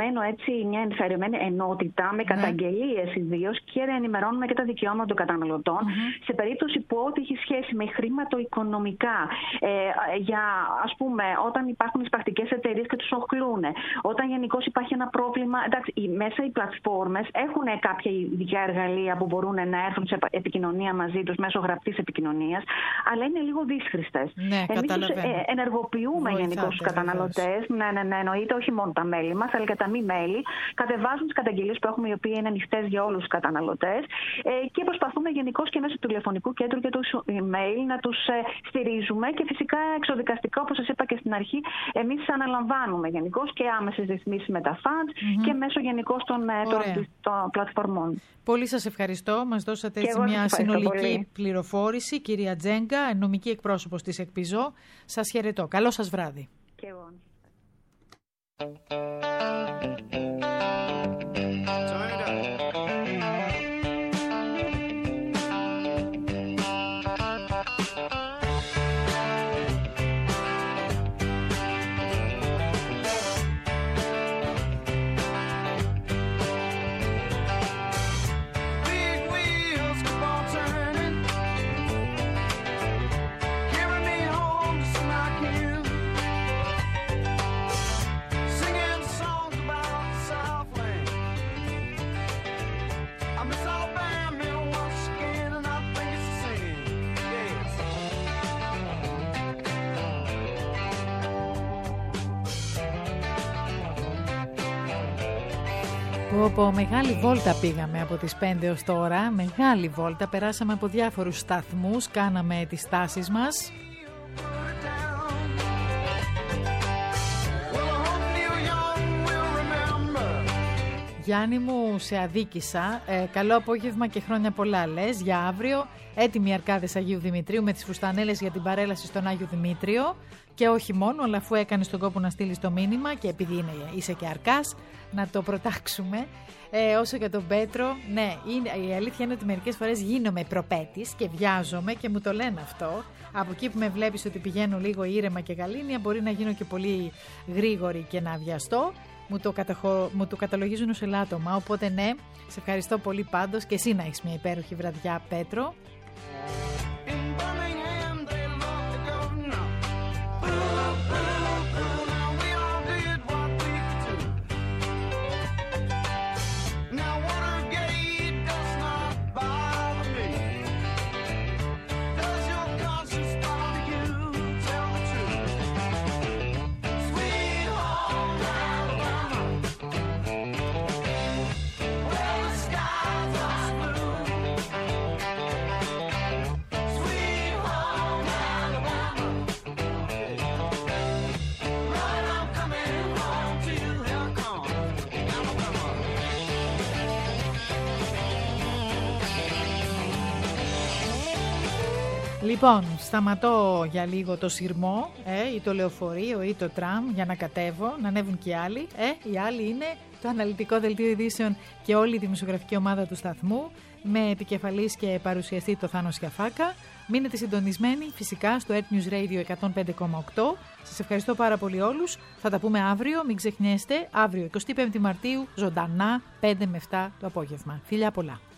μια αφιερωμένη ενότητα με καταγγελίες ιδίως και ενημερώνουμε και τα δικαιώματα των καταναλωτών σε περίπτωση που ό,τι έχει σχέση με χρηματοοικονομικά, για ας πούμε όταν υπάρχουν εισπρακτικές εταιρείες και τους οχλούν, όταν γενικώς υπάρχει ένα πρόβλημα. Εντάξει, μέσα οι πλατφόρμες έχουν κάποια ειδικά εργαλεία που μπορούν να έρθουν σε επικοινωνία μαζί τους μέσω γραπτής επικοινωνίας, αλλά είναι λίγο δύσχριστες. Ενεργοποιούμε γενικώς τους καταναλωτές. Εννοείται, όχι μόνο τα μέλη μας, αλλά και τα μη μέλη. Κατεβάζουν τις καταγγελίες που έχουμε, οι οποίες είναι ανοιχτές για όλους τους καταναλωτές. Και προσπαθούμε γενικώς και μέσω του τηλεφωνικού κέντρου και του email να τους στηρίζουμε. Και φυσικά εξοδικαστικά, όπως σας είπα και στην αρχή, εμείς αναλαμβάνουμε γενικώς και άμεσες ρυθμίσεις με τα funds και μέσω γενικώς των πλατφορμών. Πολύ σας ευχαριστώ. Μας δώσατε έτσι μια συνολική πληροφόρηση. Κυρία Τζέγκα, νομική εκπρόσωπος της ΕΚΠΙΖΟ. Σας χαιρετώ. Καλό σας βράδυ. Και εγώ. Μεγάλη βόλτα πήγαμε από τις 5 ως τώρα. Μεγάλη βόλτα. Περάσαμε από διάφορους σταθμούς. Κάναμε τις στάσεις μας. Γιάννη μου, σε αδίκησα. Καλό απόγευμα και χρόνια πολλά λες για αύριο. Έτοιμοι οι αρκάδες Αγίου Δημητρίου με τις φουστανέλες για την παρέλαση στον Άγιο Δημήτριο. Και όχι μόνο, αλλά αφού έκανες τον κόπο να στείλεις το μήνυμα και επειδή είσαι και αρκάς, να το προτάξουμε. Όσο για τον Πέτρο, ναι, η αλήθεια είναι ότι μερικές φορές γίνομαι προπέτης και βιάζομαι και μου το λένε αυτό. Από εκεί που με βλέπεις ότι πηγαίνω λίγο ήρεμα και γαλήνια, μπορεί να γίνω και πολύ γρήγορη και να βιαστώ. Μου το καταλογίζουν ως ελάττωμα, οπότε ναι, σε ευχαριστώ πολύ πάντως και εσύ να έχεις μια υπέροχη βραδιά, Πέτρο. Λοιπόν, σταματώ για λίγο το σειρμό ή το λεωφορείο ή το τραμ για να κατέβω, να ανέβουν και οι άλλοι. Οι άλλοι είναι το αναλυτικό δελτίο ειδήσεων και όλη η δημοσιογραφική ομάδα του σταθμού με επικεφαλής και παρουσιαστή το Θάνο Σιαφάκα. Μείνετε συντονισμένοι φυσικά στο Earth News Radio 105,8. Σας ευχαριστώ πάρα πολύ όλους. Θα τα πούμε αύριο, μην ξεχνιέστε, αύριο 25 Μαρτίου, ζωντανά 5 με 7 το απόγευμα. Φιλιά πολλά.